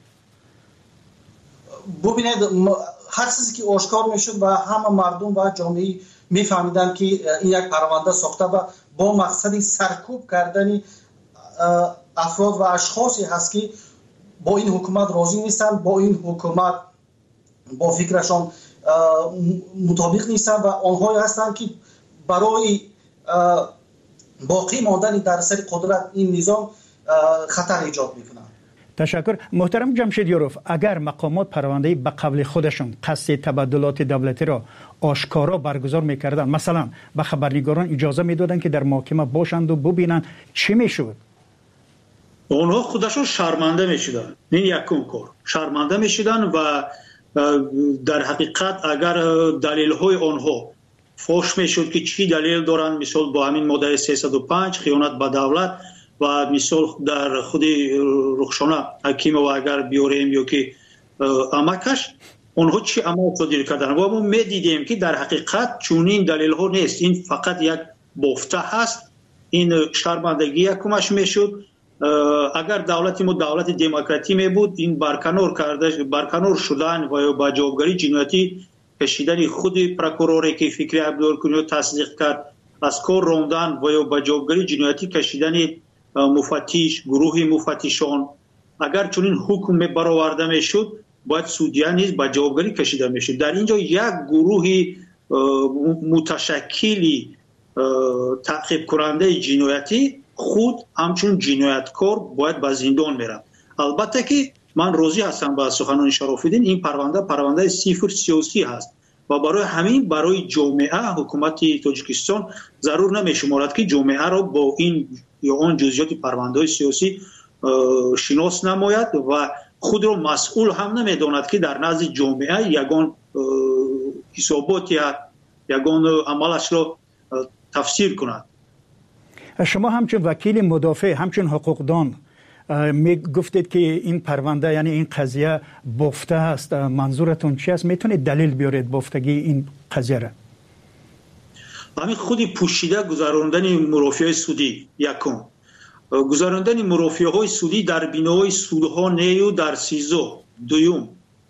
ببینید، هر چیزی که آشکار میشد و همه مردم و جامعه میفهمیدن که این یک پرونده ساخته و با مقصد سرکوب کردن افراد و اشخاصی هست که با این حکومت راضی نیستن، با این حکومت با فکرشان مطابق نیستن و آنهایی هستند که برای باقی ماندن در سر قدرت این نظام خطر ایجاد میکنن. تشکر. محترم جمشید یوروف، اگر مقامات پرونده به قبل خودشون قصد تبادلات دولتی را آشکارا برگزار میکردن، مثلا به خبرنگاران اجازه میدادن که در محاکمه باشند و ببینن، چی میشد؟ اونها خودشون شرمنده میشدن. این یکم کار شرمنده میشدن و در حقیقت اگر دلیل های آنها فوش میشد که چی دلیل دارن، مثال با همین ماده سیصد و پنج خیانت به دولت و مثال در خود رخشانه حکیم و اگر بیاریم یا که امکش اونها چی عمل صادر کردن و ما میدیدیم که در حقیقت چونین دلیل ها نیست، این فقط یک بافته هست. این شرمندگی یکمش میشد. اگر دولت ما دولت دموکراتی می بود، این برکنار کرده برکنار شدن و با جوابگری جنایتی کشیدن خود پروکوروری که فکری عبدالکنی تصدیق کرد، از کار راندن و با جوابگری جنایتی کشیدن مفتش، گروه مفتشان، اگر چنین حکم برآورده میشد باید سودیان نیز با جوابگری کشیده میشد. در اینجا یک گروه متشکلی تعقیب کننده جنایتی خود همچون جنایتکار باید به زندان میرم. البته که من راضی هستم با سخنان شرف الدین، این پرونده پرونده صفر سیاسی هست و برای همین برای جامعه حکومت تاجیکستان ضرور نمیشمارد که جامعه را با این یا آن جزئیات پرونده سیاسی شناس نماید و خود را مسئول هم نمیداند که در نزد جامعه یگان حسابات یا یگان عملش را تفسیر کند. شما همچون وکیل مدافع، همچون حقوقدان می گفتید که این پرونده یعنی این قضیه بافته است، منظورتون چی است؟ میتونید دلیل بیارید بافتگی این قضیه را؟ همین خودی پوشیده گذراندن مرافعه سودی یکم، گذراندن مرافعه های سودی در بینای سودها نیو در سیزو دویم،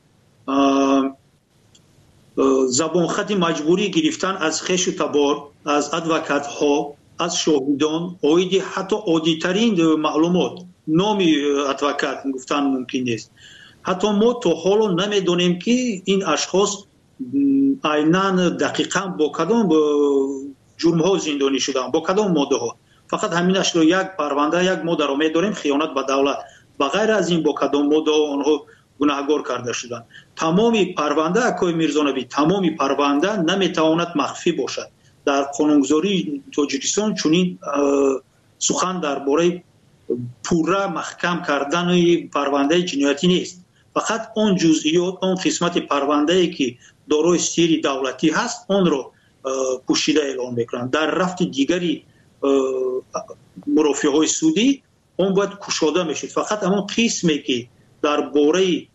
زبان خط مجبوری گرفتن از خش و تبار، از ادوکات ها، از شاهدان، اویدی حتی عادی‌ترین معلومات نامی ادوکات گفتن ممکن نیست. حتی ما تا حالا نمیدونیم که این اشخاص عیناً دقیقاً با کدام جرم ها زندانی شدن، با کدام ماده ها. فقط همینش رو یک پرونده یک ماده رو میدونیم، خیانت به دولت. بغیر از این با کدام ماده ها آنها گناهکار کرده شدن. تمامی پرونده اکای میرزانبی، تمامی پرونده نمیتواند مخفی باشد. در قانونگذاری تاجیکستان چنین سخن درباره پوره محکم کردن پرونده جنایتی نیست. فقط اون جزئیات، اون قسمت پرونده ای که دارای سیر دولتی هست اون رو پوشیده اعلام میکنند. در رفت دیگری مرافعه های سودی اون باید کشاده میشد. فقط همون قسمی که дар бораи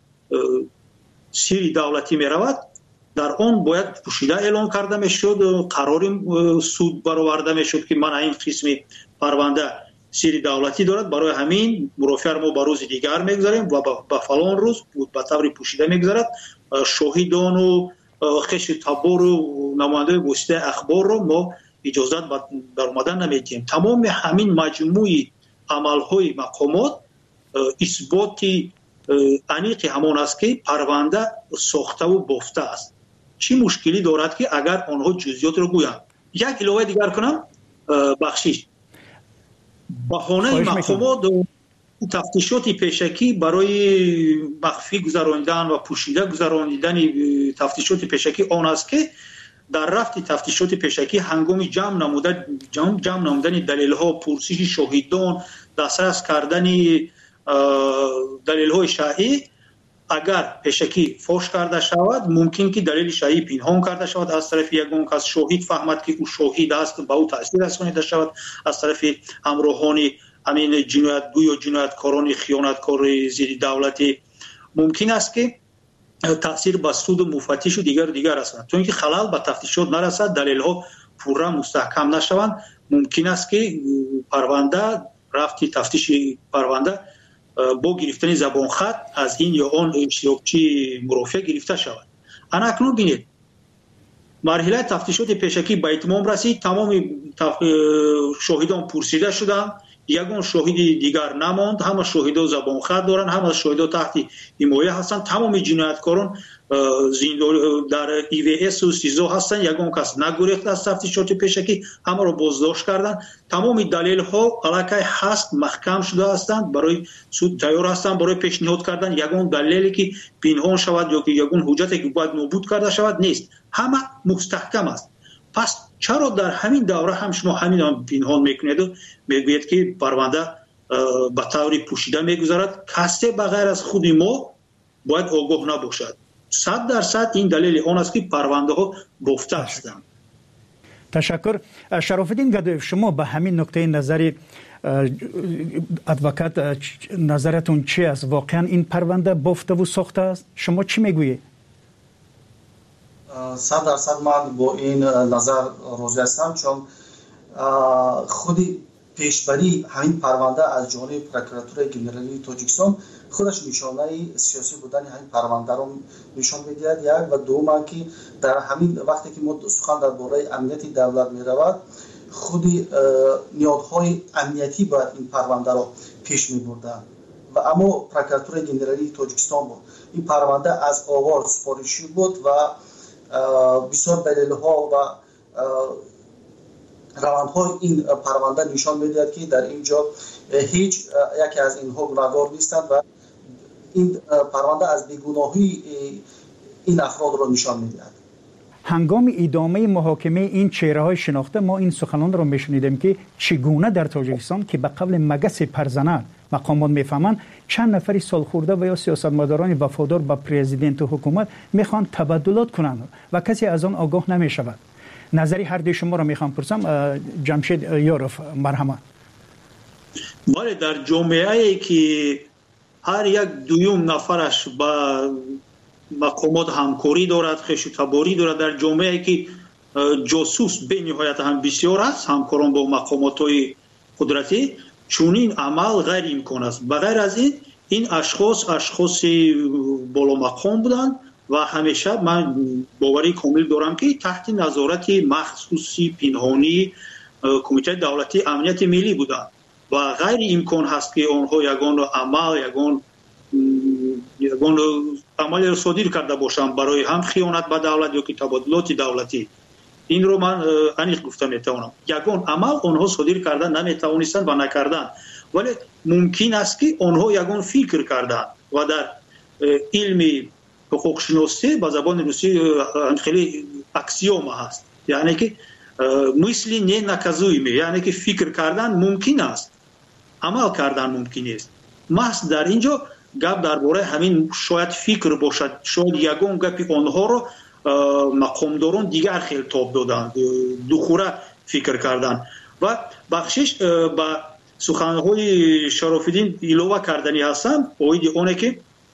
сири давлатӣ меравад, дар он бояд пӯшида эълон карда мешуд, қарори суд бароварда мешуд ки ман ин қисми парванда сири давлатӣ дорад, барои ҳамин мурофиаро мо ба рӯзи дигар мегузарем ва ба фалон рӯз ба таври пӯшида мегузарад. шоҳидону хеши табору намояндаи воситаи ахборро мо иҷозат дар омадан намедиҳем. тамоми ҳамин маҷмӯи амалҳои мақомот исботи аниқи ҳамон аст ки парванда сохтаву бофта аст. чӣ мушкилӣ дорад ки агар онҳо ҷузъиётро гӯянд? як иловаи дигар кунам, бахшиш. баҳонаи мақомот тафтишоти пешакӣ барои махфӣ гузаронидан ва пӯшида гузаронидани тафтишоти пешакӣ он аст ки дар рафти тафтишоти пешакӣ ҳангоми ҷамъ намуда ҷамъ намудани далелҳо, пурсиши шоҳидон, дастрас кардани далелҳои шаръӣ, агар пешакӣ фош карда шавад, мумкин ки далели шаръӣ пинҳон карда шавад аз тарафи ягон кас, шоҳид фаҳмад ки ӯ шоҳид аст, ба ӯ таъсир расонида шавад аз тарафи ҳамроҳони ҳамин ҷиноятгӯ ё ҷинояткорони хиёнаткори зидди давлатӣ. мумкин аст ки таъсир ба суду муфаттишу дигару дигар расонад. то ин ки халал ба тафтишот нарасад, далелҳо пурра мустаҳкам нашаванд, мумкин аст ки парванда рафти тафтиши парванда бо гирифтани забонхат аз ин ё он иштирокчии мурофиа гирифта шавад. ана акнун бинед, марҳилаи тафтишоти пешакӣ ба итмом расид, тамоми шоҳидон пурсида шуданд, ягон шоҳиди дигар намонд, ҳама шоҳидо забонхат доранд, ҳама шоҳидо таҳти ҳимоя ҳастанд, тамоми ҷинояткорон дар и ви эс-у сизо ҳастанд, ягон кас нагурехт аз тафтишоти пешакӣ, ҳамаро боздошт карданд. тамоми далелҳо аллакай ҳаст, маҳкам шуда ҳастанд, барои суд тайёр ҳастанд барои пешниҳод кардан. ягон далеле ки пинҳон шавад ё ки ягон ҳуҷҷате ки бояд нобуд карда шавад нест, ҳама мустаҳкам аст. пас чаро дар ҳамин давра ҳам шумо ҳамин пинҳон мекунеду мегӯед ки парванда ба таври пӯшида мегузарад? касе ба ғайр аз худи мо бояд огоҳ набошад. сад дарсад ин далели он аст ки парвандаҳо бофта ҳастанд. ташаккур. шарофиддин гадоев, шумо ба ҳамин нуқтаи назари адвокат назаратон чӣ аст? воқеан ин парванда бофтаву сохта аст? шумо чӣ мегӯед? сад дарсад ман бо ин назар розӣ ҳастам, чун худи пешбарии ҳамин парванда аз ҷониби прокуратураи генералии Тоҷикистон худаш нишонаи сиёсӣ будани ҳамин парвандаро нишон медиҳад. як ва дуввум ки дар ҳамин вақте ки мо сухан дар бораи амнияти давлат меравад, худи ниҳодҳои амниятӣ бояд ин парвандаро пеш мебурданд ва аммо прокуратураи генералии Тоҷикистон буд. ин парванда аз оғоз супоришӣ буд ва бисёр далелҳо ва равандҳои ин парванда нишон медиҳад ки дар ин ҷо ҳеҷ яке аз инҳо гунаҳгор нестанд ва ин парванда аз бегуноҳии ин афродро нишон медиҳад. ҳангоми идомаи муҳокимаи ин чеҳраҳои шинохта мо ин суханонро мешунидем ки чӣ гуна дар Тоҷикистон ки ба қавли магаси парзанат мақомот мефаҳманд чанд нафари солхӯрда ва ё сиёсатмадорони вафодор ба президенту ҳукумат мехоҳанд табаддулот кунанд ва касе аз он огоҳ намешавад. назари ҳардуи шуморо мехоҳам пурсам. ҷамшед ёров, марҳамат. бале, дар ҷомеае ки ҳар як дуюм нафараш ба мақомот ҳамкорӣ дорад, хешутаборӣ дорад, дар ҷомеае ки ҷосус бениҳоят ҳам бисёр аст, ҳамкорон бо мақомотҳои қудратӣ, чунин амал ғайриимкон аст. ба ғайр аз ин ин ашхос ашхоси боломақом буданд ва ҳамеша ман боварии комил дорам ки таҳти назорати махсуси пинҳонии кумитаи давлатии амнияти миллӣ буданд ва ғайриимкон ҳаст ки онҳо ягон амал ягон ягон амалеро содир карда бошанд барои ҳам хиёнат ба давлат ё ки табодилоти давлатӣ. инро ман аниқ гуфта метавонам. ягон амал онҳо содир карда наметавонистанд ва накарданд, вале мумкин аст ки онҳо ягон фикр карданд ва дар илми ҳуқуқшиносӣ ба забони русӣ хеле аксиома ҳаст, яъне ки мисли не наказуемы, яъне ки фикр кардан мумкин аст, амал кардан мумкин нест. маҳз дар ин ҷо гап дар бораи ҳамин шояд фикр бошад, шояд ягон гапи онҳоро мақомдорон дигар хел тоб доданд, духура фикр карданд. ва бахшиш ба суханҳои Шарофиддин илова кардани ҳастам оиди оне ки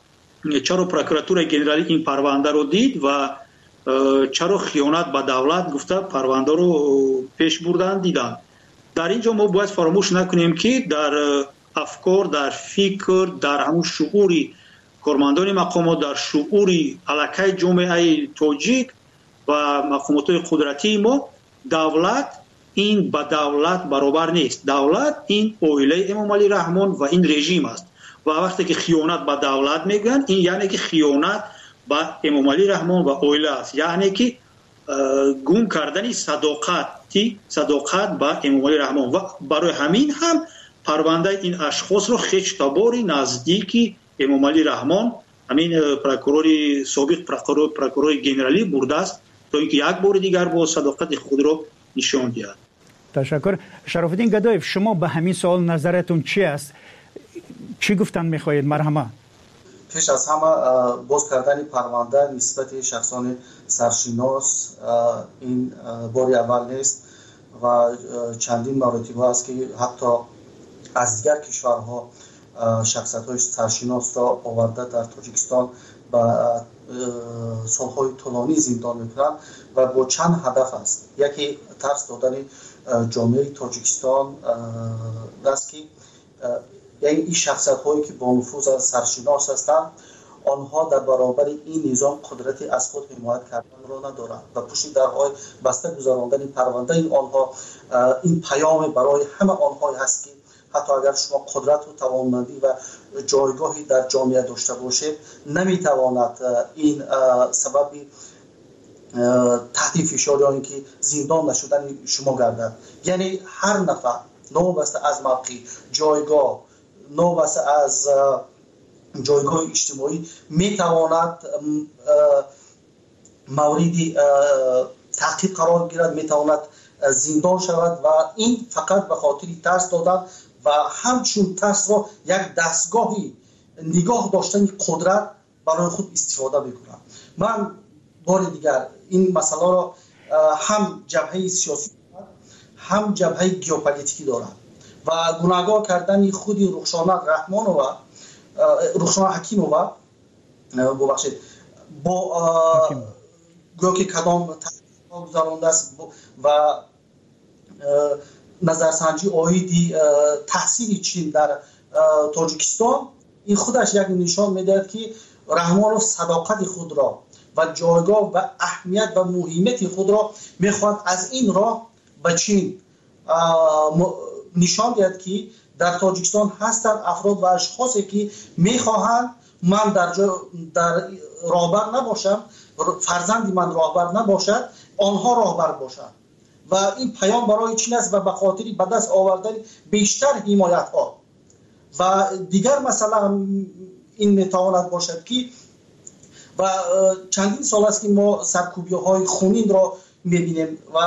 چرا پروکراتور گنرالی این پرونده رو دید و چرا خیانت به دولت گفته پرونده رو پیش بردن دیدن. در اینجا ما باید فراموش نکنیم که در افکار، در فکر، در همون شعوری کارمندان مقامات، در شعوری علاقه جامعه تاجیک و مقامات قدرتی ما، دولت این با دولت برابر نیست. دولت این عائله امام علی رحمان و این رژیم است و وقتی که خیانت به دولت میگن این یعنی که خیانت به امام علی رحمان و عائله است، یعنی که گم کردن صداقت صداقت با امام علی رحمان و برای همین هم پرونده این اشخاص رو خشتباری نزدیکی امام علی رحمان همین پروکورور سابق پروکورور پروکورور گنرالی برده است تا اینکه یک بار دیگر با صداقت خود رو نشان دهد. تشکر. شرف الدین گدایف، شما به همین سوال نظرتون چی است؟ چی گفتن میخواهید؟ مرحمه. پیش از همه باز کردن پرونده نسبت شخصان سرشناس این باری اول نیست و چندین مراتب است که حتی از دیگر کشورها شخصیت‌های سرشناس را آورده در تاجیکستان با سالهای طولانی زندان میکنند و با چند هدف است. یکی ترس دادن جامعه تاجیکستان است که یعنی این شخصیت هایی که با نفوذ سرشناس هستند آنها در برابر این نظام قدرتی از خود حمایت کردن را ندارند و پشت درهای بسته گذراندن پرونده این آنها این پیام برای همه آنها هست که حتی اگر شما قدرت و توانمندی و جایگاهی در جامعه داشته باشید نمیتواند این سبب تحت فشار یا اینکه زندان نشدن شما گردد. یعنی هر نفر نوبسته از موقع جایگاه، نوبسته از جایگاه اجتماعی میتواند موردی تعقیب قرار گیرد، میتواند زندان شود و این فقط به خاطر ترس دادن و همچون ترس را یک دستگاهی نگاه داشتن قدرت برای خود استفاده میکنند. من بار دیگر این مسئله را هم جبهه سیاسی هم جبهه گیوپولیتیکی دارم و گناهگار کردن خود رخشانه رحمان و رخشانه حکیم و ببخشید با گویا که کدام تحقیق گذرانده است و نظرسنجی آیدی تحصیل چین در تاجیکستان این خودش یک نشان میدهد که رحمانوف صداقت خود را و جایگاه و اهمیت و مهمیت خود را میخواد از این راه به چین نشان دهد که در تاجیکستان هستند افراد و اشخاصی که میخواهند من در در راهبر نباشم، فرزندی من راهبر نباشد، آنها راهبر باشند و این پیام برای چین است و به خاطر به دست آوردن بیشتر حمایت ها و دیگر مثلا این میتواند باشد که و چندین سال است که ما سرکوبی های خونین را میبینیم و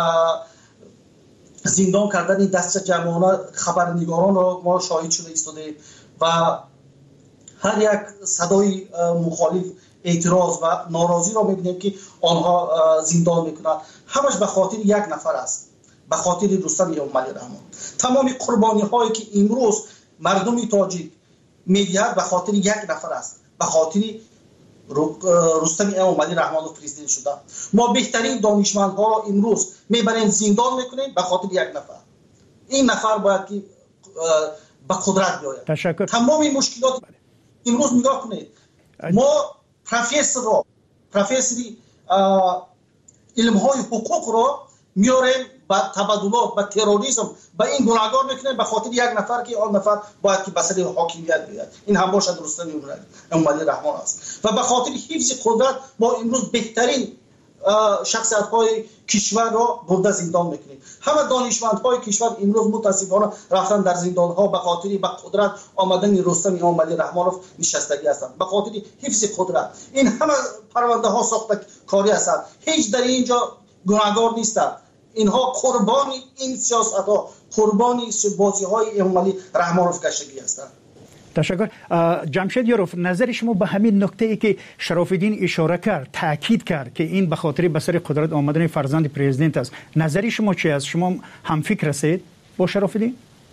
زندان کردن دست جمعانه خبرنگاران را ما شاهد شده ایستادیم و هر یک صدای مخالف اعتراض و ناراضی را میبینیم که آنها زندان میکنند. همش به خاطر یک نفر است، به خاطر رستم امام علی رحمان. تمام قربانی هایی که امروز مردم تاجیک میدهد به خاطر یک نفر است، به خاطر رستم امام علی رحمان پرزیدنت شده. ما بهترین دانشمندها را امروز میبریم زندان میکنیم به خاطر یک نفر. این نفر باید که به قدرت بیاید. تشکر. تمام مشکلات امروز نگاه کنید. ما پروفسور را پروفسوری علم های حقوق را میاریم با تبادلات با تروریسم با این گناهگار میکنیم به خاطر یک نفر که آن نفر باید که بسری حاکمیت بیاد. این هم باشد رستم امام علی رحمان است و به خاطر حفظ قدرت ما امروز بهترین شخصیت های کشور را برده زندان میکنیم. همه دانشمند های کشور امروز متاسفانه رفتن در زندان ها به خاطر به قدرت آمدن رستم امام علی رحمانوف نشستگی هستند، به خاطر حفظ قدرت. این همه پرونده ها ساخته کاری هستند، هیچ در اینجا گناهگار نیستند. اینها قربانی این سیاست ها، قربانی بازی های امام علی رحمانوف کشیدگی هستند. تشکر. جمشید یاروف، نظر شما به همین نکته ای که شرف الدین اشاره کرد، تاکید کرد که این به خاطر به سر قدرت آمدن فرزند پرزیدنت است، نظر شما چی است؟ شما هم فکر هستید با شرف الدین؟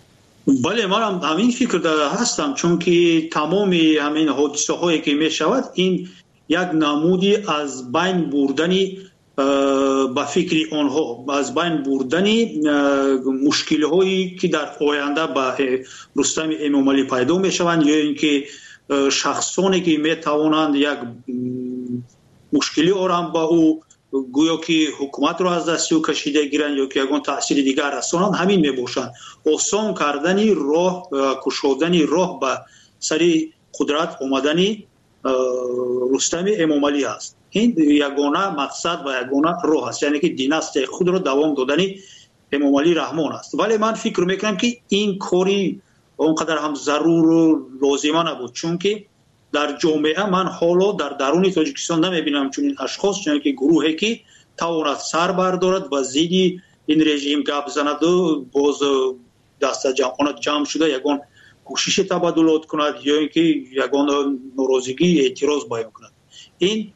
بله من هم همین فکر هستم، چون که تمام همین حادثه هایی که می شود این یک نمودی از بین بردنی با فکر آنها، از بین بردنی مشکل هایی که در آینده با رستم امامعلی پیدا می شوند، یا اینکه شخصانی که می توانند یک مشکلی آرام با او گویا که حکومت را از دست او کشیده گیرند یا که یگان تأثیر دیگر رسانند، همین می باشند. آسان کردنی راه، کشودنی راه به سری قدرت آمدنی رستم امامعلی است. این یگانه مقصد و یگانه راه است، یعنی که دیناستی خود را دوام دادنی امامعلی رحمان است. ولی من فکر میکنم که این کاری اونقدر هم ضرور و لازمه نبود، چون که در جامعه من حالا در درون تاجیکستان نمیبینم چون این اشخاص، چون که گروهی که تواند سر بردارد و زیدی این رژیم گپ زند و باز دست جمع جمع شده یگان کوشش تبادلات کند یا اینکه یگان ناراضگی اعتراض بیان کند. این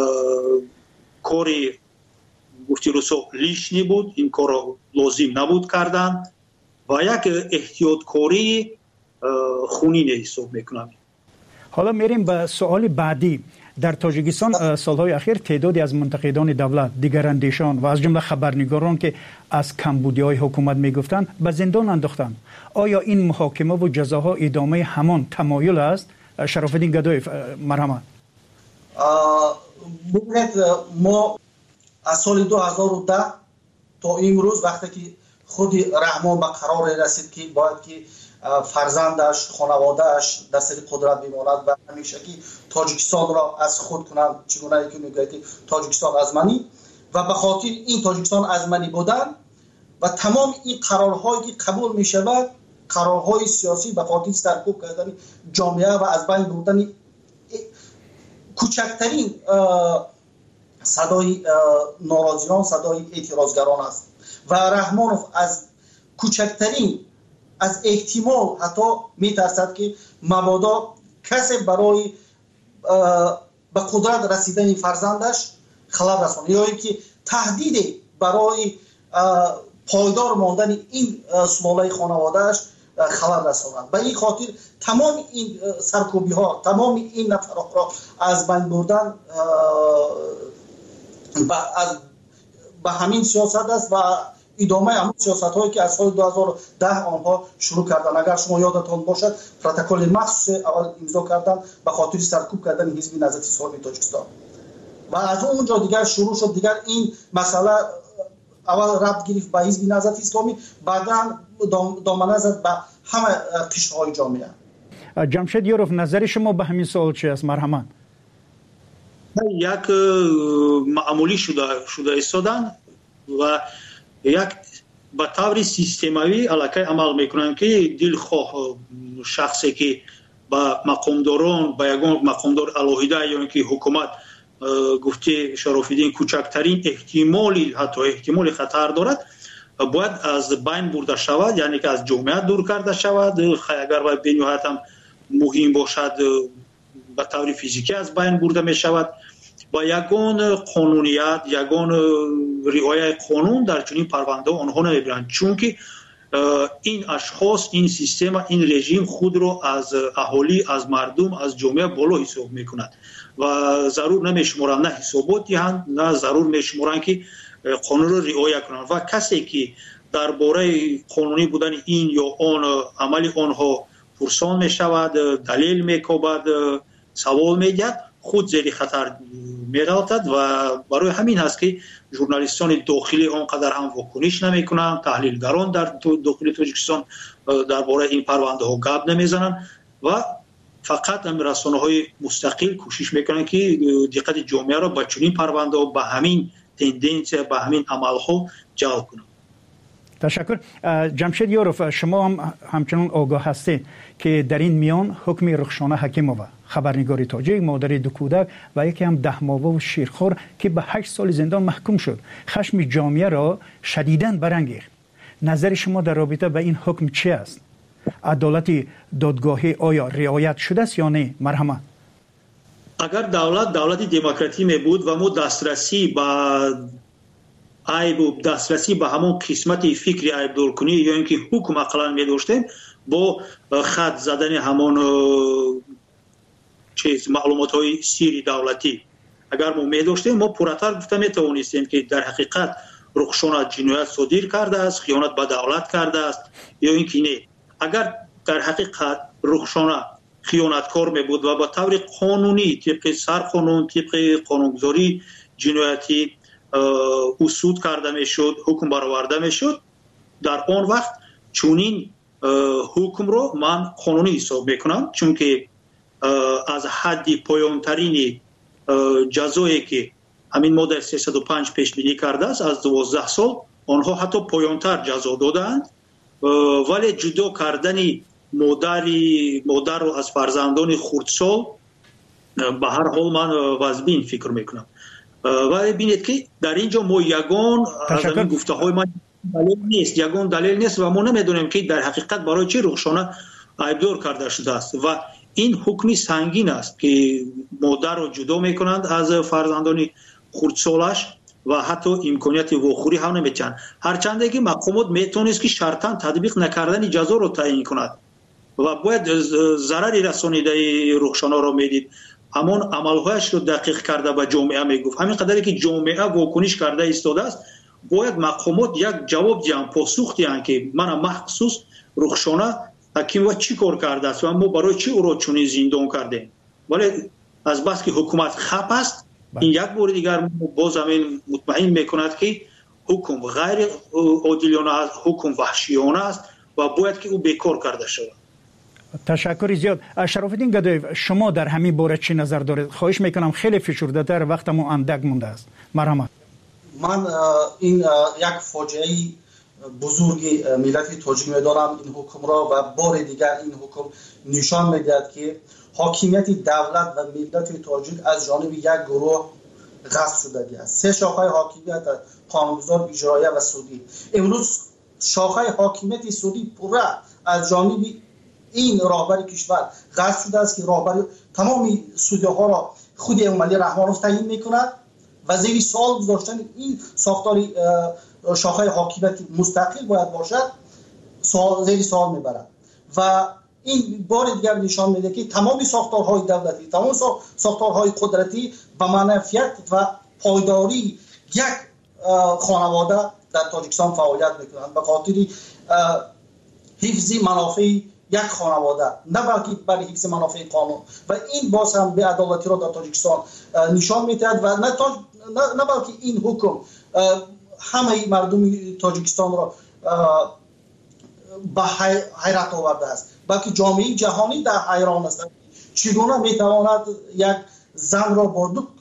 کاری گفتی رسو لیشنی بود، این کار لازم نبود کردن و یک احتیاط کاری خونین حساب میکنم. حالا میریم به سوال بعدی. در تاجیکستان سالهای اخیر تعدادی از منتقدان دولت، دیگراندیشان و از جمله خبرنگاران که از کمبودی‌های حکومت میگفتند به زندان انداختند. آیا این محاکمه و جزاها ادامه همان تمایل است؟ شرافالدین گدایی مرحمت. ببینید ما از سال دو هزار و ده تا امروز وقتی که خود رحمان به قرار رسید که باید که فرزندش، خانوادهش در سر قدرت بماند و همیشه که تاجیکستان را از خود کنند، چگونه که میگه که تاجیکستان ازمنی و به خاطر این تاجیکستان ازمنی بودن و تمام این قرارهایی که قبول می شود، قرارهای سیاسی به خاطر سرکوب کردن جامعه و از بین بردن کوچکترین صدای ناراضیان، صدای اعتراضگران است و رحمانوف از کوچکترین از احتمال حتی میترسد که مبادا کسی برای به قدرت رسیدن فرزندش خلل رساند یا اینکه تهدید برای پایدار ماندن این سلاله خانوادهش خلل رساند. به این خاطر تمام این سرکوبی ها، تمام این نفرات را از بین بردن به همین سیاست است و ادامه همون سیاست هایی که از سال دو هزار و ده آنها شروع کردن. اگر شما یادتان باشد پروتکل مخصوص اول امضا کردن به خاطر سرکوب کردن حزب نهضت اسلامی تاجیکستان و از اونجا دیگر شروع شد. دیگر این مسئله اول ربط گرفت به حزب نهضت اسلامی، بعدا دامنه زد به همه قشرهای جامعه. جمشید یوروف، نظر شما به همین سوال چی است؟ مرحمت. یک معمولی شده شده ایستادن و یک به طور سیستماوی علاقه عمل میکنن که دلخواه شخصی که با مقامداران، با یگان مقامدار علاهیده یا اینکه حکومت گفته شرافالدین کوچکترین احتمالی حتی احتمال خطر دارد باید از بین برده شود، یعنی که از جامعه دور کرده شود. اگر باید به نهایت هم مهم باشد به طور فیزیکی از بین برده می شود. با یگان قانونیت، یگان رعایت قانون در چنین پرونده آنها نمیبرند، چون که این اشخاص، این سیستم، این رژیم خود را از اهالی، از مردم، از جامعه بالا حساب میکند و ضرور نمیشمارند نه حسابات دهند، نه ضرور میشمارند که قانون را رعایت کنند و کسی که درباره قانونی بودن این یا آن عمل آنها پرسان میشود، دلیل میکوبد، سوال میگد، خود زیر خطر می‌افتد و برای همین هست که ژورنالیستان داخلی آنقدر هم واکنش نمی‌کنند، تحلیلگران در داخل تاجیکستان درباره این پرونده ها گپ نمیزنند و فقط هم رسانه‌های مستقل کوشش میکنند که دقت جامعه را به چنین پرونده ها، به همین تندنس، به همین عمل‌ها جلب کنند. تشکر. جمشید یوروف، شما هم همچنان آگاه هستید که در این میان حکم رخشانه حکیمووا، خبرنگاری تاجیک، مادر دو کودک و یکی هم ده ماهه و شیرخوار که به هشت سال زندان محکوم شد، خشم جامعه را شدیداً برانگیخت. نظر شما در رابطه به این حکم چی است؟ عدالت دادگاهی آیا رعایت شده است یا نه؟ مرحمت. اگر دولت دولت دموکراتی می بود و ما دسترسی به عیب و دسترسی به همون قسمت فکری عیب دور کنی یا اینکه حکم اقلا می داشتیم، با خط زدن همان چیز معلومات های سیری دولتی اگر ما می داشتیم ما پورتر گفته می توانستیم که در حقیقت رخشان جنایت صادر کرده است، خیانت به دولت کرده است یا اینکه نه. اگر در حقیقت رخشان خیانتکار می بود و با طور قانونی طبق سرقانون طبق قانونگذاری جنایتی اصول کرده می شد، حکم برآورده می شد، در آن وقت چونین حکم رو من قانونی حساب میکنم، چون که از حد پایانترین جزایی که همین ماده سیصد و پنج پیش بینی کرده است از دوازده سال آنها حتی پایانتر جزا دادند، ولی جدا کردن مادر مادر رو از فرزندان خردسال به هر حال من واجبین فکر میکنم. ولی ببینید که در اینجا ما یگان از این گفته های من دلیل نیست، یگان دلیل نیست و ما نمیدونیم که در حقیقت برای چه رخشانه عیبدار کرده شده است و این حکمی سنگین است که مادر رو جدا میکنند از فرزندان خردسالش و حتی امکانیت واخوری هم نمیتن، هرچند که مقامات میتونست که شرطاً تطبیق نکردن جزا رو تعیین کند و باید ضرری رسانیده رخشانه رو میدید، همون عملهایش رو دقیق کرده به جامعه میگفت. همین قدری که جامعه واکنش کرده ایستاده است باید مقامات یک جواب دیان، پاسخ دیان که من مخصوص رخشانه حکیم و چی کار کرده است و ما برای چی او را چنین زندان کردیم. ولی از بس که حکومت خپ است این یک بار دیگر باز همین مطمئن میکند که حکم غیر عادلانه است، حکم وحشیانه است و باید که او بیکار کرده شود. تشکر زیاد. شرافالدین گدایف، شما در همین باره چی نظر دارید؟ خواهش میکنم خیلی فشرده تر، وقتمون اندک مونده است. مرحمت. من این یک فاجعه بزرگی ملت تاجیک میدارم این حکم را و بار دیگر این حکم نشان میدهد که حاکمیت دولت و ملت تاجیک از جانب یک گروه غصب شده است. سه شاخه حاکمیت قانونگذار، اجرایی و سودی. امروز شاخه حاکمیت سودی پوره از جانب این راهبر کشور غصب شده است که راهبر تمام سودی ها را خود امامعلی رحمانوف تعیین میکند و زیر سوال گذاشتن این ساختار شاخه حاکمیت مستقل باید باشد سوال زیر سوال میبرد و این بار دیگر نشان میده که تمام ساختارهای دولتی، تمام ساختارهای قدرتی به منفعت و پایداری یک خانواده در تاجیکستان فعالیت میکنند به خاطر حفظ منافع یک خانواده، نه بلکه برای حفظ منافع قانون و این باز هم به عدالتی را در تاجیکستان نشان میدهد و نه, تاج... نه... نه بلکه این حکم همه مردم تاجیکستان را به حیرت آورده است، بلکه جامعه جهانی در حیران است چگونه میتواند یک زن را با دو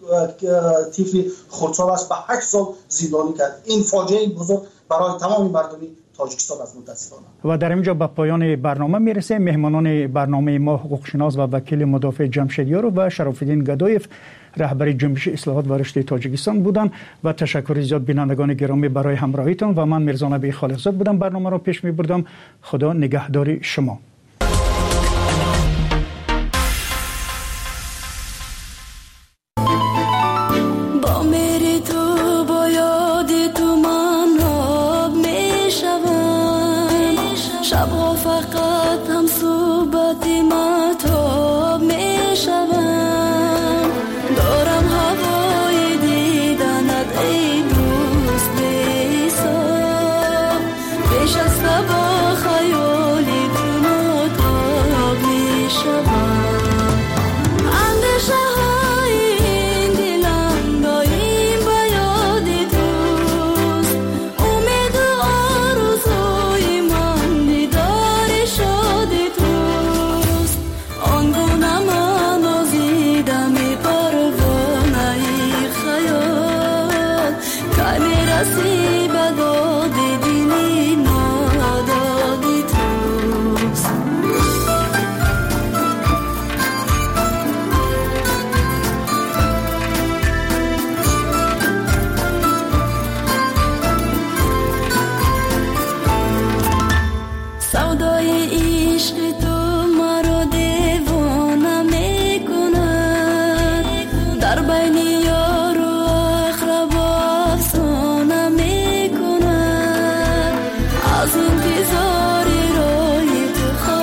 طفل خردسالش به هشت سال زندانی کرد. این فاجعه بزرگ برای تمام مردم تاجیکستان است متاسفانه. و در اینجا به پایان برنامه میرسه. مهمانان برنامه ما حقوقشناس و وکیل مدافع جمشیدیارو و شرافالدین گدایف رهبر جنبش اصلاحات و رشد تاجیکستان بودند و تشکر زیاد بینندگان گرامی برای همراهیتون و من میرزا نبی خالقزاد بودم برنامه را پیش میبردم. خدا نگهدار شما. از انتظار روی تو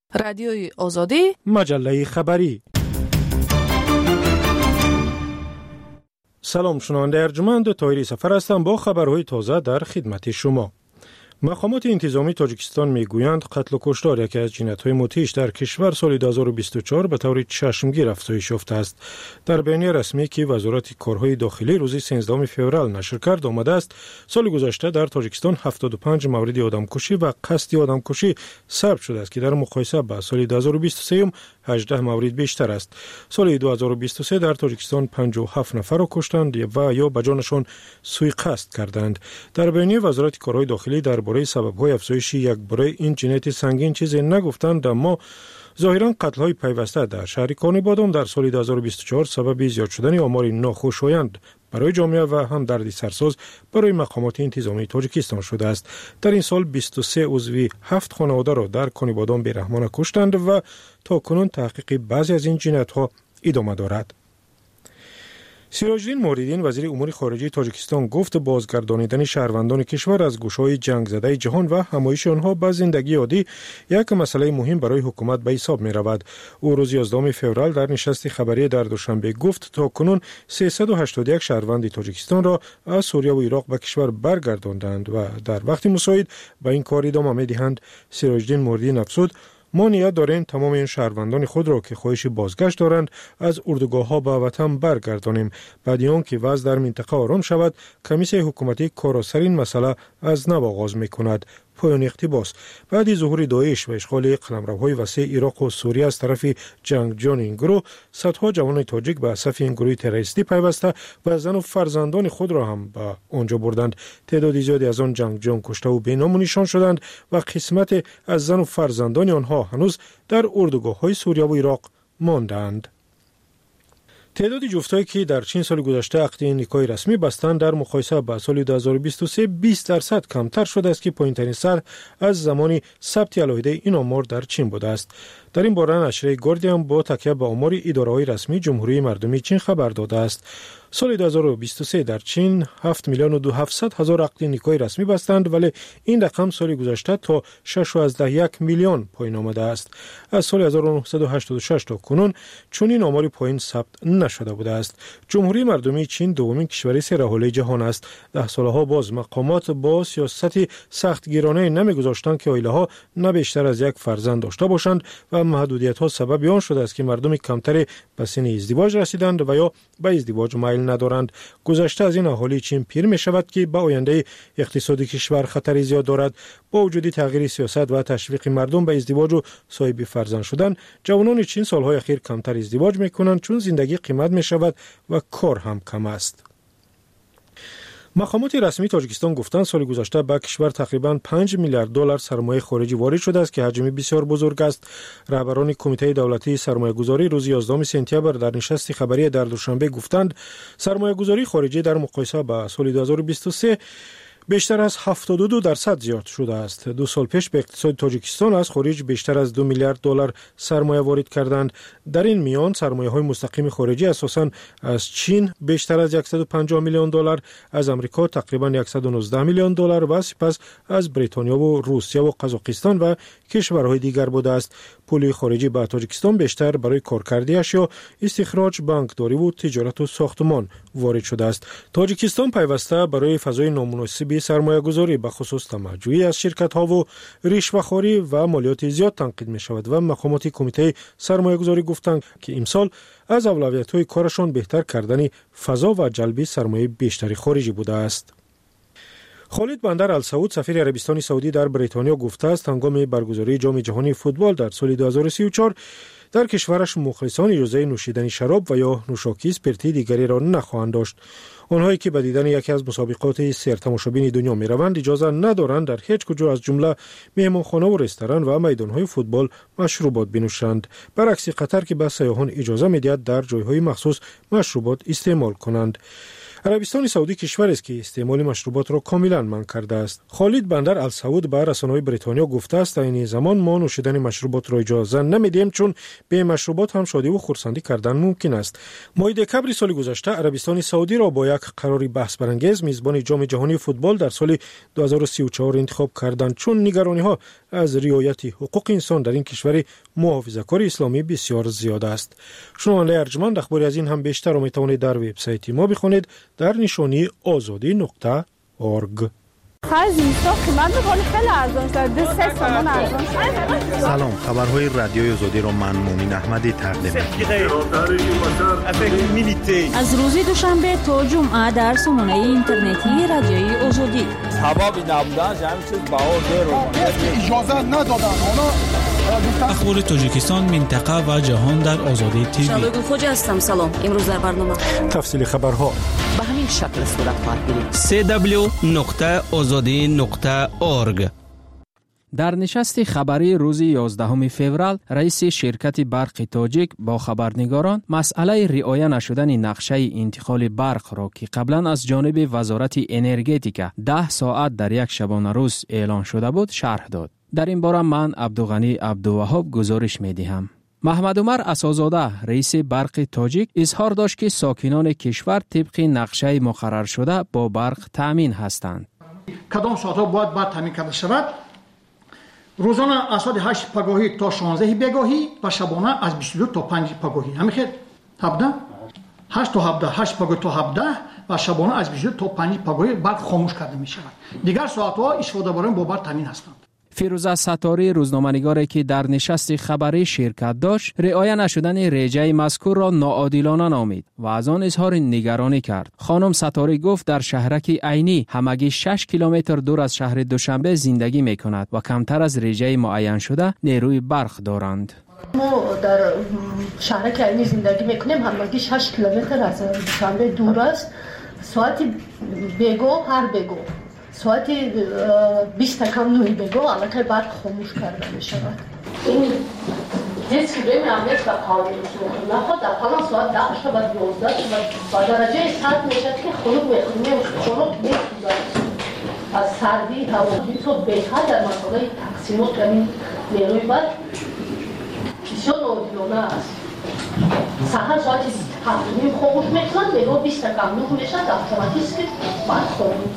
رادیوی آزادی، مجله خبری. سلام، شنونده ارجمند طاهری سفر هستم با خبرهای تازه در خدمت شما. مقامات انتظامی تاجیکستان میگویند قتل و کشتار یکی از جنایت‌های مدهش در کشور سال دو هزار و بیست و چهار به طور چشمگیر افزایش یافته است. در بیانیه رسمی که وزارت کارهای داخلی روز سیزدهم فوریه نشر کرد آمده است سال گذشته در تاجیکستان هفتاد و پنج مورد آدمکشی و قصد آدمکشی ثبت شده است که در مقایسه با سال دو هزار و بیست و سه هجده مورد بیشتر است. سال دو هزار و بیست و سه در تاجیکستان پنجاه و هفت نفر را کشتند و یا به جانشان سوء قصد کردند. در بیانیه وزارت کارهای داخلی در برای سبب‌های افزایش یک برای این جنایت سنگین چیزی نگفتند، اما ظاهراً قتل‌های پیوسته در شهر کانیبادام در سال دو هزار و بیست و چهار سبب زیاد شدن آمار ناخوشایند برای جامعه و هم دردی سرساز برای مقامات انتظامی تاجیکستان شده است. در این سال بیست و سه عضو هفت خانواده را در کانیبادام بی‌رحمانه کشتند و تا کنون تحقیق بعضی از این جنایت‌ها ادامه دارد. سیراجدین موریدین وزیر امور خارجه تاجیکستان گفت بازگردانیدن شهروندان کشور از گوشه‌های جنگ زده جهان و همایش آنها به زندگی عادی یک مسئله مهم برای حکومت به حساب می رود. او روز یازدهم فوریه در نشست خبری در دوشنبه گفت تا کنون سیصد و هشتاد و یک شهروند تاجیکستان را از سوریه و عراق به کشور برگرداندند و در وقت مساعد به این کار ادامه می دهند. سیراجدین موریدین افزود ما نیت داریم تمام این شهروندان خود را که خواهش بازگشت دارند از اردوگاه‌ها به وطن برگردانیم. بعد از آنکه وضع در منطقه آرام شود، کمیسیون حکومتی کار سر این مسئله از نو آغاز می‌کند. پایان اقتباس. بعد از ظهور داعش و اشغال قلمروهای وسیع عراق و سوریه از طرف جنگجویان این گروه، صدها جوان تاجیک به صف این گروه تروریستی پیوسته و زن و فرزندان خود را هم به آنجا بردند. تعداد زیادی از آن جنگجویان کشته و بینام و نشان شدند و قسمت از زن و فرزندان آنها هنوز در اردوگاه‌های سوریه و عراق ماندند. تعداد جفتایی که در چین سال گذشته عقد نکاح رسمی بستند در مقایسه با سال دو هزار و بیست و سه بیست درصد کمتر شده است که پایین‌ترین سطح از زمان ثبت علیحده این آمار در چین بوده است. در این باره نشریه گاردین با تکیه به آمار اداره‌های رسمی جمهوری مردمی چین خبر داده است. سال دو هزار و بیست و سه در چین هفت میلیون و هفتصد هزار عقد نکاح رسمی بستند، ولی این رقم سال گذشته تا شش و یک میلیون پایین آمده است. از سال هزار و نهصد و هشتاد و شش تا کنون چنین آماری پایین ثبت نشده بوده است. جمهوری مردمی چین دومین کشور سرحاله جهان است. ده سالها باز مقامات با سیاست سختگیرانه نمیگذاشتند که عائله‌ها نه بیشتر از یک فرزند داشته باشند و محدودیت‌ها سبب آن شده است که مردم کمتری به سن ازدواج رسیدند و یا به ازدواج میل ندارند. گذشته از این اهالی چین پیر می شود که به آینده اقتصادی کشور خطری زیاد دارد. با وجود تغییر سیاست و تشویق مردم به ازدواج و صاحب فرزند شدن، جوانان چین سالهای اخیر کمتر ازدواج می کنند چون زندگی قیمت می شود و کار هم کم است. مقامات رسمی تاجیکستان گفتند سال گذشته به کشور تقریباً پنج میلیارد دلار سرمایه خارجی وارد شده است که حجم بسیار بزرگ است. رهبران کمیته دولتی سرمایه‌گذاری روز یازدهم سپتامبر در نشست خبری در دوشنبه گفتند سرمایه‌گذاری خارجی در مقایسه با سال دو هزار و بیست و سه بیشتر از هفتاد و دو درصد زیاد شده است. دو سال پیش به اقتصاد تاجیکستان از خارج بیشتر از دو میلیارد دلار سرمایه وارد کردند. در این میان سرمایه‌های مستقیم خارجی اساساً از چین بیشتر از صد و پنجاه میلیون دلار، از امریکا تقریباً صد و نوزده میلیون دلار و سپس از بریتانیا و روسیه و قزاقستان و کشورهای دیگر بوده است. پول خارجی به تاجیکستان بیشتر برای کارکردی اشیا، استخراج، بانکداری و تجارت و ساختمان وارد شده است. تاجیکستان پیوسته برای فضای نامناسب سرمایه‌گذاری به خصوص تمجوی از شرکت‌ها و رشوه‌خواری و مالیات زیاد تنقید می‌شود و مقامات کمیته سرمایه‌گذاری گفتند که امسال از اولویت‌های کارشان بهتر کردن فضا و جلب سرمایه بیشتری خارجی بوده است. خالد بندر السعود سفیر عربستان سعودی در بریتانیا گفته است هنگام برگزاری جام جهانی فوتبال در سال دو هزار و سی و چهار در کشورش مخلصان اجازه نوشیدن شراب و یا نوشاکی اسپرتی دیگری را نخواهند داشت. آنهایی که به دیدن یکی از مسابقات سرتماشابین دنیا می روند اجازه ندارند در هیچ کجا از جمله مهمانخانه و رستوران و میدانهای فوتبال مشروبات بنوشند، برعکس قطر که به سیاحان اجازه می دهد در جایهای مخصوص مشروبات استعمال کنند. عربستان سعودی کشوری است که استعمال مشروبات را کاملا منع کرده است. خالد بندر السعود به رسانه‌های بریتانیا گفته است تا این زمان ما نوشیدن مشروبات را اجازه نمیدیم چون به مشروبات هم شادی و خرسندی کردن ممکن است. ماه دکمبر سال گذشته عربستان سعودی را با یک قرار بحث برانگیز میزبان جام جهانی فوتبال در سال دو هزار و سی و چهار انتخاب کردند چون نگرانی‌ها از رعایت حقوق انسان در این کشور محافظه‌کار اسلامی بسیار زیاد است. شنونده ارجمند اخباری از این هم بیشتر را میتوانید در وبسایت ما بخوانید در نشانی آزادی نقطه اورگ. سلام، خبرهای رادیوی آزادی را من مومن احمدی تقدیم می‌کنم. از روز دوشنبه تا جمعه در سامانه اینترنتی رادیوی آزادی. سبب نبودن همین چیز باور رو اجازه ندادن. اخبار تاجیکستان، منطقه و جهان در آزادی تیوی. شبگون خوج هستم. سلام. امروز در برنامه تفصیل خبرها به همین شکل صورت خواهد گرفت. سی دبلیو نقطه آزادی نقطه اورگ. در نشست خبری روز یازدهم فوریه رئیس شرکت برق تاجیک با خبرنگاران مسئله رعایت نشدن نقشه انتقال برق را که قبلا از جانب وزارت انرژتیک ده ساعت در یک شبانه روز اعلان شده بود شرح داد. در این باره من عبدالغنی عبدالوهاب گزارش می دهم. محمد عمر اساس‌زاده رئیس برق تاجیک اظهار داشت که ساکنان کشور طبق نقشه مقرر شده با برق تامین هستند. کدام ساعت‌ها باید برق تامین کرده شود؟ روزانه از ساعت هشت پگاهی تا شانزده بگاهی و شبانه از بیست و دو تا پنج پگاهی. همین خیلی هفده هشت تا هفده هشت پگاهی تا هفده و شبانه از بیست و دو تا پنج پگاهی برق خاموش کرده می شود. دیگر ساعت‌ها استفاده برای با برق تامین هستند. فیروزه ستاری روزنامه‌نگاری که در نشست خبری شرکت داشت رعایت نشدن رجه مذکور را ناعادلانه نامید و از آن اظهار نگرانی کرد. خانم ستاری گفت در شهرک عینی همگی شش کیلومتر دور از شهر دوشنبه زندگی می‌کند و کمتر از رجه معین شده نیروی برق دارند. ما در شهرک عینی زندگی می‌کنیم، همگی شش کیلومتر از دوشنبه دور است. ساعت بگو هر بگو ساعت بیست کم نوی بگو علاقه برق خاموش کرده می شود. این هیچ که بیم امیت و قانون میکنه. نخواد در حالا ساعت ده شد و یازده شد و درجه سرد می شد که خلوق میکنیم خلوق میکنیم از سردی هوا. این تو بهتر در مسئله تقسیمات کنیم نیروی برق بسیار ناعادلانه است. سهر ساعت هفت نیم خاموش میکنند بگو بیست کم نوی می شد اتوماتیک برق خاموش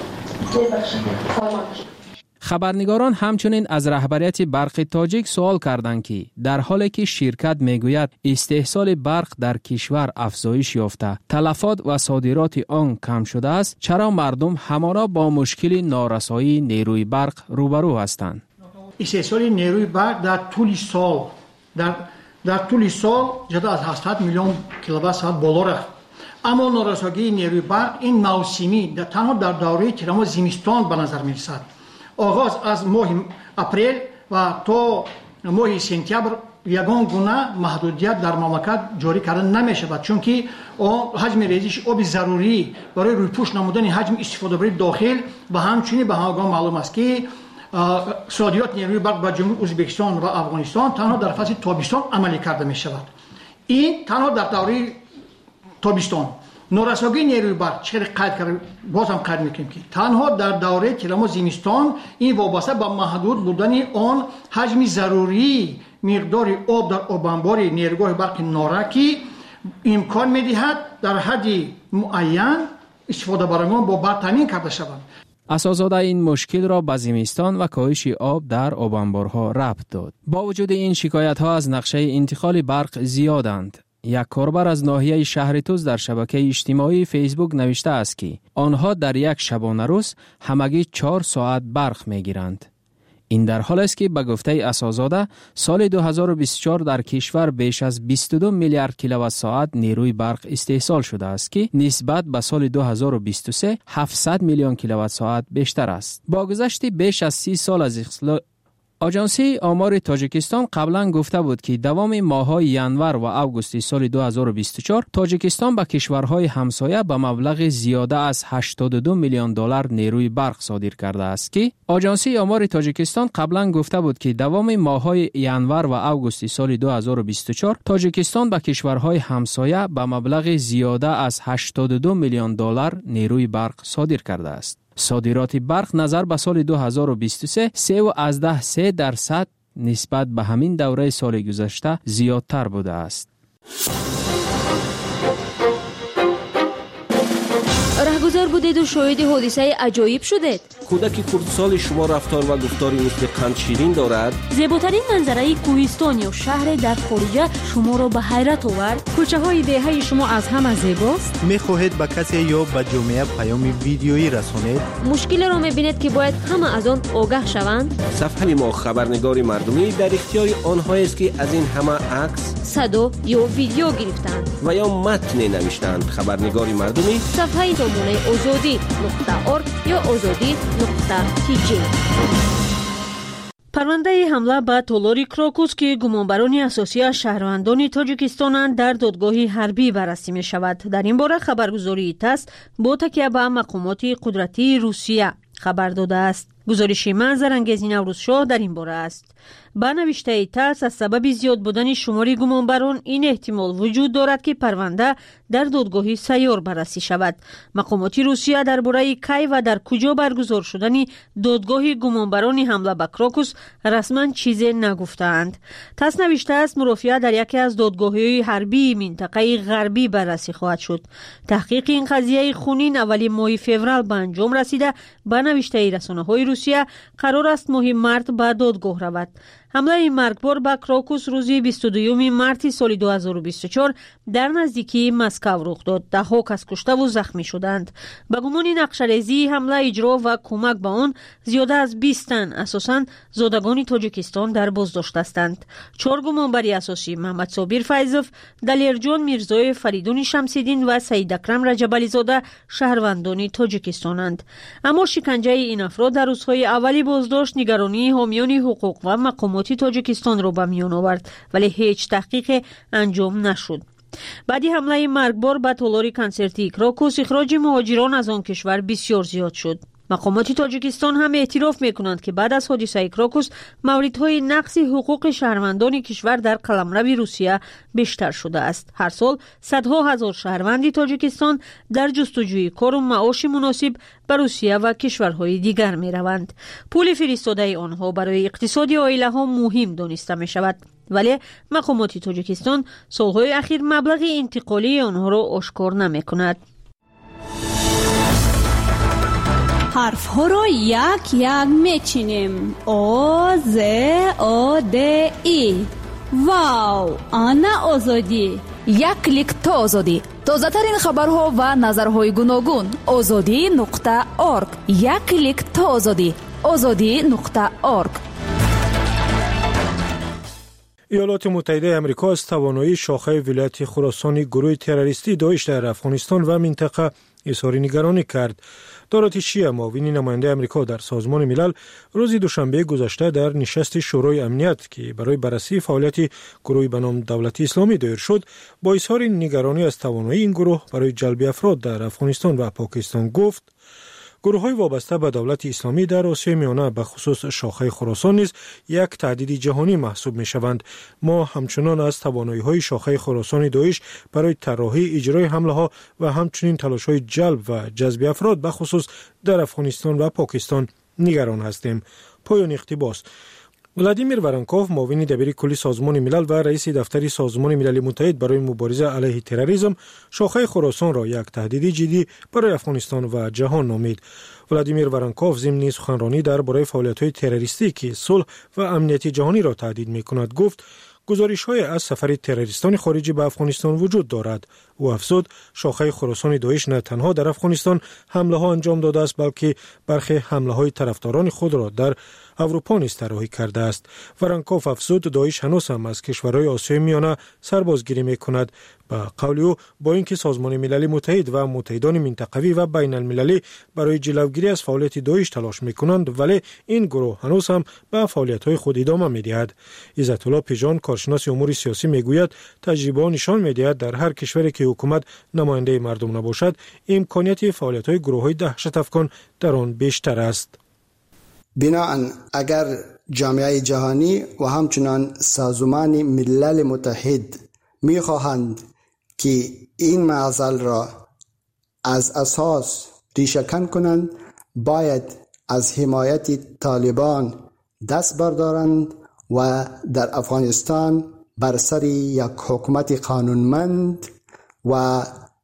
خبرنگاران همچنین از رهبریت برق تاجیک سوال کردند که در حالی که شرکت میگوید استحصال برق در کشور افزایش یافته، تلفات و صادرات آن کم شده است، چرا مردم همانا با مشکل نارسایی نیروی برق روبرو هستند؟ استحصال نیروی برق در طول سال در در طول سال جدا از هشتصد میلیون کیلووات ساعت بالا رفت. اما نارسایی نیروی برق این موسمی در تنها در دوره تیرم زمستان به نظر می رسد. آغاز از ماه اپریل و تا ماه سپتامبر یگان گونه محدودیت در مملکت جاری کرده نمی شود چون که حجم ریزش آب ضروری برای روی پوش نمودن حجم استفاده برای داخل و همچنین به همگان معلوم است که صادرات نیروی برق به جمهوری ازبکستان و افغانستان تنها در فصل تابستان عملی کرده می شود. این تنها در دوره تابستان. نارسایی نیروی برق چقدر قید کرده باز هم قید میکنیم که تنها در دوره تیرم زمستان این وابسته به محدود بودن آن حجم ضروری مقدار آب در آب انبار نیروگاه برق نارکی امکان میدهد در حد معین استفاده برانگان با برق تامین کرده شوند. اساس‌زاده این مشکل را به زمستان و کاهش آب در آب انبارها ربط داد. با وجود این شکایت‌ها از نقشه انتقال برق زیادند. یک کاربر از ناحیه شهر توز در شبکه اجتماعی فیسبوک نوشته است که آنها در یک شبانه روز همگی چهار ساعت برق میگیرند. این در حال است که به گفته اساس‌زاده سال دو هزار و بیست و چهار در کشور بیش از بیست و دو میلیارد کیلووات ساعت نیروی برق استحصال شده است که نسبت به سال دو هزار و بیست و سه هفتصد میلیون کیلووات ساعت بیشتر است. با گذشت بیش از سی سال از آژانسی آمار تاجیکستان قبلا گفته بود که دوام ماه‌های ینور و اوگوست سال دو هزار و بیست و چهار تاجیکستان به کشورهای همسایه به مبلغ زیاده از هشتاد و دو میلیون دلار نیروی برق صادر کرده است که آژانسی آمار تاجیکستان قبلا گفته بود که دوام ماه‌های ینور و اوگوست سال دو هزار و بیست و چهار تاجیکستان به کشورهای همسایه به مبلغ زیاده از هشتاد و دو میلیون دلار نیروی برق صادر کرده است. صادرات برق نظر به سال دو هزار و بیست و سه سه و از ده سه درصد نسبت به همین دوره سال گذشته زیادتر بوده است. رهگذر بودید و شاهد حادثه عجایب شدید. کودک کردسال شما رفتار و گفتاری مثل قند شیرین دارد. زیباترین منظره کوهستان یا شهر در خارجه شما را به حیرت آورد. کوچه های دهه شما از همه زیباست. میخواهید به کسی یا به جامعه پیام ویدیویی رسانید؟ مشکل را میبینید که باید همه از آن آگاه شوند. صفحه ما خبرنگار مردمی در اختیار آنهایی است که از این همه عکس، صدا یا ویدیو گرفتند و یا متن نوشتند. خبرنگار مردمی صفحه نمونه آزادی نقطه ارگ یا آزادی نقطه تی جی. پرونده حمله به تالار کراکوس که گمانبران اساسی شهروندان تاجیکستان در دادگاه حربی بررسی می شود. در این باره خبرگزاری تاس با تکیه به مقامات قدرتی روسیه خبر داده است. گزارش منظر انگیزی نوروزشاه در این باره است. با نوشته تاس از سبب زیاد بودن شمار گمانبران این احتمال وجود دارد که پرونده در دادگاه سیار بررسی شود. مقامات روسیه درباره کی و در کجا برگزار شدن دادگاه گمانبران حمله به کراکوس رسما چیزی نگفتند. تاس نوشته است مرافعه در یکی از دادگاه‌های حربی منطقه غربی بررسی خواهد شد. تحقیق این قضیه خونین اولی ماه فوریه به انجام رسیده. با نوشته رسانه‌های روسیه قرار است ماه مارت به دادگاه رود. حمله مرگبار به کراکوس روز بیست و دوم مارت سال دو هزار و بیست و چهار در نزدیکی مسکو رخ داد. ده ها کس کشته و زخمی شدند. به گمان نقشه‌ریزی حمله اجرا و کمک به آن زیاده از بیست تن اساساً زادگان تاجیکستان در بازداشت هستند. چهار گمانبر اساسی محمد صابر فیضوف، دلیرجان میرزای فریدون شمس‌الدین و سید اکرم رجبالی زاده شهروندان تاجیکستانند. اما شکنجه این افراد در روزهای اولی بازداشت نگرانی حامیان حقوق و مقامات تاجیکستان را به میان آورد، ولی هیچ تحقیق انجام نشد. بعدی حمله مرگبار به تالار کنسرتی کراکوس اخراج مهاجران از آن کشور بسیار زیاد شد. مقامات تاجیکستان هم اعتراف میکنند که بعد از حادثه کراکوس موردهای نقض حقوق شهروندان کشور در قلمرو روسیه بیشتر شده است. هر سال صدها هزار شهروند تاجیکستان در جستجوی کار و معاش مناسب به روسیه و کشورهای دیگر می روند. پول فرستاده آنها برای اقتصاد عائله ها مهم دانسته می شود، ولی مقامات تاجیکستان سالهای اخیر مبلغ انتقالی آنها را آشکار نمی کند. حرف ها را یک یک میچینیم. آ ز آ د ای. واو، آنا آزادی. یک کلیک تا آزادی. تازه ترین خبرها و نظرهای گوناگون. آزادی نقطه ارگ. یک کلیک تا آزادی. آزادی نقطه ارگ. ایالات متحده آمریکا از توانایی شاخه ولایت خراسان گروه تروریستی داعش در افغانستان و منطقه اظهار نگرانی کرد. دارات شیعه معاون نماینده آمریکا در سازمان ملل روز دوشنبه گذشته در نشست شورای امنیت که برای بررسی فعالیت گروهی به نام دولت اسلامی دایر شد، با اظهار نگرانی از توانایی این گروه برای جلب افراد در افغانستان و پاکستان گفت: گروه‌های وابسته به دولت اسلامی در آسیای میانه به خصوص شاخه خراسان نیز یک تهدید جهانی محسوب می‌شوند. ما همچنان از توانایی‌های شاخه خراسان داعش برای طراحی اجرای حمله‌ها و همچنین تلاش‌های جلب و جذب افراد به خصوص در افغانستان و پاکستان نگران هستیم. پایان اقتباس. ولادیمیر ورانکوف، معاون دبیر کلی سازمان ملل و رئیس دفتر سازمان ملل متحد برای مبارزه علیه تروریسم، شاخه خراسان را یک تهدید جدی برای افغانستان و جهان نامید. ولادیمیر ورانکوف ضمن سخنرانی درباره فعالیت‌های تروریستی که صلح و امنیت جهانی را تهدید می‌کند گفت: گزارش‌های از سفر تروریستان خارجی به افغانستان وجود دارد. او افزود شاخه خراسان داعش نه تنها در افغانستان حمله ها انجام داده است، بلکه برخی حمله های طرفداران خود را در اروپا نیز طراحی کرده است. ورانکوف افزود داعش هنوز هم از کشورهای آسیای میانه سربازگیری میکند. با قول او با اینکه سازمان ملل متحد و متحدان منطقوی و بین المللی برای جلوگیری از فعالیت داعش تلاش میکنند، ولی این گروه هنوز هم به فعالیت‌های خود ادامه میدهد. عزت الله پیجان کارشناس امور سیاسی میگوید تجربه نشان میدهد در هر کشوری که حکومت نماینده مردم نباشد امکانیت فعالیت‌های گروه‌های دهشت افکن در آن بیشتر است. بنابراین اگر جامعه جهانی و همچنان سازمان ملل متحد می‌خواهند که این معضل را از اساس ریشه‌کن کنند، باید از حمایت طالبان دست بردارند و در افغانستان بر سر یک حکومت قانونمند و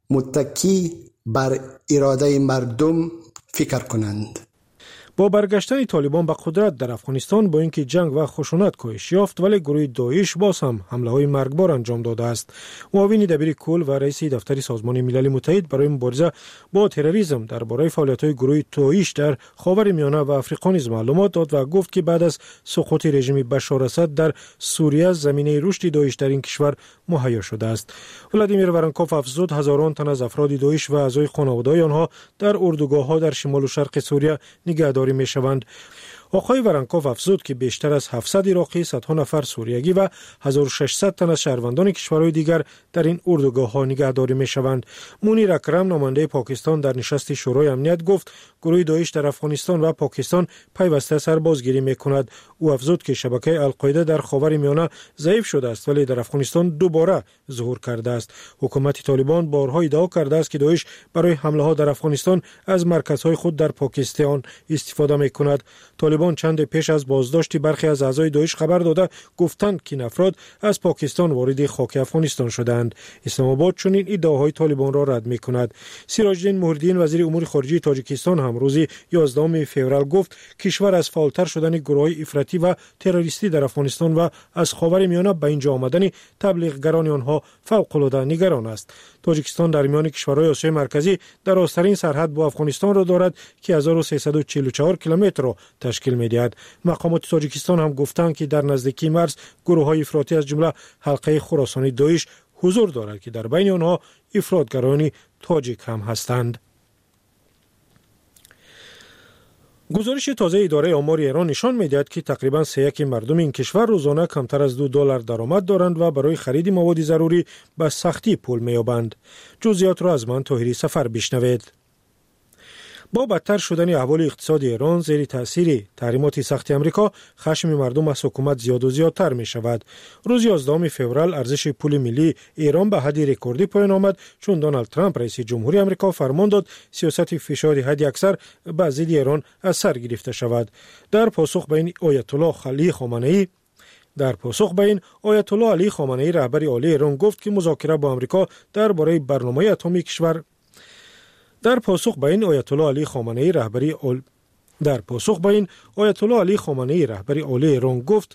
متکی بر اراده مردم فکر کنند. با برگشتن طالبان به قدرت در افغانستان با اینکه جنگ و خشونت کاهش یافت، ولی گروه داعش باز هم حمله‌های مرگبار انجام داده است. معاون دبیر کل و رئیس دفتر سازمان ملل متحد برای مبارزه با تروریسم درباره فعالیت‌های گروه داعش در خاورمیانه و افریقا نیز معلومات داد و گفت که بعد از سقوط رژیم بشار اسد در سوریه زمینه رشد داعش در این کشور مهیا شده است. ولادیمیر ورانکوف افزود هزاران تن از افراد داعش و اعضای خانواده‌های آنها در اردوگاه‌ها در شمال و شرق سوریه نگهداری می‌شوند. آقای ورانکوف افزود که بیشتر از هفتصد عراقی، صدها نفر سوریگی و هزار و ششصد تن از شهروندان کشورهای دیگر در این اردوگاه‌ها نگهداری می‌شوند. منیر اکرم نماینده پاکستان در نشست شورای امنیت گفت گروه داعش در افغانستان و پاکستان پیوسته سربازگیری می‌کند. او افزود که شبکه القاعده در خاورمیانه ضعیف شده است ولی در افغانستان دوباره ظهور کرده است. حکومت طالبان بارها ادعا کرده است که داعش برای حمله‌ها در افغانستان از مرکزهای خود در پاکستان استفاده می‌کند. طالبان چند پیش از بازداشت برخی از اعضای داعش خبر داده گفتند که این افراد از پاکستان وارد خاک افغانستان شدند. اسلام آباد چنین ادعاهای طالبان را رد می‌کند. سراج الدین مهردین وزیر امور خارجه تاجیکستان هم روز یازدهم فوریه گفت کشور از فعالتر شدن گروه‌های افراطی و تروریستی در افغانستان و از خاورمیانه به اینجا آمدن تبلیغگران آنها فوق‌العاده نگران است. تاجیکستان در میان کشورهای آسیای مرکزی درازترین سرحد با افغانستان را دارد که هزار و سیصد و چهل و چهار کیلومتر را تشکیل می‌دهد. مقامات تاجیکستان هم گفتند که در نزدیکی مرز گروه‌های افراطی از جمله حلقه خراسانی داعش حضور دارد که در بین آنها افراطگران تاجیک هم هستند. گزارش تازه اداره آمار ایران نشان می‌دهد که تقریباً سه یک مردم این کشور روزانه کمتر از دو دلار درآمد دارند و برای خرید مواد ضروری به سختی پول می‌یابند. جزئیات را از من طاهری سفر بشنوید. با بدتر شدن احوال اقتصادی ایران زیر تاثیر تحریمات سخت آمریکا، خشم مردم از حکومت زیاد و زیادتر می شود. روز یازدهم فوریه ارزش پول ملی ایران به حد رکوردی پایان آمد چون دونالد ترامپ رئیس جمهوری آمریکا فرمان داد سیاست فشار حد اکثر به ضد ایران از سر گرفته شود. در پاسخ به این آیت الله علی خامنه‌ای در پاسخ به این آیت الله علی خامنه‌ای رهبر عالی ایران گفت که مذاکره با آمریکا درباره برنامه اتمی کشور در پاسخ به این آیت الله علی خامنه‌ای رهبری اول... در پاسخ به این آیت الله علی خامنه‌ای رهبری عالی ایران گفت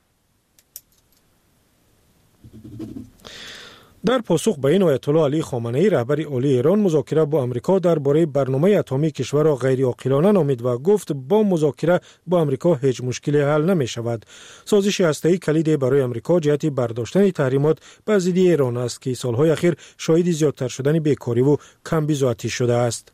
در پاسخ به این آیت الله علی خامنه‌ای رهبر عالی ایران مذاکره با آمریکا درباره برنامه اتمی کشور را غیر عاقلانه نامید و گفت با مذاکره با آمریکا هیچ مشکلی حل نمی شود. سازش هسته‌ای کلیدی برای آمریکا جهت برداشتن تحریمات بر ضد ایران است که سالهای اخیر شاهد زیادتر شدن بیکاری و کمبیزاتی شده است.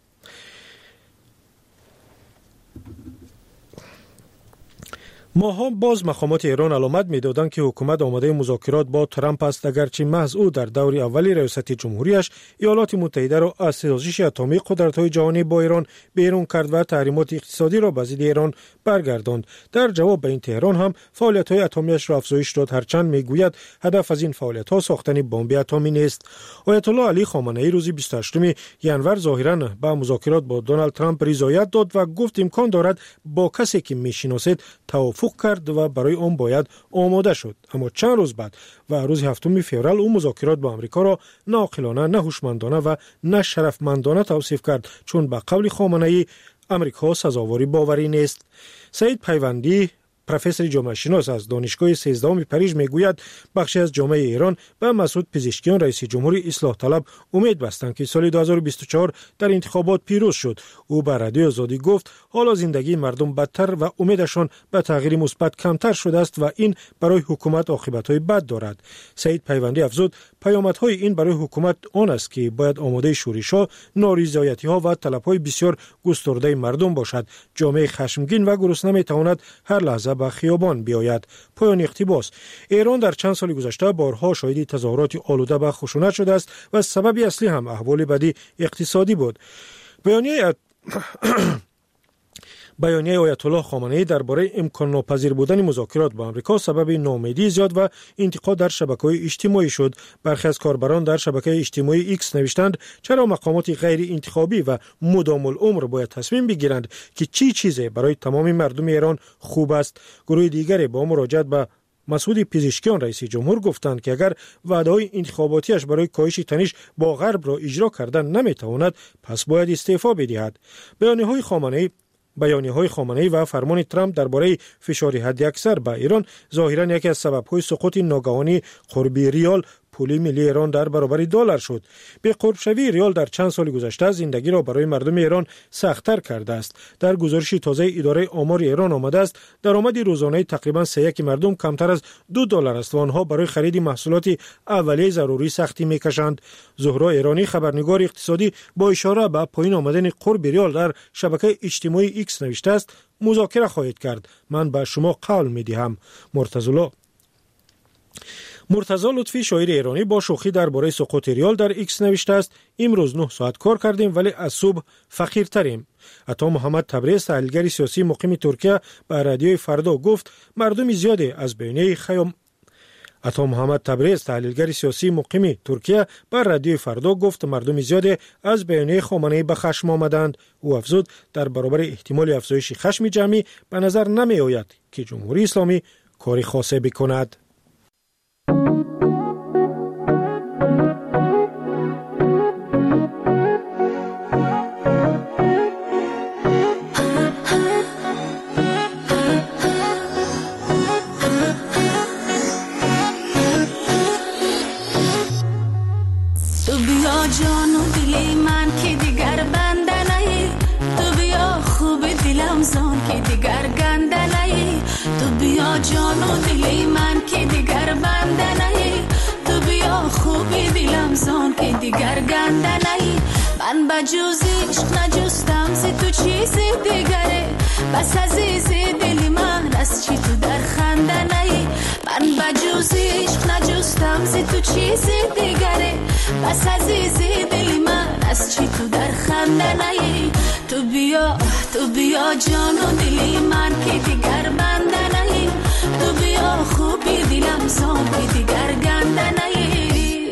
ماها باز مقامات ایران علامت می‌دادند که حکومت آماده مذاکرات با ترامپ است، اگرچه محض او در دور اولی ریاست جمهوریش ایالات متحده را از سازش اتمی قدرت‌های جهانی با ایران بیرون کرد و تحریمات اقتصادی را به ضد ایران برگرداند. در جواب به این تهران هم فعالیت‌های اتمیش را افزایش داد، هرچند می‌گوید هدف از این فعالیت‌ها ساختن بمب اتمی نیست. آیت الله علی خامنه‌ای روز بیست و هشتم ژانویه ظاهراً به مذاکرات با دونالد ترامپ رضایت داد و گفت امکان دارد با کسی که می‌شناسید توافق کرد و برای آن باید آماده شد. اما چند روز بعد و روز هفتم فوریه او مذاکرات با آمریکا را ناعاقلانه، نه هوشمندانه و نه شرفمندانه توصیف کرد، چون به قول خامنه‌ای آمریکا سزاوار باوری نیست. سعید پیوندی پروفسور جامعه شناس از دانشگاه سیزدهم پاریژ میگوید بخشی از جامعه ایران به مسعود پزشکیان رئیس جمهوری اصلاح طلب امید بستند که سال دو هزار و بیست و چهار در انتخابات پیروز شد. او به رادیو آزادی گفت حالا زندگی مردم بدتر و امیدشان به تغییر مثبت کمتر شده است و این برای حکومت عاقبت‌های بد دارد. سعید پیوندی افزود پیامدهای این برای حکومت آن است که باید آماده شورش‌ها، نارضایتی‌ها و طلب‌های بسیار گسترده مردم باشد. جامعه خشمگین و گرسنه می‌تواند هر لحظه به خیابان بیاید. پایان اقتباس. ایران در چند سال گذشته بارها شاهد تظاهرات آلوده به خشونت شده است و سبب اصلی هم احوال بدی اقتصادی بود. بیانیه بیانیه آیت الله خامنه‌ای درباره امکان ناپذیر بودن مذاکرات با آمریکا سبب ناامیدی زیاد و انتقاد در شبکه‌های اجتماعی شد. برخی از کاربران در شبکه اجتماعی ایکس نوشتند چرا مقامات غیر انتخابی و مدام العمر باید تصمیم بگیرند که چی چیزی برای تمام مردم ایران خوب است. گروه دیگری با مراجعت به مسعود پزشکیان رئیس جمهور گفتند که اگر وعده‌های انتخاباتیش برای کاهش تنش با غرب را اجرا کردن نمیتواند پس باید استعفا بدهد. بیانیه‌های خامنه‌ای بیانیه‌های خامنه‌ای و فرمان ترامپ درباره فشار حداکثر به ایران ظاهراً یکی از سبب‌های سقوط ناگهانی قرب ریال پول ملی ایران در برابر دلار شد. به قرب شوی ریال در چند سال گذشته زندگی را برای مردم ایران سخت‌تر کرده است. در گزارش تازه اداره آمار ایران آمده است درآمد روزانه تقریباً سه یک مردم کمتر از دو دلار است و آنها برای خرید محصولات اولیه ضروری سختی می‌کشند. زهرا ایرانی خبرنگار اقتصادی با اشاره به پایین آمدن قرب ریال در شبکه اجتماعی ایکس نوشته است مذاکره خواهید کرد. من به شما قول می‌دهم. مرتضی مرتضی لطفی شاعر ایرانی با شوخی درباره سقوط ریال در ایکس نوشته است امروز نه ساعت کار کردیم ولی از صبح فقیرتریم. عطا محمد تبریز تحلیلگر سیاسی مقیم ترکیه به رادیوی فردا گفت مردم زیادی از بیانیه خیام عطا محمد تبریز تحلیلگر سیاسی مقیم ترکیه به رادیوی فردا گفت مردم زیادی از بیانیه خامنه‌ای به خشم آمدند. او افزود در برابر احتمال افزایش خشم جمعی به نظر نمی آید که جمهوری اسلامی کاری خاصی بکند. جان و دلی من که دیگر بنده نهی تو بیا خوبی دلم زان که دیگر گنده نهی من بجوز عشق نجستم زی تو چیزی دیگره بس عزیزی دلی من از چی تو در خنده نهی من بجوز عشق نجستم زی تو چیزی دیگره بس عزیزی دلی من از چی تو در خنده نهی تو بیا تو بیا جان و دلی من که دیگر بنده نهی تو بیا خوبی دلم زان که دیگر گنده نهی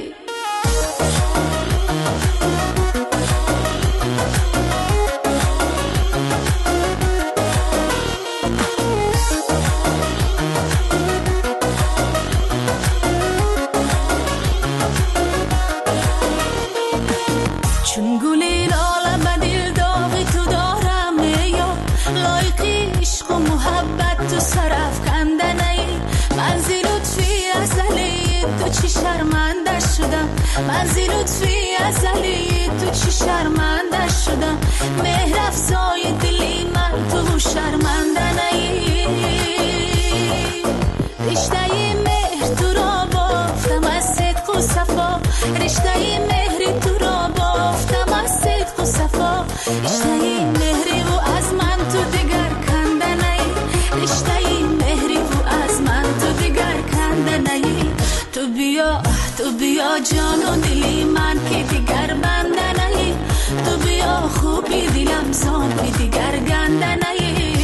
چون گلی لاله به دل داغی تو دارم یا لایقی عشق و محبت تو سرف کنده نهی من زی لطفی ازلی تو چی شرمنده شدم من زی لطفی ازلی تو چی شرمنده شدم مهر افزای دلی من تو شرمنده نهی رشته مهر تو را بافتم از صدق و صفا رشته مهر تو را بافتم از صدق و صفا رشته مهری و از من تو دیگر کنده نهی رشته مهری و از من تو دیگر کنده نهی تو بیا تو بیا جان و دلی من که دیگر بنده نهی تو بیا خوبی دلم زان که دیگر گنده نهی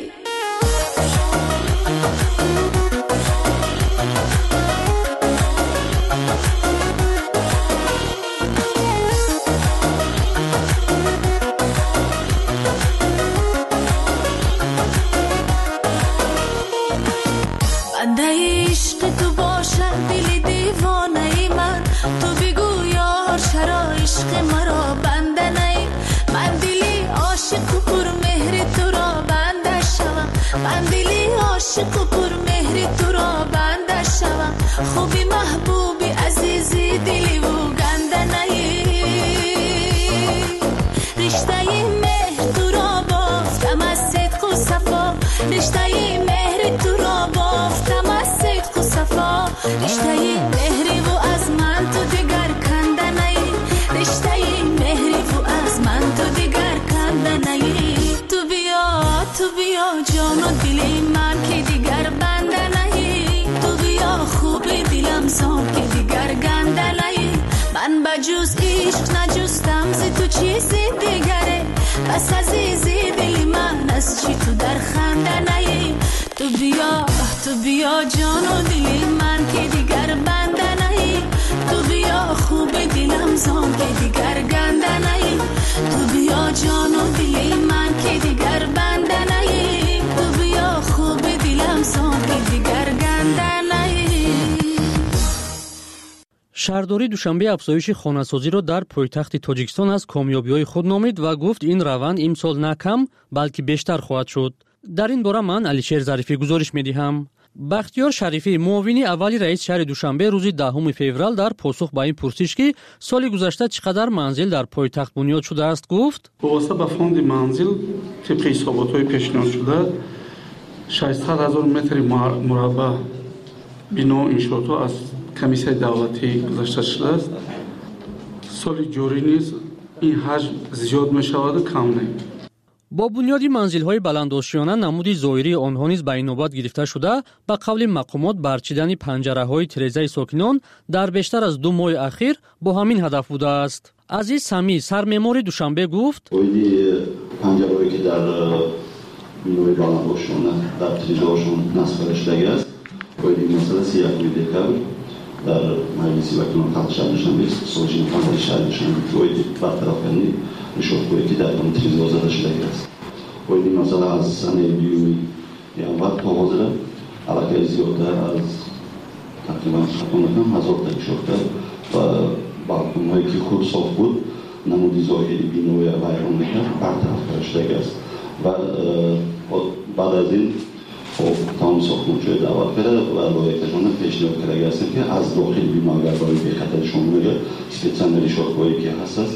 بنده عشق تو باشد دل دیوانه ای من تو بگو یار چرا عشق مرا بنده نهی من دلی عاشق و پر مهر تو را خوبی محبوبی عزیزی دلی و گندنایی رشته مهر تو را بافتم از صدق و صفا رشته مهر تو را بافتم از صدق و صفا رشته مهری و از من تو دیگر کندنایی رشته مهری و از من تو دیگر کندنایی تو بیا تو بیا جان و دلی من که دیگر بندنایی تو بیا خوبی دلم زان که دیگر گندنایی من بجوز عشق نجستم زی تو چیزی دیگره بس عزیزی دلی من از چی تو در خندنایی تو بیا تو بیا جان و دلی من که دیگر بندنایی تو بیا خوبی دلم زان که دیگر گندنایی تو بیا جان و دلی من که دیگر بندنایی تو بیا خوبی دلم زان که دیگر گندنایی. شهرداری دوشنبه افزایش خانه‌سازی را در پایتخت تاجیکستان از کامیابی‌های خود نامید و گفت این روند امسال نه کم بلکه بیشتر خواهد شد. در این باره من علیشیر ظریفی گزارش می‌دهم. بختیار شریفی معاون اولی رئیس شهر دوشنبه روز دهم فوریه در پاسخ به این پرسش که سال گذشته چقدر منزل در پایتخت بنیاد شده است گفت: واسه با فوند منزل طبق حسابات‌های پیشنهاد شده ششصد هزار متر مربع بنا انشاءات از کمیسیون دولتی گذاشته شده است. سال جاری نیز این حجم زیاد می‌شود و کم نه. با بنیادی منزل‌های بلندآشیانه نمودی ظاهری آنها نیز به نوبت گرفته شده به قول مقامات برچیدن پنجره‌های تیره‌ی ساکنان در بیشتر از دو ماه اخیر با همین هدف بوده است. عزیز سمی سرمعمار دوشنبه گفت: اویدی پنجره‌ای که در بنای بلندآشیانه در تیره‌هاشون نصب شده است اویدی مثلا سی یک دکتر در مجلس وکیلان خلق شهر دوشنبه سازمان فنی شهر دوشنبه اویدی برطرف کنی نشون که در اون تیزا زده شده است. ولی مثلا از سنه دیومی یانوار تا حاضر علاقه زیادتر از تقریبا خطونکم هزار تک شده و بالکون‌هایی که خوب صاف بود نمودی ظاهری بینوی ویران میکرد برطرف شده است و بعد از این تمام ساختمان شده دعوت کرده و لایحه‌شون پیشنهاد کرده است که از داخل بیمه اگر برای بخاطر شما میگه اسپیڅیال شاخه‌ای که هست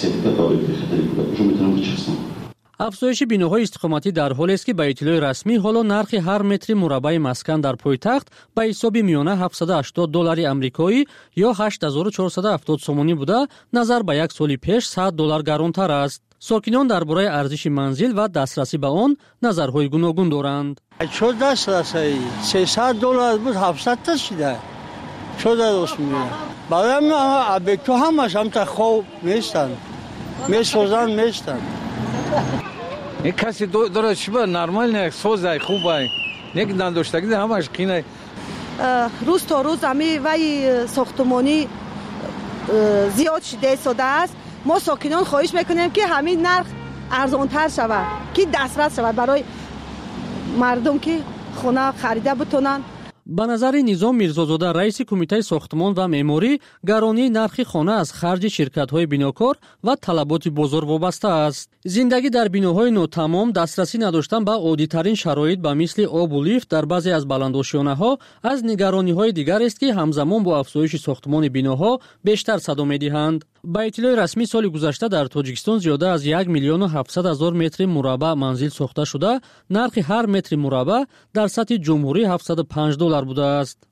افزایش بیناهای استقامتی در حالی است که به اطلاع رسمی حالا نرخ هر متر مربع مسکن در پایتخت به حساب میانه هفتصد و هشتاد دلار آمریکایی یا هشت هزار و چهارصد و هفتاد سومانی بوده نظر به یک سال پیش صد دلار گرانتر است. ساکنان درباره ارزش منزل و دسترسی به آن نظرهای گوناگون دارند. چه دسترسی؟ سیصد دلار بود هفتصد تا شده. چه درست میگه؟ برای من ابیکتو همش هم تا خوب نیستن. میسوزن میستن. یک کسی داره شبه نرمال نه سوزه خوبه. یک نداشتگی همش قینه. روز تا روز همی وی ساختمانی زیاد شده شده است. ما ساکنان خواهش میکنیم که همین نرخ ارزانتر شود که دسترس شود برای مردم که خونه خریده بتونن. به نظر نظام میرزازاده رئیس کمیته ساختمان و معماری گرانی نرخ خانه از خرج شرکت‌های بناکار و طلبات بازار وابسته است. زندگی در بناهای ناتمام دسترسی نداشتن به عادی‌ترین شرایط به مثل آب و لیفت در بعضی از بلندآشیانه‌ها از نگرانی‌های دیگر است که همزمان با افزایش ساختمان بناها بیشتر صدا می‌دهند. با اطلاع رسمی سال گذشته در تاجیکستان زیاده از یک میلیون و هفتصد هزار متر مربع منزل ساخته شده، نرخ هر متر مربع در سطح جمهوری هفتصد و پنج دلار بوده است.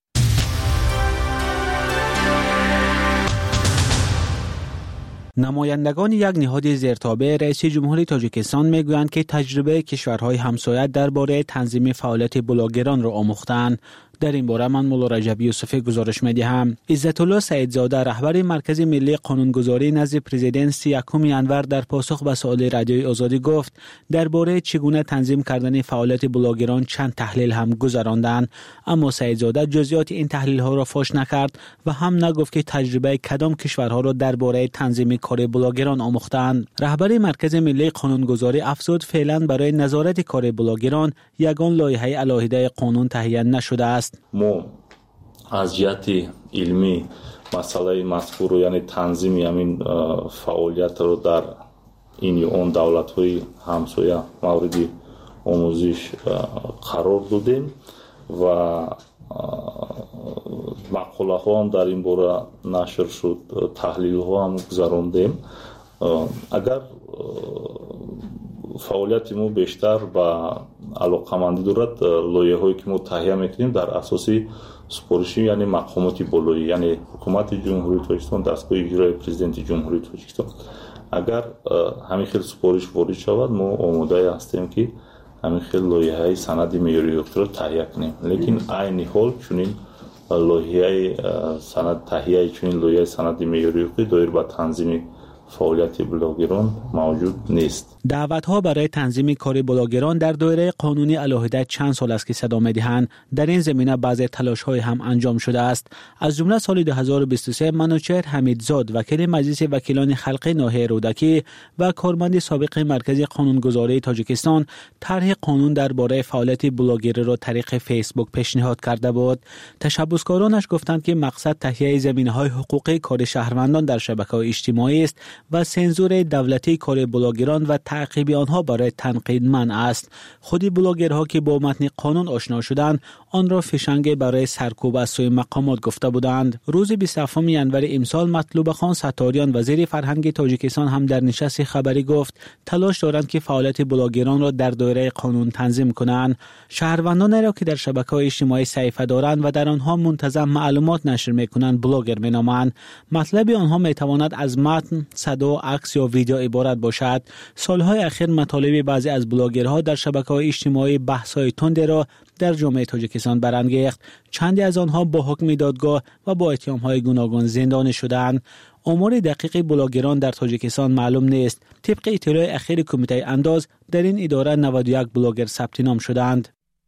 نمایندگان یک نهاد زیرتابع رئیس جمهوری تاجیکستان میگویند که تجربه کشورهای همسایه درباره تنظیم فعالیت بلاگران را آموختند. در این باره من مولا رجبی یوسفی گزارش می‌دهم. عزت الله سعیدزاده رهبر مرکز ملی قانونگذاری نزد پرزیدنت سی یکم ینور در پاسخ به سوال رادیوی آزادی گفت درباره چگونه تنظیم کردن فعالیت بلاگران چند تحلیل هم گذراندند، اما سعیدزاده جزئیات این تحلیل ها را فاش نکرد و هم نگفت که تجربه کدام کشورها را درباره تنظیم کار بلاگران آموختند. رهبر مرکز ملی قانونگذاری افزود فعلا برای نظارت کار بلاگران یگان لایحه علاهده قانون تهیه نشده است. ما از جهت علمی مسئله مذکور یعنی تنظیم همین فعالیت رو در این اون دولت‌های همسایه مورد آموزش قرار دادیم و мақола ҳо ҳам дар ин бора нашр шуд, таҳлилҳо ҳам гузарондем. агар фаъолияти мо бештар ба алоқамандӣ дорад, лоиҳаҳое ки мо таҳия мекунем дар асоси супориши, яъне мақомоти болоӣ, яъне ҳукумати ҷумҳурии Тоҷикистон, дастгоҳи иҷрои президенти ҷумҳурии Тоҷикистон. агар ҳамин хел супориш ворид шавад, мо омода ҳастем ки ҳамин хел лоиҳаи санади меъёрии ҳуқуқиро таҳия кунем. лекин айни ҳол чунин лоиҳаи санад таҳияи чунин лоиҳаи санади меъёрии ҳуқуқӣ доир ба танзими فعالیت بلاگران موجود نیست. دعوت‌ها برای تنظیم کار بلاگران در دایره قانونی علیحده چند سال است که صدا می‌دهند. در این زمینه بعضی تلاش‌های هم انجام شده است. از جمله سال دو هزار و بیست و سه منوچهر حمیدزاد وکیل مجلس وکیلان خلقی ناحیه رودکی و کارمند سابق مرکز قانونگذاری تاجیکستان طرح قانون درباره فعالیت بلاگری را طریق فیسبوک پیشنهاد کرده بود. تشبثکارانش گفتند که مقصد تهیه زمینه‌های حقوقی کار شهروندان در شبکه‌های اجتماعی است و سنزور دولتی کار بلاگران و تعقیب آنها برای تنقید منع است. خود بلاگرها که با متن قانون آشنا شدند آن را فشنگ برای سرکوب از سوی مقامات گفته بودند. روز بیست و هفتم ژانویه امسال مطلوب خان ستاریان وزیر فرهنگ تاجیکستان هم در نشست خبری گفت تلاش دارند که فعالیت بلاگران را در دایره قانون تنظیم کنند. شهروندان را که در شبکه‌های اجتماعی صفحه دارند و در آنها منتظم معلومات نشر می‌کنند بلاگر می‌نامند. مطلب آنها می‌تواند از متن، صدا، عکس یا ویدیو عبارت باشد. سالهای اخیر مطالب بعضی از بلاگرها در شبکه‌های اجتماعی بحث‌های تند را در جامعه تاجیکستان برانگیخت. چندی از آنها با حکم دادگاه و با اتهام‌های گوناگون زندانی شدند. آمار دقیق بلاگران در تاجیکستان معلوم نیست. طبق اطلاع اخیر کمیته انداز در این اداره نود و یک بلاگر ثبت نام شدند.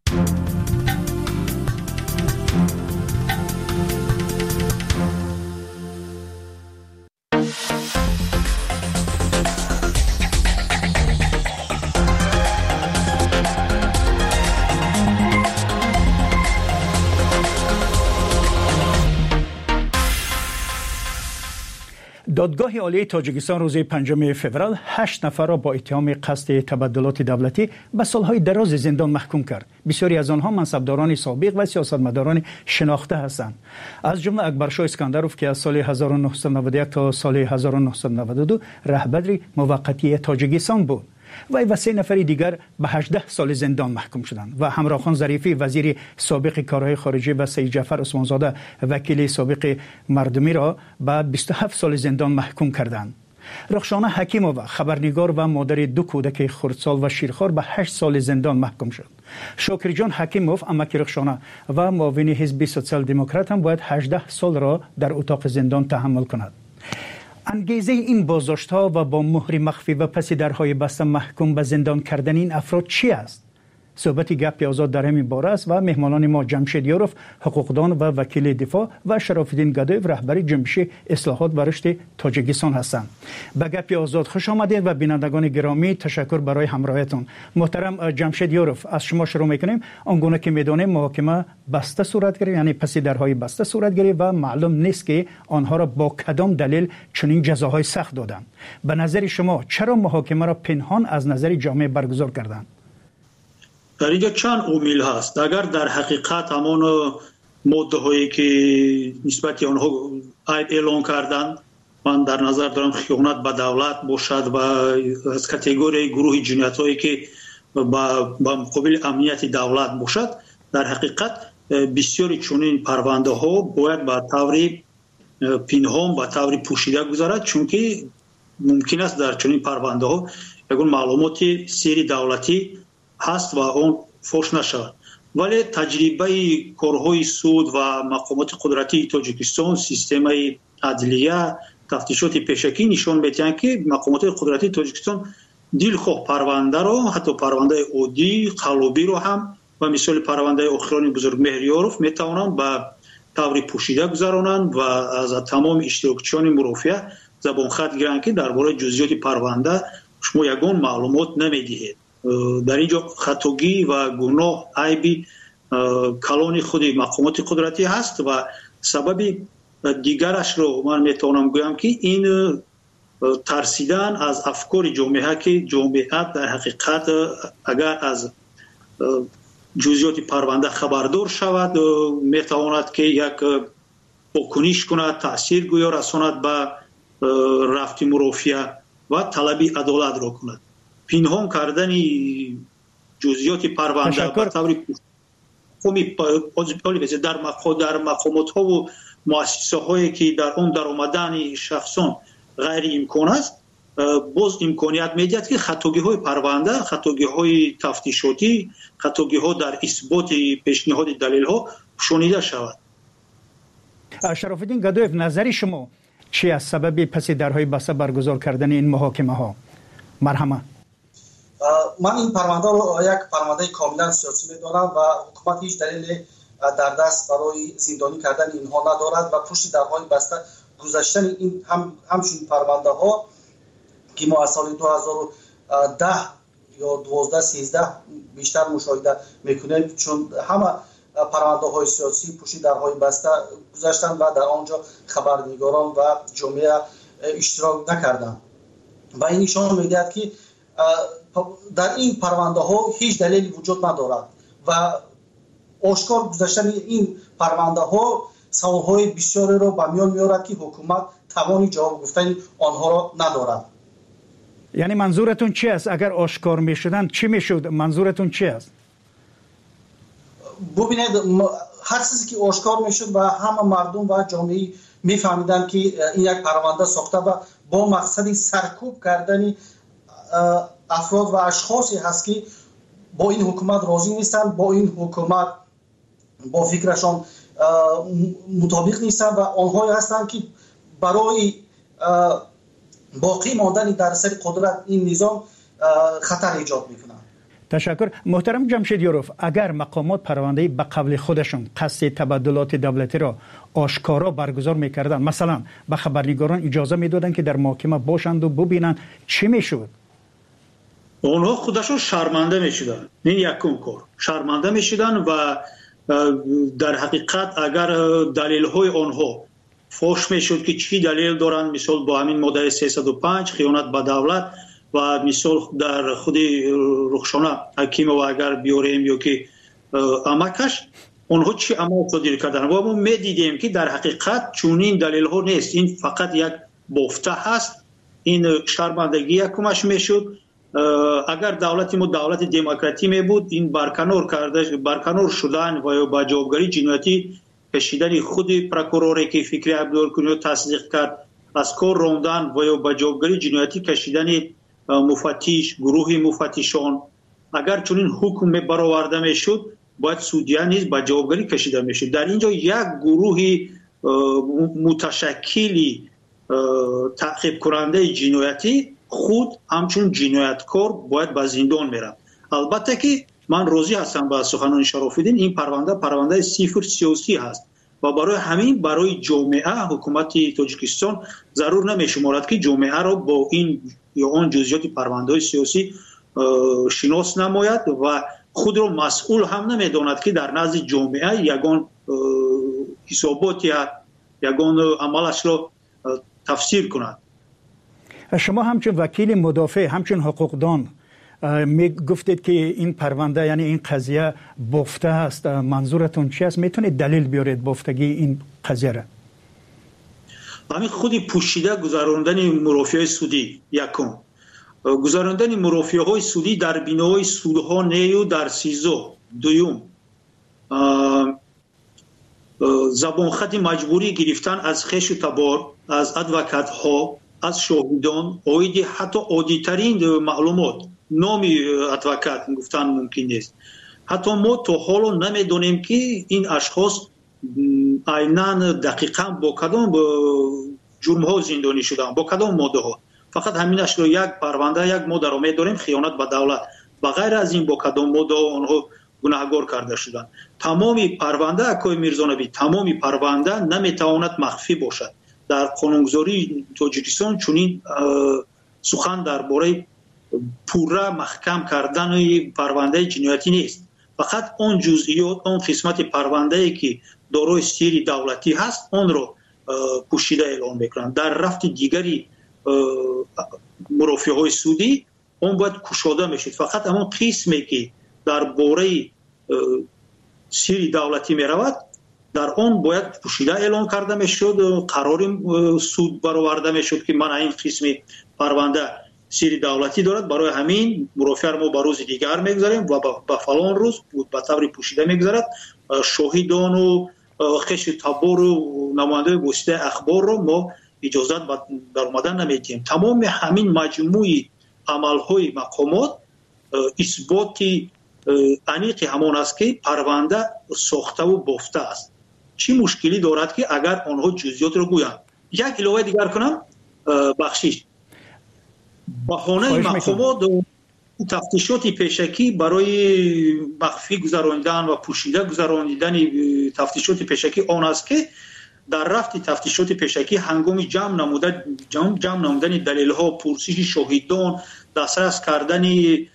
دادگاه عالی تاجیکستان روز پنجم فوریه هشت نفر را با اتهام قصد تبدلات دولتی به سالهای دراز زندان محکوم کرد. بسیاری از آنها منصبداران سابق و سیاستمداران شناخته هستند. از جمله اکبرشاه اسکندروف که از سال هزار و نهصد و نود و یک تا سال هزار و نهصد و نود و دو رهبر موقتی تاجیکستان بود. وی و سه نفر دیگر به هجده سال زندان محکوم شدند و همراهخان ظریفی وزیر سابق کارهای خارجه و سید جعفر عثمانزاده وکیل سابق مردمی را به بیست و هفت سال زندان محکوم کردند. رخشانه حکیمووا خبرنگار و مادر دو کودک خردسال و شیرخوار به هشت سال زندان محکوم شد. شاکر جان حکیموف امک رخشانه و معاون حزب سوسیال دموکرات هم باید هجده سال را در اتاق زندان تحمل کند. انگیزه این بازداشت‌ها و با مهر مخفی و پس درهای بسته محکوم به زندان کردن این افراد چی است؟ صحبت گپ آزاد در همین باره است و مهمانان ما جمشید یاروف حقوقدان و وکیل دفاع و شراف‌الدین گدایف رهبر جنبش اصلاحات و رشد تاجیکستان هستند. به گپ آزاد خوش آمدید و بینندگان گرامی تشکر برای همراهیتون. محترم جمشید یاروف از شما شروع می‌کنیم. آنگونه که می‌دانیم محاکمه بسته صورت گرفت، یعنی پس درهای بسته صورت گرفت و معلوم نیست که آنها را با کدام دلیل چنین جزاهای سخت دادند. به نظر شما چرا محاکمه را پنهان از نظر جامعه برگزار کردند؟ در اینجا چند عامل هست. اگر در حقیقت همان ماده هایی که نسبت آنها عیب اعلان کردند، من در نظر دارم خیانت به دولت باشد و از کاتگوری گروه جنایت هایی که با مقابل امنیت دولت باشد، در حقیقت بسیاری چنین پرونده ها باید به طور پنهان به طور پوشیده گذارد، چون که ممکن است در چنین پرونده ها یگان معلومات سری دولتی هست و اون فوش نشود. ولی تجربه کارهای سود و مقامات قدرتی تاجیکستان، سیستم عدلیه، تفتیشات پیشکی نشان می‌دهند که مقامات قدرتی تاجیکستان دلخواه پرونده را، حتی پرونده عادی قلابی را هم و مثال پرونده آخران بزرگ مهریاروف میتوانند به طور پوشیده گذرانند و از تمام اشتراکچیان مرافعه زبان خط گیرند که درباره جزئیات پرونده شما یگان معلومات نمیدهید. در اینجا خطاگی و گناه عیبی کلان خود مقامات قدرتی هست و سبب دیگرش رو من میتونم گویم که این ترسیدن از افکار جامعه که جامعه در حقیقت اگر از جزئیات پرونده خبردار شود میتواند که یک واکنش کند، تاثیرگویی رساند به رفت مرافعه و طلب عدالت را کند. پنهان کردن جزئیات پرونده به طور قومی در در مقامات ها و مؤسسه هایی که در اون در آمدن شخصان غیر امکان است، باز امکانیت میدهد که خطاگی های پرونده، خطاگی های تفتیشاتی، خطاگی ها در اثبات پیشنهاد دلیل ها شنیده شود. شرف الدین گدایف، نظر شما چی از سبب پس درهای بسته برگزار کردن این محاکمه ها؟ مرحمه. من این پرونده رو یک پرونده کاملا سیاسی می‌دانم و حکومت هیچ دلیل در دست برای زندانی کردن اینها ندارد و پشت درهای بسته گذاشتن این هم همچین پرونده ها که ما از سال دو هزار و ده یا دوازده سیزده بیشتر مشاهده میکنیم، چون همه پرونده های سیاسی پشت درهای بسته گذاشتن و در آنجا خبرنگاران و جامعه اشتراک نکردند و این نشان میدهد که در این پرونده ها هیچ دلیلی وجود ندارد و آشکار گذاشتن این پرونده ها سوالهای بسیاری را به میان میارد که حکومت توانی جواب گفتن آنها را ندارد. یعنی منظورتون چی است؟ اگر آشکار میشدن چی میشد؟ منظورتون چی است؟ ببینید، هر چیزی که آشکار میشد و همه مردم و جامعه میفهمیدن که این یک پرونده ساخته و با مقصد سرکوب کردن افراد و اشخاصی هست که با این حکومت راضی نیستند، با این حکومت با فکرشان مطابق نیستند و آنهایی هستند که برای باقی ماندن در سر قدرت این نظام خطر ایجاد میکنند. تشکر. محترم جمشید یاروف، اگر مقامات پرونده به قبل خودشون قصد تبادلات دولتی را آشکارا برگزار میکردن، مثلا به خبرنگاران اجازه میدادن که در محاکمه باشند و ببینن، چی میشد؟ اونها خودشون شرمنده میشدن. این یکم کار شرمنده میشدن و در حقیقت اگر دلیل های آنها فوش میشد که چی دلیل دارن، مثال با همین ماده سیصد و پنج خیانت به دولت و مثال در خود رخشانه حکیم و اگر بیاریم یا که امکش اونها چی عمل صادر کردن و ما میدیدیم که در حقیقت چونین دلیل ها نیست، این فقط یک بافته هست. این شرمندگی یکمش میشد. اگر دولت ما دولت دموکراتی می بود، این برکنار کرده برکنار شدن و یا با جوابگری جنایتی کشیدن خود پروکوروری که فکری عبدالکنی تصدیق کرد از کار راندن و یا با جوابگری جنایتی کشیدن مفتش، گروه مفتشان، اگر چنین حکم برآورده میشد باید سودیا نیز با جوابگری کشیده میشد. در اینجا یک گروه متشکلی تعقیب کننده جنایتی خود همچون جنایتکار باید به زندان میرم. البته که من راضی هستم با سخنان شرف الدین، این پرونده پرونده صفر سیاسی هست و برای همین برای جامعه حکومت تاجیکستان ضرور نمیشمارد که جامعه را با این یا آن جزئیات پرونده سیاسی شناس نماید و خود را مسئول هم نمیداند که در نزد جامعه یگان حسابات یا یگان عملش را تفسیر کند. شما همچون وکیل مدافع، همچون حقوقدان می گفتید که این پرونده یعنی این قضیه بافته است، منظورتون چی است؟ میتونید دلیل بیارید بافتگی این قضیه را؟ همین خودی پوشیده گذراندن مرافعه سودی یکم، گذراندن مرافعه های سودی در بینای سودها نیو در سیزو دویم، زبان خط مجبوری گرفتن از خش و تبار از ادوکات ها، از شاهدان، اویدی حتی عادی‌ترین معلومات نامی ادوکات گفتن ممکن نیست. حتی ما تا حالا نمیدونیم که این اشخاص عیناً دقیقاً با کدام جرم ها زندانی شدن، با کدام ماده ها. فقط همینش رو یک پرونده یک ماده رو میدونیم، خیانت به دولت. بغیر از این با کدام ماده آنها گناهکار کرده شدن. تمامی پرونده اکای میرزانبی، تمامی پرونده نمیتواند مخفی باشد. در قانونگذاری تاجیکستان چنین سخن درباره پوره محکم کردن پرونده جنایتی نیست. فقط اون جزئیات، اون قسمت پرونده ای که دارای سیر دولتی هست اون رو پوشیده اعلام میکنند. در رفت دیگری مرافعه های سودی اون باید کشاده میشد. فقط همون قسمی که در باره سیر دولتی میرود در آن باید پوشیده اعلام کرده میشد، قرار سود برآورده میشد که من این قسم پرونده سری دولتی دارد، برای همین مرافعه ما به روز دیگر میگذاریم و به فلان روز به طور پوشیده میگذارد. شاهدان و خش تبار و نماینده واسطه اخبار رو ما اجازت در اومدن نمیدیم. تمام همین مجموعی عملهای مقامات اثباتی انیق همان است که پرونده ساخته و بافته است. چی مشکلی دارد که اگر آنها جزئیات رو گویند؟ یک علاوه دیگر کنم، بخشش بهانه مقامات تفتیشات پیشکی برای مخفی گذراندن و پوشیده گذراندن تفتیشات پیشکی آن است که در رفت تفتیشات پیشکی هنگام جمع نموده جمع, جمع نمودن دلیل ها، پرسش شاهدان، دسترس کردن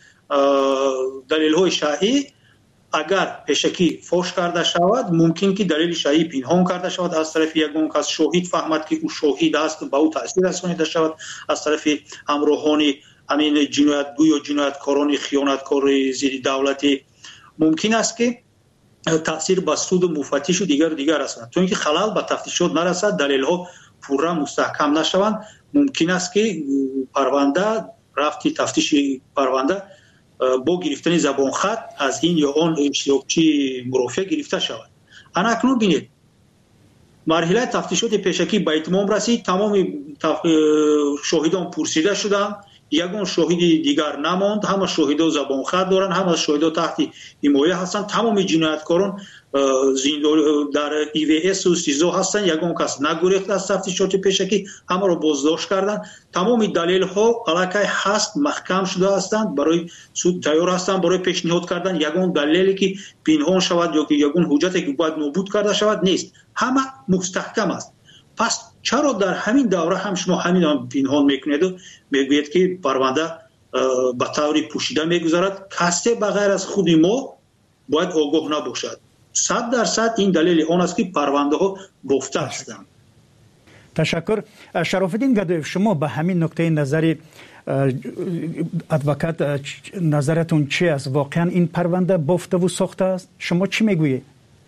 دلیل های شایع، اگر پیشکی فاش کرده شود ممکن که دلیل شایع پنهان کرده شود از طرف یگان کس، شاهد فهمد که او شاهد است به او تاثیر رسانیده شود از طرف همراهان همین جنایتگو یا جنایتکاران خیانتکار ضد دولتی، ممکن است که تاثیر به سود مفتش و دیگر دیگر رساند. چون که خلل به تفتیشات نرسد، دلیل ها پورا مستحکم نشوند، ممکن است که پرونده رفتی تفتیش پرونده با گرفتن زبان خط از این یا آن اشتراکچی مرافع گرفته شود. انا اکنون بینید مرحله تفتیشات پیشکی به اتمام رسید، تمام شاهدان پرسیده شدند، یگان شاهد دیگر نماند، همه شاهدا زبان خط دارند، همه شاهدا تحت حمایه هستند، تمام جنایتکاران در ای وی اس و سیزو هستند، یگان کس نگریخت از تفتیشات پیشکی، همه را بازداشت کردند. تمام دلیل ها علاقه هست محکم شده هستند، برای سود تیار هستند برای پیشنهاد کردن یگان دلیلی که پنهان شود یا که یگان حجتی که باید نابود کرده شود نیست، همه مستحکم است. پس چرا در همین دوره هم شما همین پنهان میکنید و میگوید که پرونده به طور پوشیده میگذارد؟ کسی بغیر از خود ما باید آگاه نباشد. صد درصد این دلیل آن است که پرونده ها گفته هستند. تشکر. شرف الدین گدایف، شما به همین نکته نظر ادوکات نظرتون چی است؟ واقعا این پرونده بافته و ساخته است؟ شما چی میگویید؟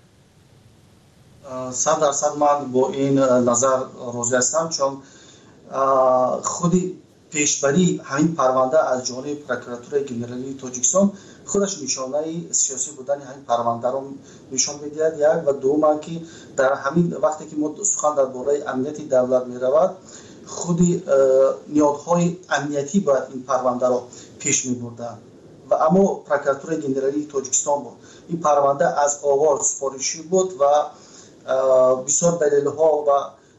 صد درصد من با این نظر راضی هستم، چون خودی پیشبری همین پرونده از جانب پروکراتور گنرالی تاجیکستان خودش نشانه سیاسی بودن همین پرونده رو نشان میدهد. یک و دوم که در همین وقتی که ما سخن درباره امنیت دولت میرود، خودی نیازهای امنیتی باید این پرونده رو پیش میبردن و اما پروکراتور گنرالی تاجیکستان بود. این پرونده از آغاز سفارشی بود و بسیار دلیل ها و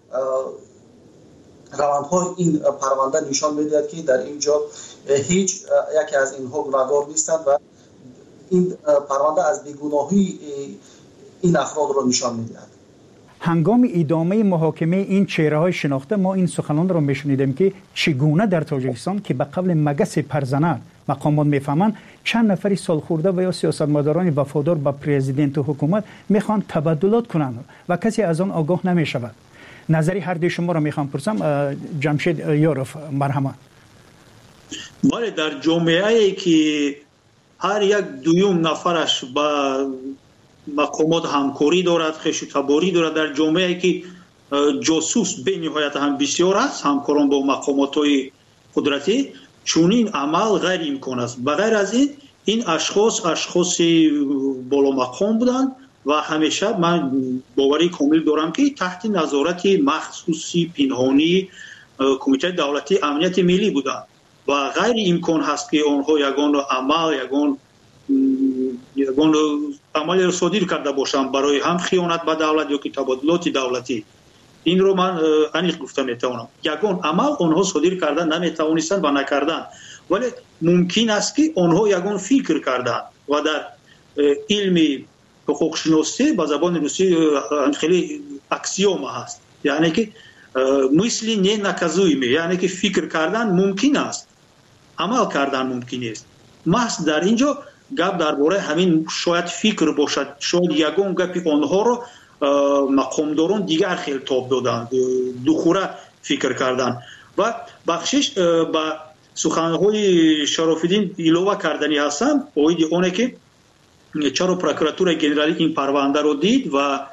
روندهای این پرونده نشان میدهد که در اینجا هیچ یکی از اینها گناهکار نیستند و این پرونده از بیگناهی این افراد را نشان میدهد. هنگام ادامه محاکمه این چهره های شناخته ما این سخنان را میشنیدیم که چگونه در تاجیکستان که به قبل مگس پرزنر مقامات میفهمند چند نفری سالخورده و یا سیاستمداران وفادار به پرزیدنت و حکومت میخوان تبادلات کنند و کسی از آن آگاه نمیشود. نظری هر دوی شما را میخوام پرسم. جمشید یاروف، مرحمت. بله، در جامعه ای که هر یک دویم نفرش با مقامات همکاری دارد، خش و تباری دارد، در جامعه ای که جاسوس به نهایت هم بسیار است، همکاران با مقامات های قدرتی، چون این عمل غیر امکان است. بغیر از این این اشخاص اشخاص بالا مقام بودند و همیشه من باوری کامل دارم که تحت نظارت مخصوصی پنهانی کمیته دولتی امنیت ملی بودند و غیر امکان هست که آنها یگان عمل یگان یگان عمل را صادر کرده باشند برای هم خیانت به دولت یا که تبادلات دولتی. این رو من انیق گفته میتوانم. یگان عمل آنها صادر کردن نمیتوانستند و نکردند، ولی ممکن است که آنها یگان فکر کردند و در علم حقوق شناسی با زبان روسی خیلی اکسیوم هست، یعنی که مثل نه نکازویمه، یعنی که فکر کردن ممکن است، عمل کردن ممکن است. محض در اینجا گپ درباره همین شاید فکر باشد، شاید یگان گپ آنها رو مقامداران دیگر خیلی تاب دادن، دوخوره فکر کردن و بخشش با سخنهای شرف الدین ایلوه کردنی هستم. باید اونه که چرا پروکراتور گنرالی این پرونده رو دید و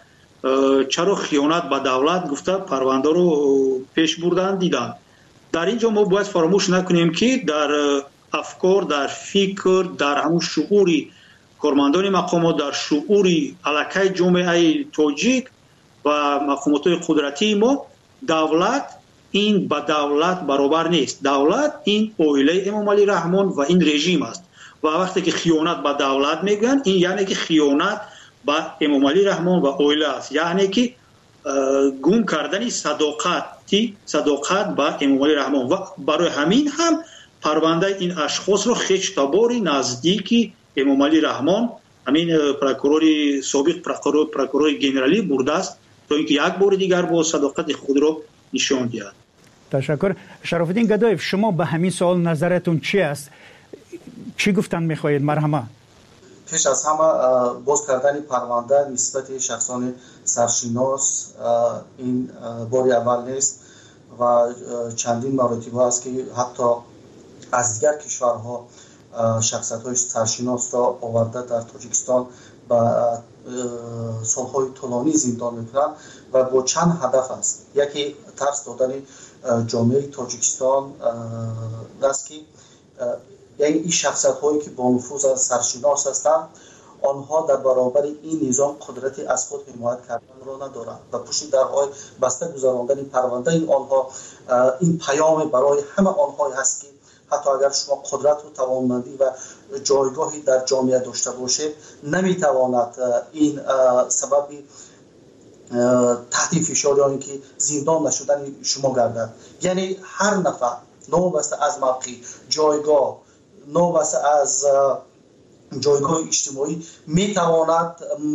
چرا خیانت به دولت گفته پرونده رو پیش بردن دیدن. در اینجا ما باید فراموش نکنیم که در افکار، در فکر، در همون شعوری کارمندان مقامات، در شعوری علاقه جامعه تاجیک و مقامات قدرتی ما، دولت این با دولت برابر نیست. دولت این عائله امام علی رحمان و این رژیم است و وقتی که خیانت به دولت میگن این یعنی که خیانت به امام علی رحمان و عائله است، یعنی که گم کردن صداقتی صداقت به امام علی رحمان و برای همین هم پرونده این اشخاص رو خیشتباری نزدیکی امام علی رحمان همین پروکورور سابق پروکورور پروکورور گنرالی برده است تا اینکه یک بار دیگر با صداقت خود رو نشان دهد. تشکر. شرف الدین گدایف، شما به همین سوال نظرتون چی است؟ چی گفتن میخواهید؟ مرحمه. پیش از همه باز کردن پرونده نسبت شخصان سرشناس این باری اول نیست و چندین مراتب است که حتی از دیگر کشورها شخصیت‌های سرشناس را آورده در تاجیکستان و سالهای طولانی زندان می‌کنند و با چند هدف است. یکی ترس دادن جامعه تاجیکستان است که یعنی این شخصیت‌هایی که با نفوذ سرشناس هستند آنها در برابر این نظام قدرتی از خود حمایت کردن را ندارند و پشت درهای بسته گذراندن پرونده این آنها این پیام برای همه آنها هست که حتی اگر شما قدرت و توانمندی و جایگاهی در جامعه داشته باشید نمیتواند این سبب تحت فشار یا اینکه زندان نشدن شما گردد. یعنی هر نفر نوبسته از موقع جایگاه نوبسته از جایگاه اجتماعی میتواند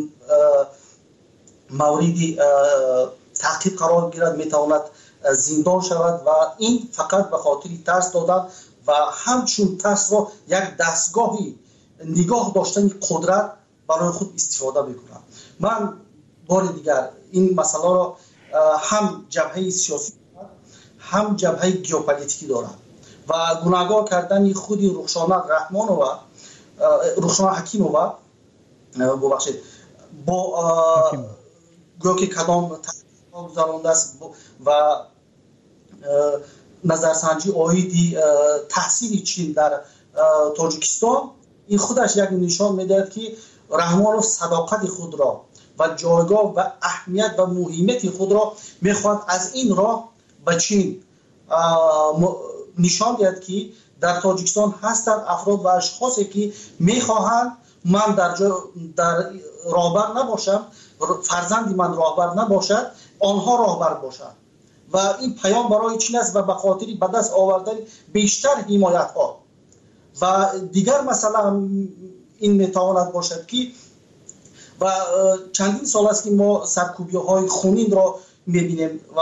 موردی تعقیب قرار گیرد، میتواند زندان شود و این فقط به خاطر ترس دادن و همچون ترس را یک دستگاهی نگاه داشتن قدرت برای خود استفاده میکنند. من بار دیگر این مسئله را هم جبهه سیاسی هم جبهه ژئوپلیتیکی دارم و گناهکار کردن خود رخشانه رحمان و رخشانه حکیم و ببخشید با گویا که کدام گذرانده است و نظرسنجی آیدی تحصیل چین در تاجیکستان این خودش یک نشان میدهد که رحمانوف صداقت خود را و جایگاه و اهمیت و مهمیت خود را میخواد از این راه به چین نشان دهد که در تاجیکستان هستند افراد و اشخاصی که میخواهند من در در راهبر نباشم، فرزندی من راهبر نباشد، آنها راهبر باشند و این پیام برای چین است و به خاطر به دست آوردن بیشتر حمایت ها و دیگر مثلا این میتواند باشد که و چندین سال است که ما سرکوبی های خونین را میبینیم و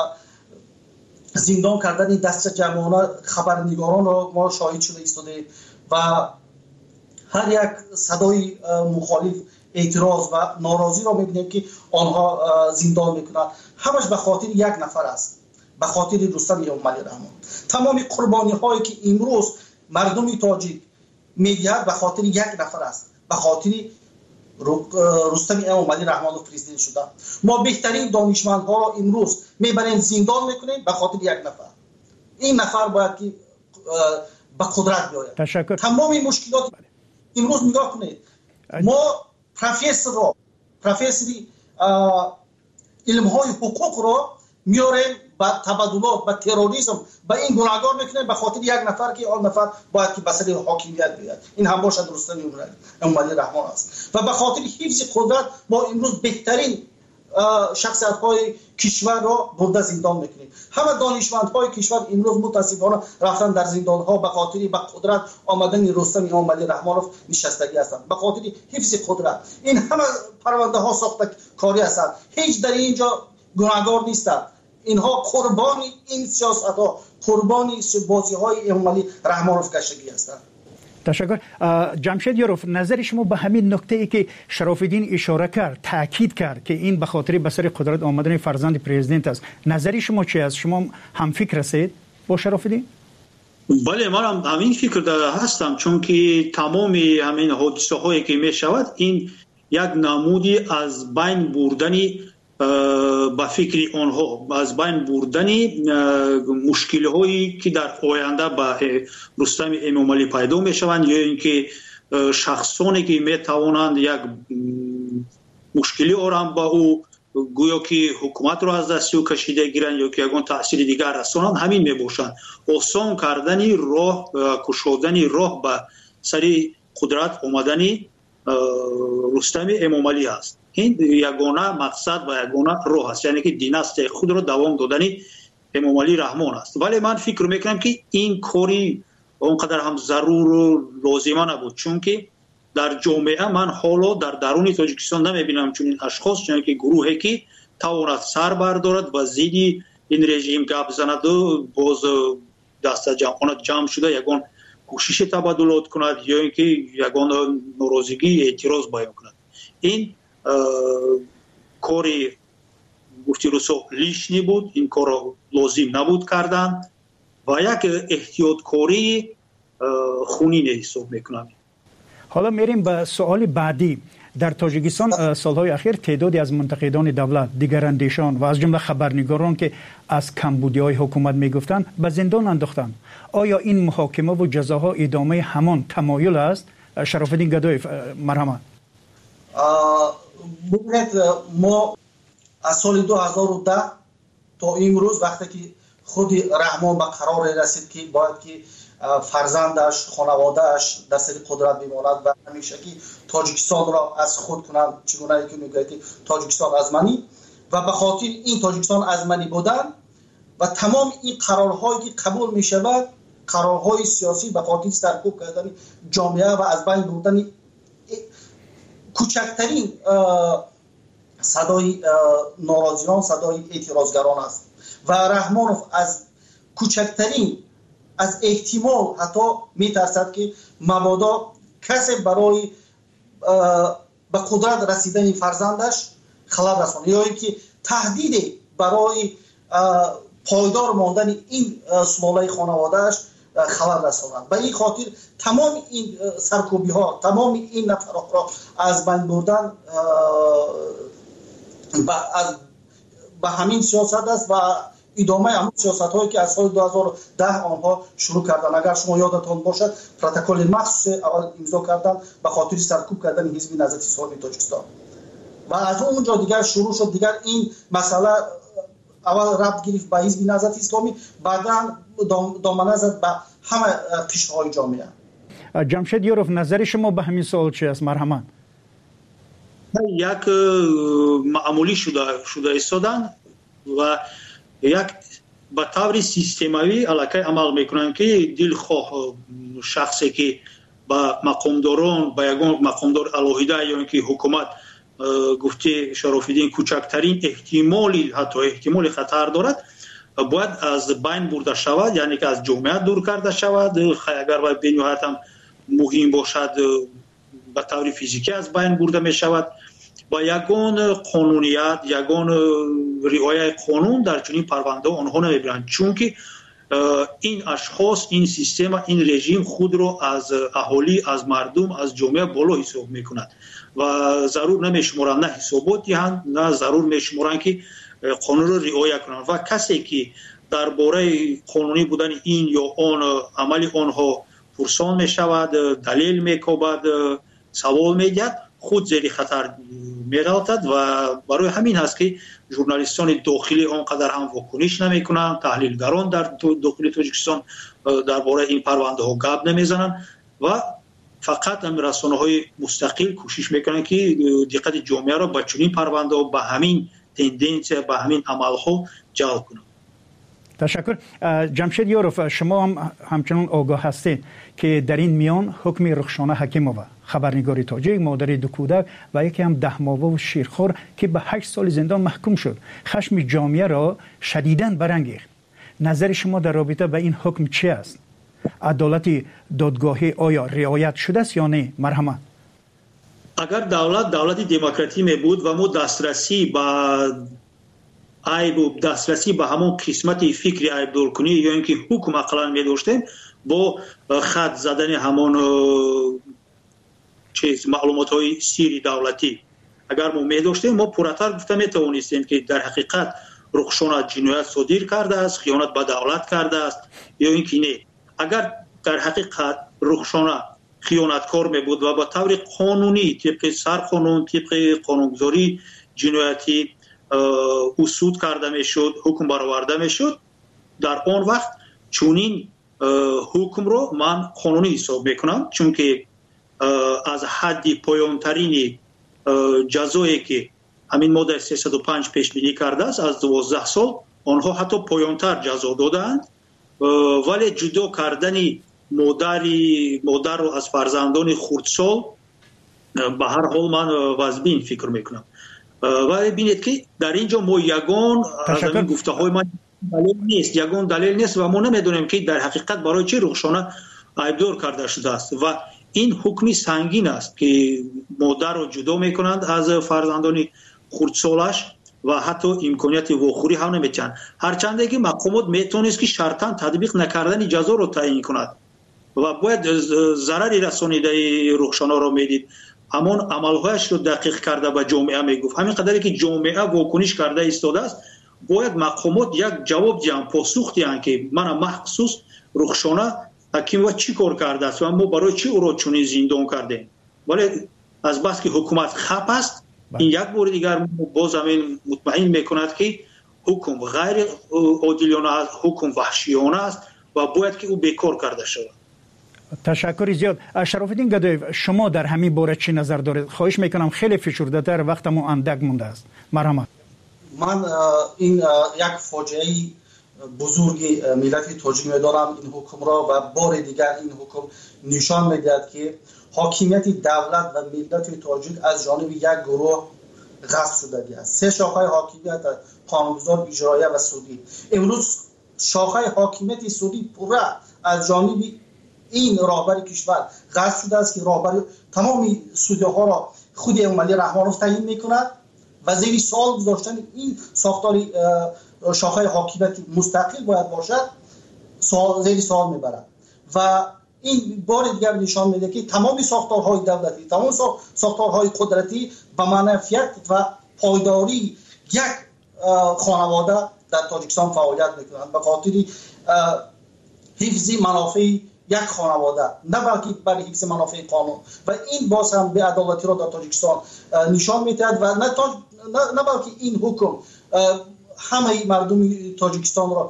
زندان کردن دست جمعانه خبرنگاران را ما شاهد شده ایستاده و هر یک صدای مخالف اعتراض و ناراضی را میبینیم که آنها زندان میکنند. همش به خاطر یک نفر است، به خاطر رستم امام علی رحمان. تمام قربانی هایی که امروز مردم تاجیک میدهد به خاطر یک نفر است، به خاطر رستم امام علی رحمان پرزیدنت شده. ما بهترین دانشمندها را امروز میبریم زندان میکنیم به خاطر یک نفر. این نفر باید که به قدرت بیاید. تشکر. تمام این مشکلات امروز نگاه کنید، ما پروفسور را پروفسوری علم های حقوق را میاریم با تبادلات با تروریسم با این گناهکار میکنیم به خاطر یک نفر که آن نفر باید که به سر حاکمیت بیاد. این هم باشد رستم امام علی رحمان است و به خاطر حفظ قدرت ما امروز بهترین شخصیت های کشور را برده زندان میکنیم. همه دانشمند های کشور امروز متاسفانه رفتن در زندان ها به خاطر به قدرت آمدن رستم امام علی رحمانوف نشستگی هستند، به خاطر حفظ قدرت. این همه پرونده ها ساخته کاری هستند، هیچ در اینجا گناهکار نیستند. اینها قربانی این سیاست ها، قربانی بازی های امام علی رحمانوف گشتگی هستند. تشکر. جمشید یاروف، نظر شما به همین نکته ای که شرف الدین اشاره کرد، تاکید کرد که این به خاطر به سر قدرت آمدن فرزند پرزیدنت است، نظر شما چی است؟ شما هم فکر هستید با شرف الدین؟ بله، من هم همین فکر داره هستم، چون که تمام همین حادثه هایی که می شود این یک نمودی از بین بردن با فکر آنها از بین بردن مشکل هایی که در آینده با رستم امامعلی پیدا می شوند یا اینکه شخصانی که می توانند یک مشکلی آرام با او گویا که حکومت را از دست او کشیده گیرند یا که یگان تاثیر دیگر رسانند، همین می باشند. آسان کردن راه، کشودن راه به سر قدرت آمدن رستم امامعلی است. این یگانه مقصد و یگانه راه است، یعنی که دیناستی خود را دوام دادن امامعلی رحمان است. ولی من فکر میکنم که این کاری اونقدر هم ضرور و لازمه نبود، چون که در جامعه من حالا در درون تاجیکستان نمیبینم چون این اشخاص، یعنی که گروهی که تواند سر بردارد و زیدی این رژیم گپ بزند و باز دست جمع جمع شده یگان کوشش تبادلات کند یا اینکه یگان ناراضگی اعتراض بیان کند. این کاری گفتی رسو لیشنی بود، این کار را لازم نبود کردن و یک احتیاط کاری خونین حساب میکنم. حالا میریم به سوال بعدی. در تاجیکستان سالهای اخیر تعدادی از منتقدان دولت، دیگراندیشان و از جمله خبرنگاران که از کمبودی‌های حکومت میگفتند به زندان انداختند. آیا این محاکمه و جزاها ادامه همان تمایل است؟ شرافالدین گدایی مرحمت. ببینید ما از سال دو هزار و ده تا امروز وقتی که خود رحمان به قرار رسید که باید که فرزندش، خانوادهش در سر قدرت بماند و همیشه که تاجیکستان را از خود کنند، چگونه که میگه که تاجیکستان از منی و به خاطر این تاجیکستان از منی بودن و تمام این قرارهایی که قبول می شود، قرارهای سیاسی به خاطر سرکوب کردن جامعه و از بین بردن کوچکترین صدای ناراضیان، صدای اعتراضگران است و رحمانوف از کوچکترین از احتمال حتی میترسد که مبادا کسی برای به قدرت رسیدن فرزندش خلل رساند یا اینکه تهدید برای پایدار ماندن این سلاله خانوادهش خلل رساند. به این خاطر تمام این سرکوبی ها، تمام این نفرات را از بین بردن به همین سیاست است و ادامه همون سیاست هایی که از سال دو هزار و ده آنها شروع کردن. اگر شما یادتان باشد پروتکل مخصوص اول امضا کردن به خاطر سرکوب کردن حزب نهضت اسلامی تاجیکستان و از اونجا دیگر شروع شد. دیگر این مسئله اول ربط گرفت به حزب نهضت اسلامی، بعدا دامنه زد به همه قشرهای جامعه. جمشید یوروف، نظر شما به همین سوال چی است؟ مرحمت. یک معمولی شده شده ایستادن و یک به طور سیستماوی علاقه عمل میکنن که دلخواه شخصی که با مقامداران، با یگان مقامدار الهیده یا اینکه حکومت گفته شرافالدین کوچکترین احتمالی حتی احتمال خطر دارد باید از بین برده شود، یعنی که از جامعه دور کرده شود. اگر باید به نهایت هم مهم باشد به طور فیزیکی از بین برده می شود. با یگان قانونیت، یگان رعایت قانون در چنین پرونده آنها نمیبرند، چون که این اشخاص، این سیستم، این رژیم خود را از اهالی، از مردم، از جامعه بالا حساب میکند و ضرور نمیشمارند، نه حسابات دهند، نه ضرور میشمارند که قانون را رعایت کنند و کسی که درباره قانونی بودن این یا آن عمل آنها پرسان میشود، دلیل میکوبد، سوال میگد، خود زیر خطر می‌غلطد و برای همین هست که ژورنالیستان داخلی آنقدر هم واکنش نمی‌کنند، تحلیلگران در داخل تاجیکستان درباره این پرونده ها گپ نمیزنند و فقط هم رسانه‌های مستقل کوشش میکنند که دقت جامعه را به چنین پرونده ها، به همین تندنس، به همین عمل‌ها جلب کنند. تشکر. جمشید یوروف، شما هم همچنان آگاه هستید که در این میان حکم رخشانه حکیمووا، خبرنگار تاجیک، مادر دو کودک و یکی هم ده ماهه و شیرخوار که به هشت سال زندان محکوم شد، خشم جامعه را شدیداً برانگیخت. نظر شما در رابطه با این حکم چی است؟ عدالت دادگاهی آیا رعایت شده است یا نه؟ مرحمت. اگر دولت دولت دموکراتی می بود و ما دسترسی به عیب و دسترسی به همون قسمت فکری عیب دور کنی یا اینکه حکم اقلا می داشتیم با خط زدن همون چیز معلومات های سیری دولتی، اگر ما می‌داشتیم ما پورتر گفته میتوانستیم که در حقیقت رخشان جنایت صادر کرده است، خیانت به دولت کرده است یا اینکه نه. اگر در حقیقت رخشان خیانتکار می بود و با طور قانونی طبق سرقانون طبق قانونگذاری جنایتی اصول کرده میشد، حکم برآورده میشد، در آن وقت چونین حکم رو من قانونی حساب میکنم، چون که از حد پایانترین جزایی که همین ماده سیصد و پنج پیش بینی کرده است از دوازده سال، آنها حتی پایانتر جزا دادند، ولی جدا کردن مادری مادر رو از فرزندان خردسال به هر حال من واجبین فکر میکنم. ولی ببینید که در اینجا ما یگان از این گفته های من دلیل نیست، یگان دلیل نیست و ما نمیدونیم که در حقیقت برای چه رخشانه عیبدار کرده شده است و این حکمی سنگین است که مادر رو جدا میکنند از فرزندان خردسالش و حتی امکانیت واخوری هم نمیتن، هرچند که مقامات میتونست که شرطاً تطبیق نکردن جزا رو تعیین کند و باید ضرری رسانیده رخشانه رو میدید، همون عملهایش رو دقیق کرده به جامعه میگفت. همین قدری که جامعه واکنش کرده ایستاده است باید مقامات یک جواب دیان، پاسخ دیان که من مخصوص رخشانه حکیم و چی کار کرده است و ما برای چی او را چنین زندان کردیم. ولی از بس که حکومت خپ است این یک بار دیگر باز همین مطمئن میکند که حکم غیر عادلانه است، حکم وحشیانه است و باید که او بیکار کرده شود. تشکر زیاد. شرافالدین گدایف، شما در همین باره چی نظر دارید؟ خواهش میکنم خیلی فشرده تر، وقتمون اندک مونده است. مرحمت. من این یک فاجعه بزرگی ملت تاجیک می‌دارم این حکم را و بار دیگر این حکم نشان می‌دهد که حاکمیت دولت و ملت تاجیک از جانب یک گروه غصب شده است. سه شاخه حاکمیت قانونگذار، اجرایی و سودی. امروز شاخه حاکمیت سودی پوره از جانب این راهبر کشور غصب شده است که راهبر تمام سودی‌ها را خود عملی رحمانوف تعیین می‌کند و زیر سوال گذاشتن این ساختار شاخه حاکمیت مستقل باید باشد سوال زیر سوال میبرد و این بار دیگر نشان میده که تمام ساختارهای دولتی، تمام ساختارهای قدرتی به منفعت و پایداری یک خانواده در تاجیکستان فعالیت میکنند به خاطر حفظ منافع یک خانواده، نه بلکه برای حفظ منافع قانون و این باز هم به عدالتی را در تاجیکستان نشان میدهد و نه, تاج... نه... نه بلکه این حکم همه مردم تاجیکستان را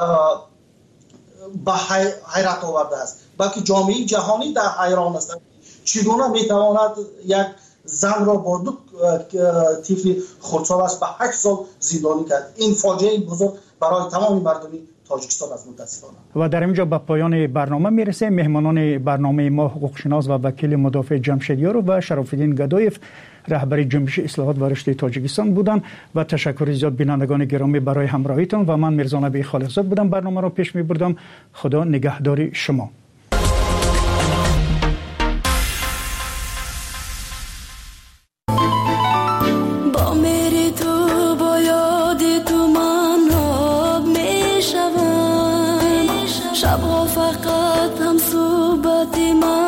به حیرت آورده است، بلکه جامعه جهانی در حیران است چگونه میتواند یک زن را با دو طفل خردسال است به هشت سال زندانی کرد. این فاجعه بزرگ برای تمام مردم تاجیکستان است متاسفانه. و در اینجا به پایان برنامه میرسه. مهمانان برنامه ما حقوقشناس و وکیل مدافع جمشیدیار و شرافالدین گدایف رهبر جنبش اصلاحات و رشد تاجیکستان بودند و تشکر زیاد بینندگان گرامی برای همراهیتان و من میرزا نبی خالقزاد بودم برنامه را پیش میبردم. خدا نگهدار شما. شب فقط هم صحبت من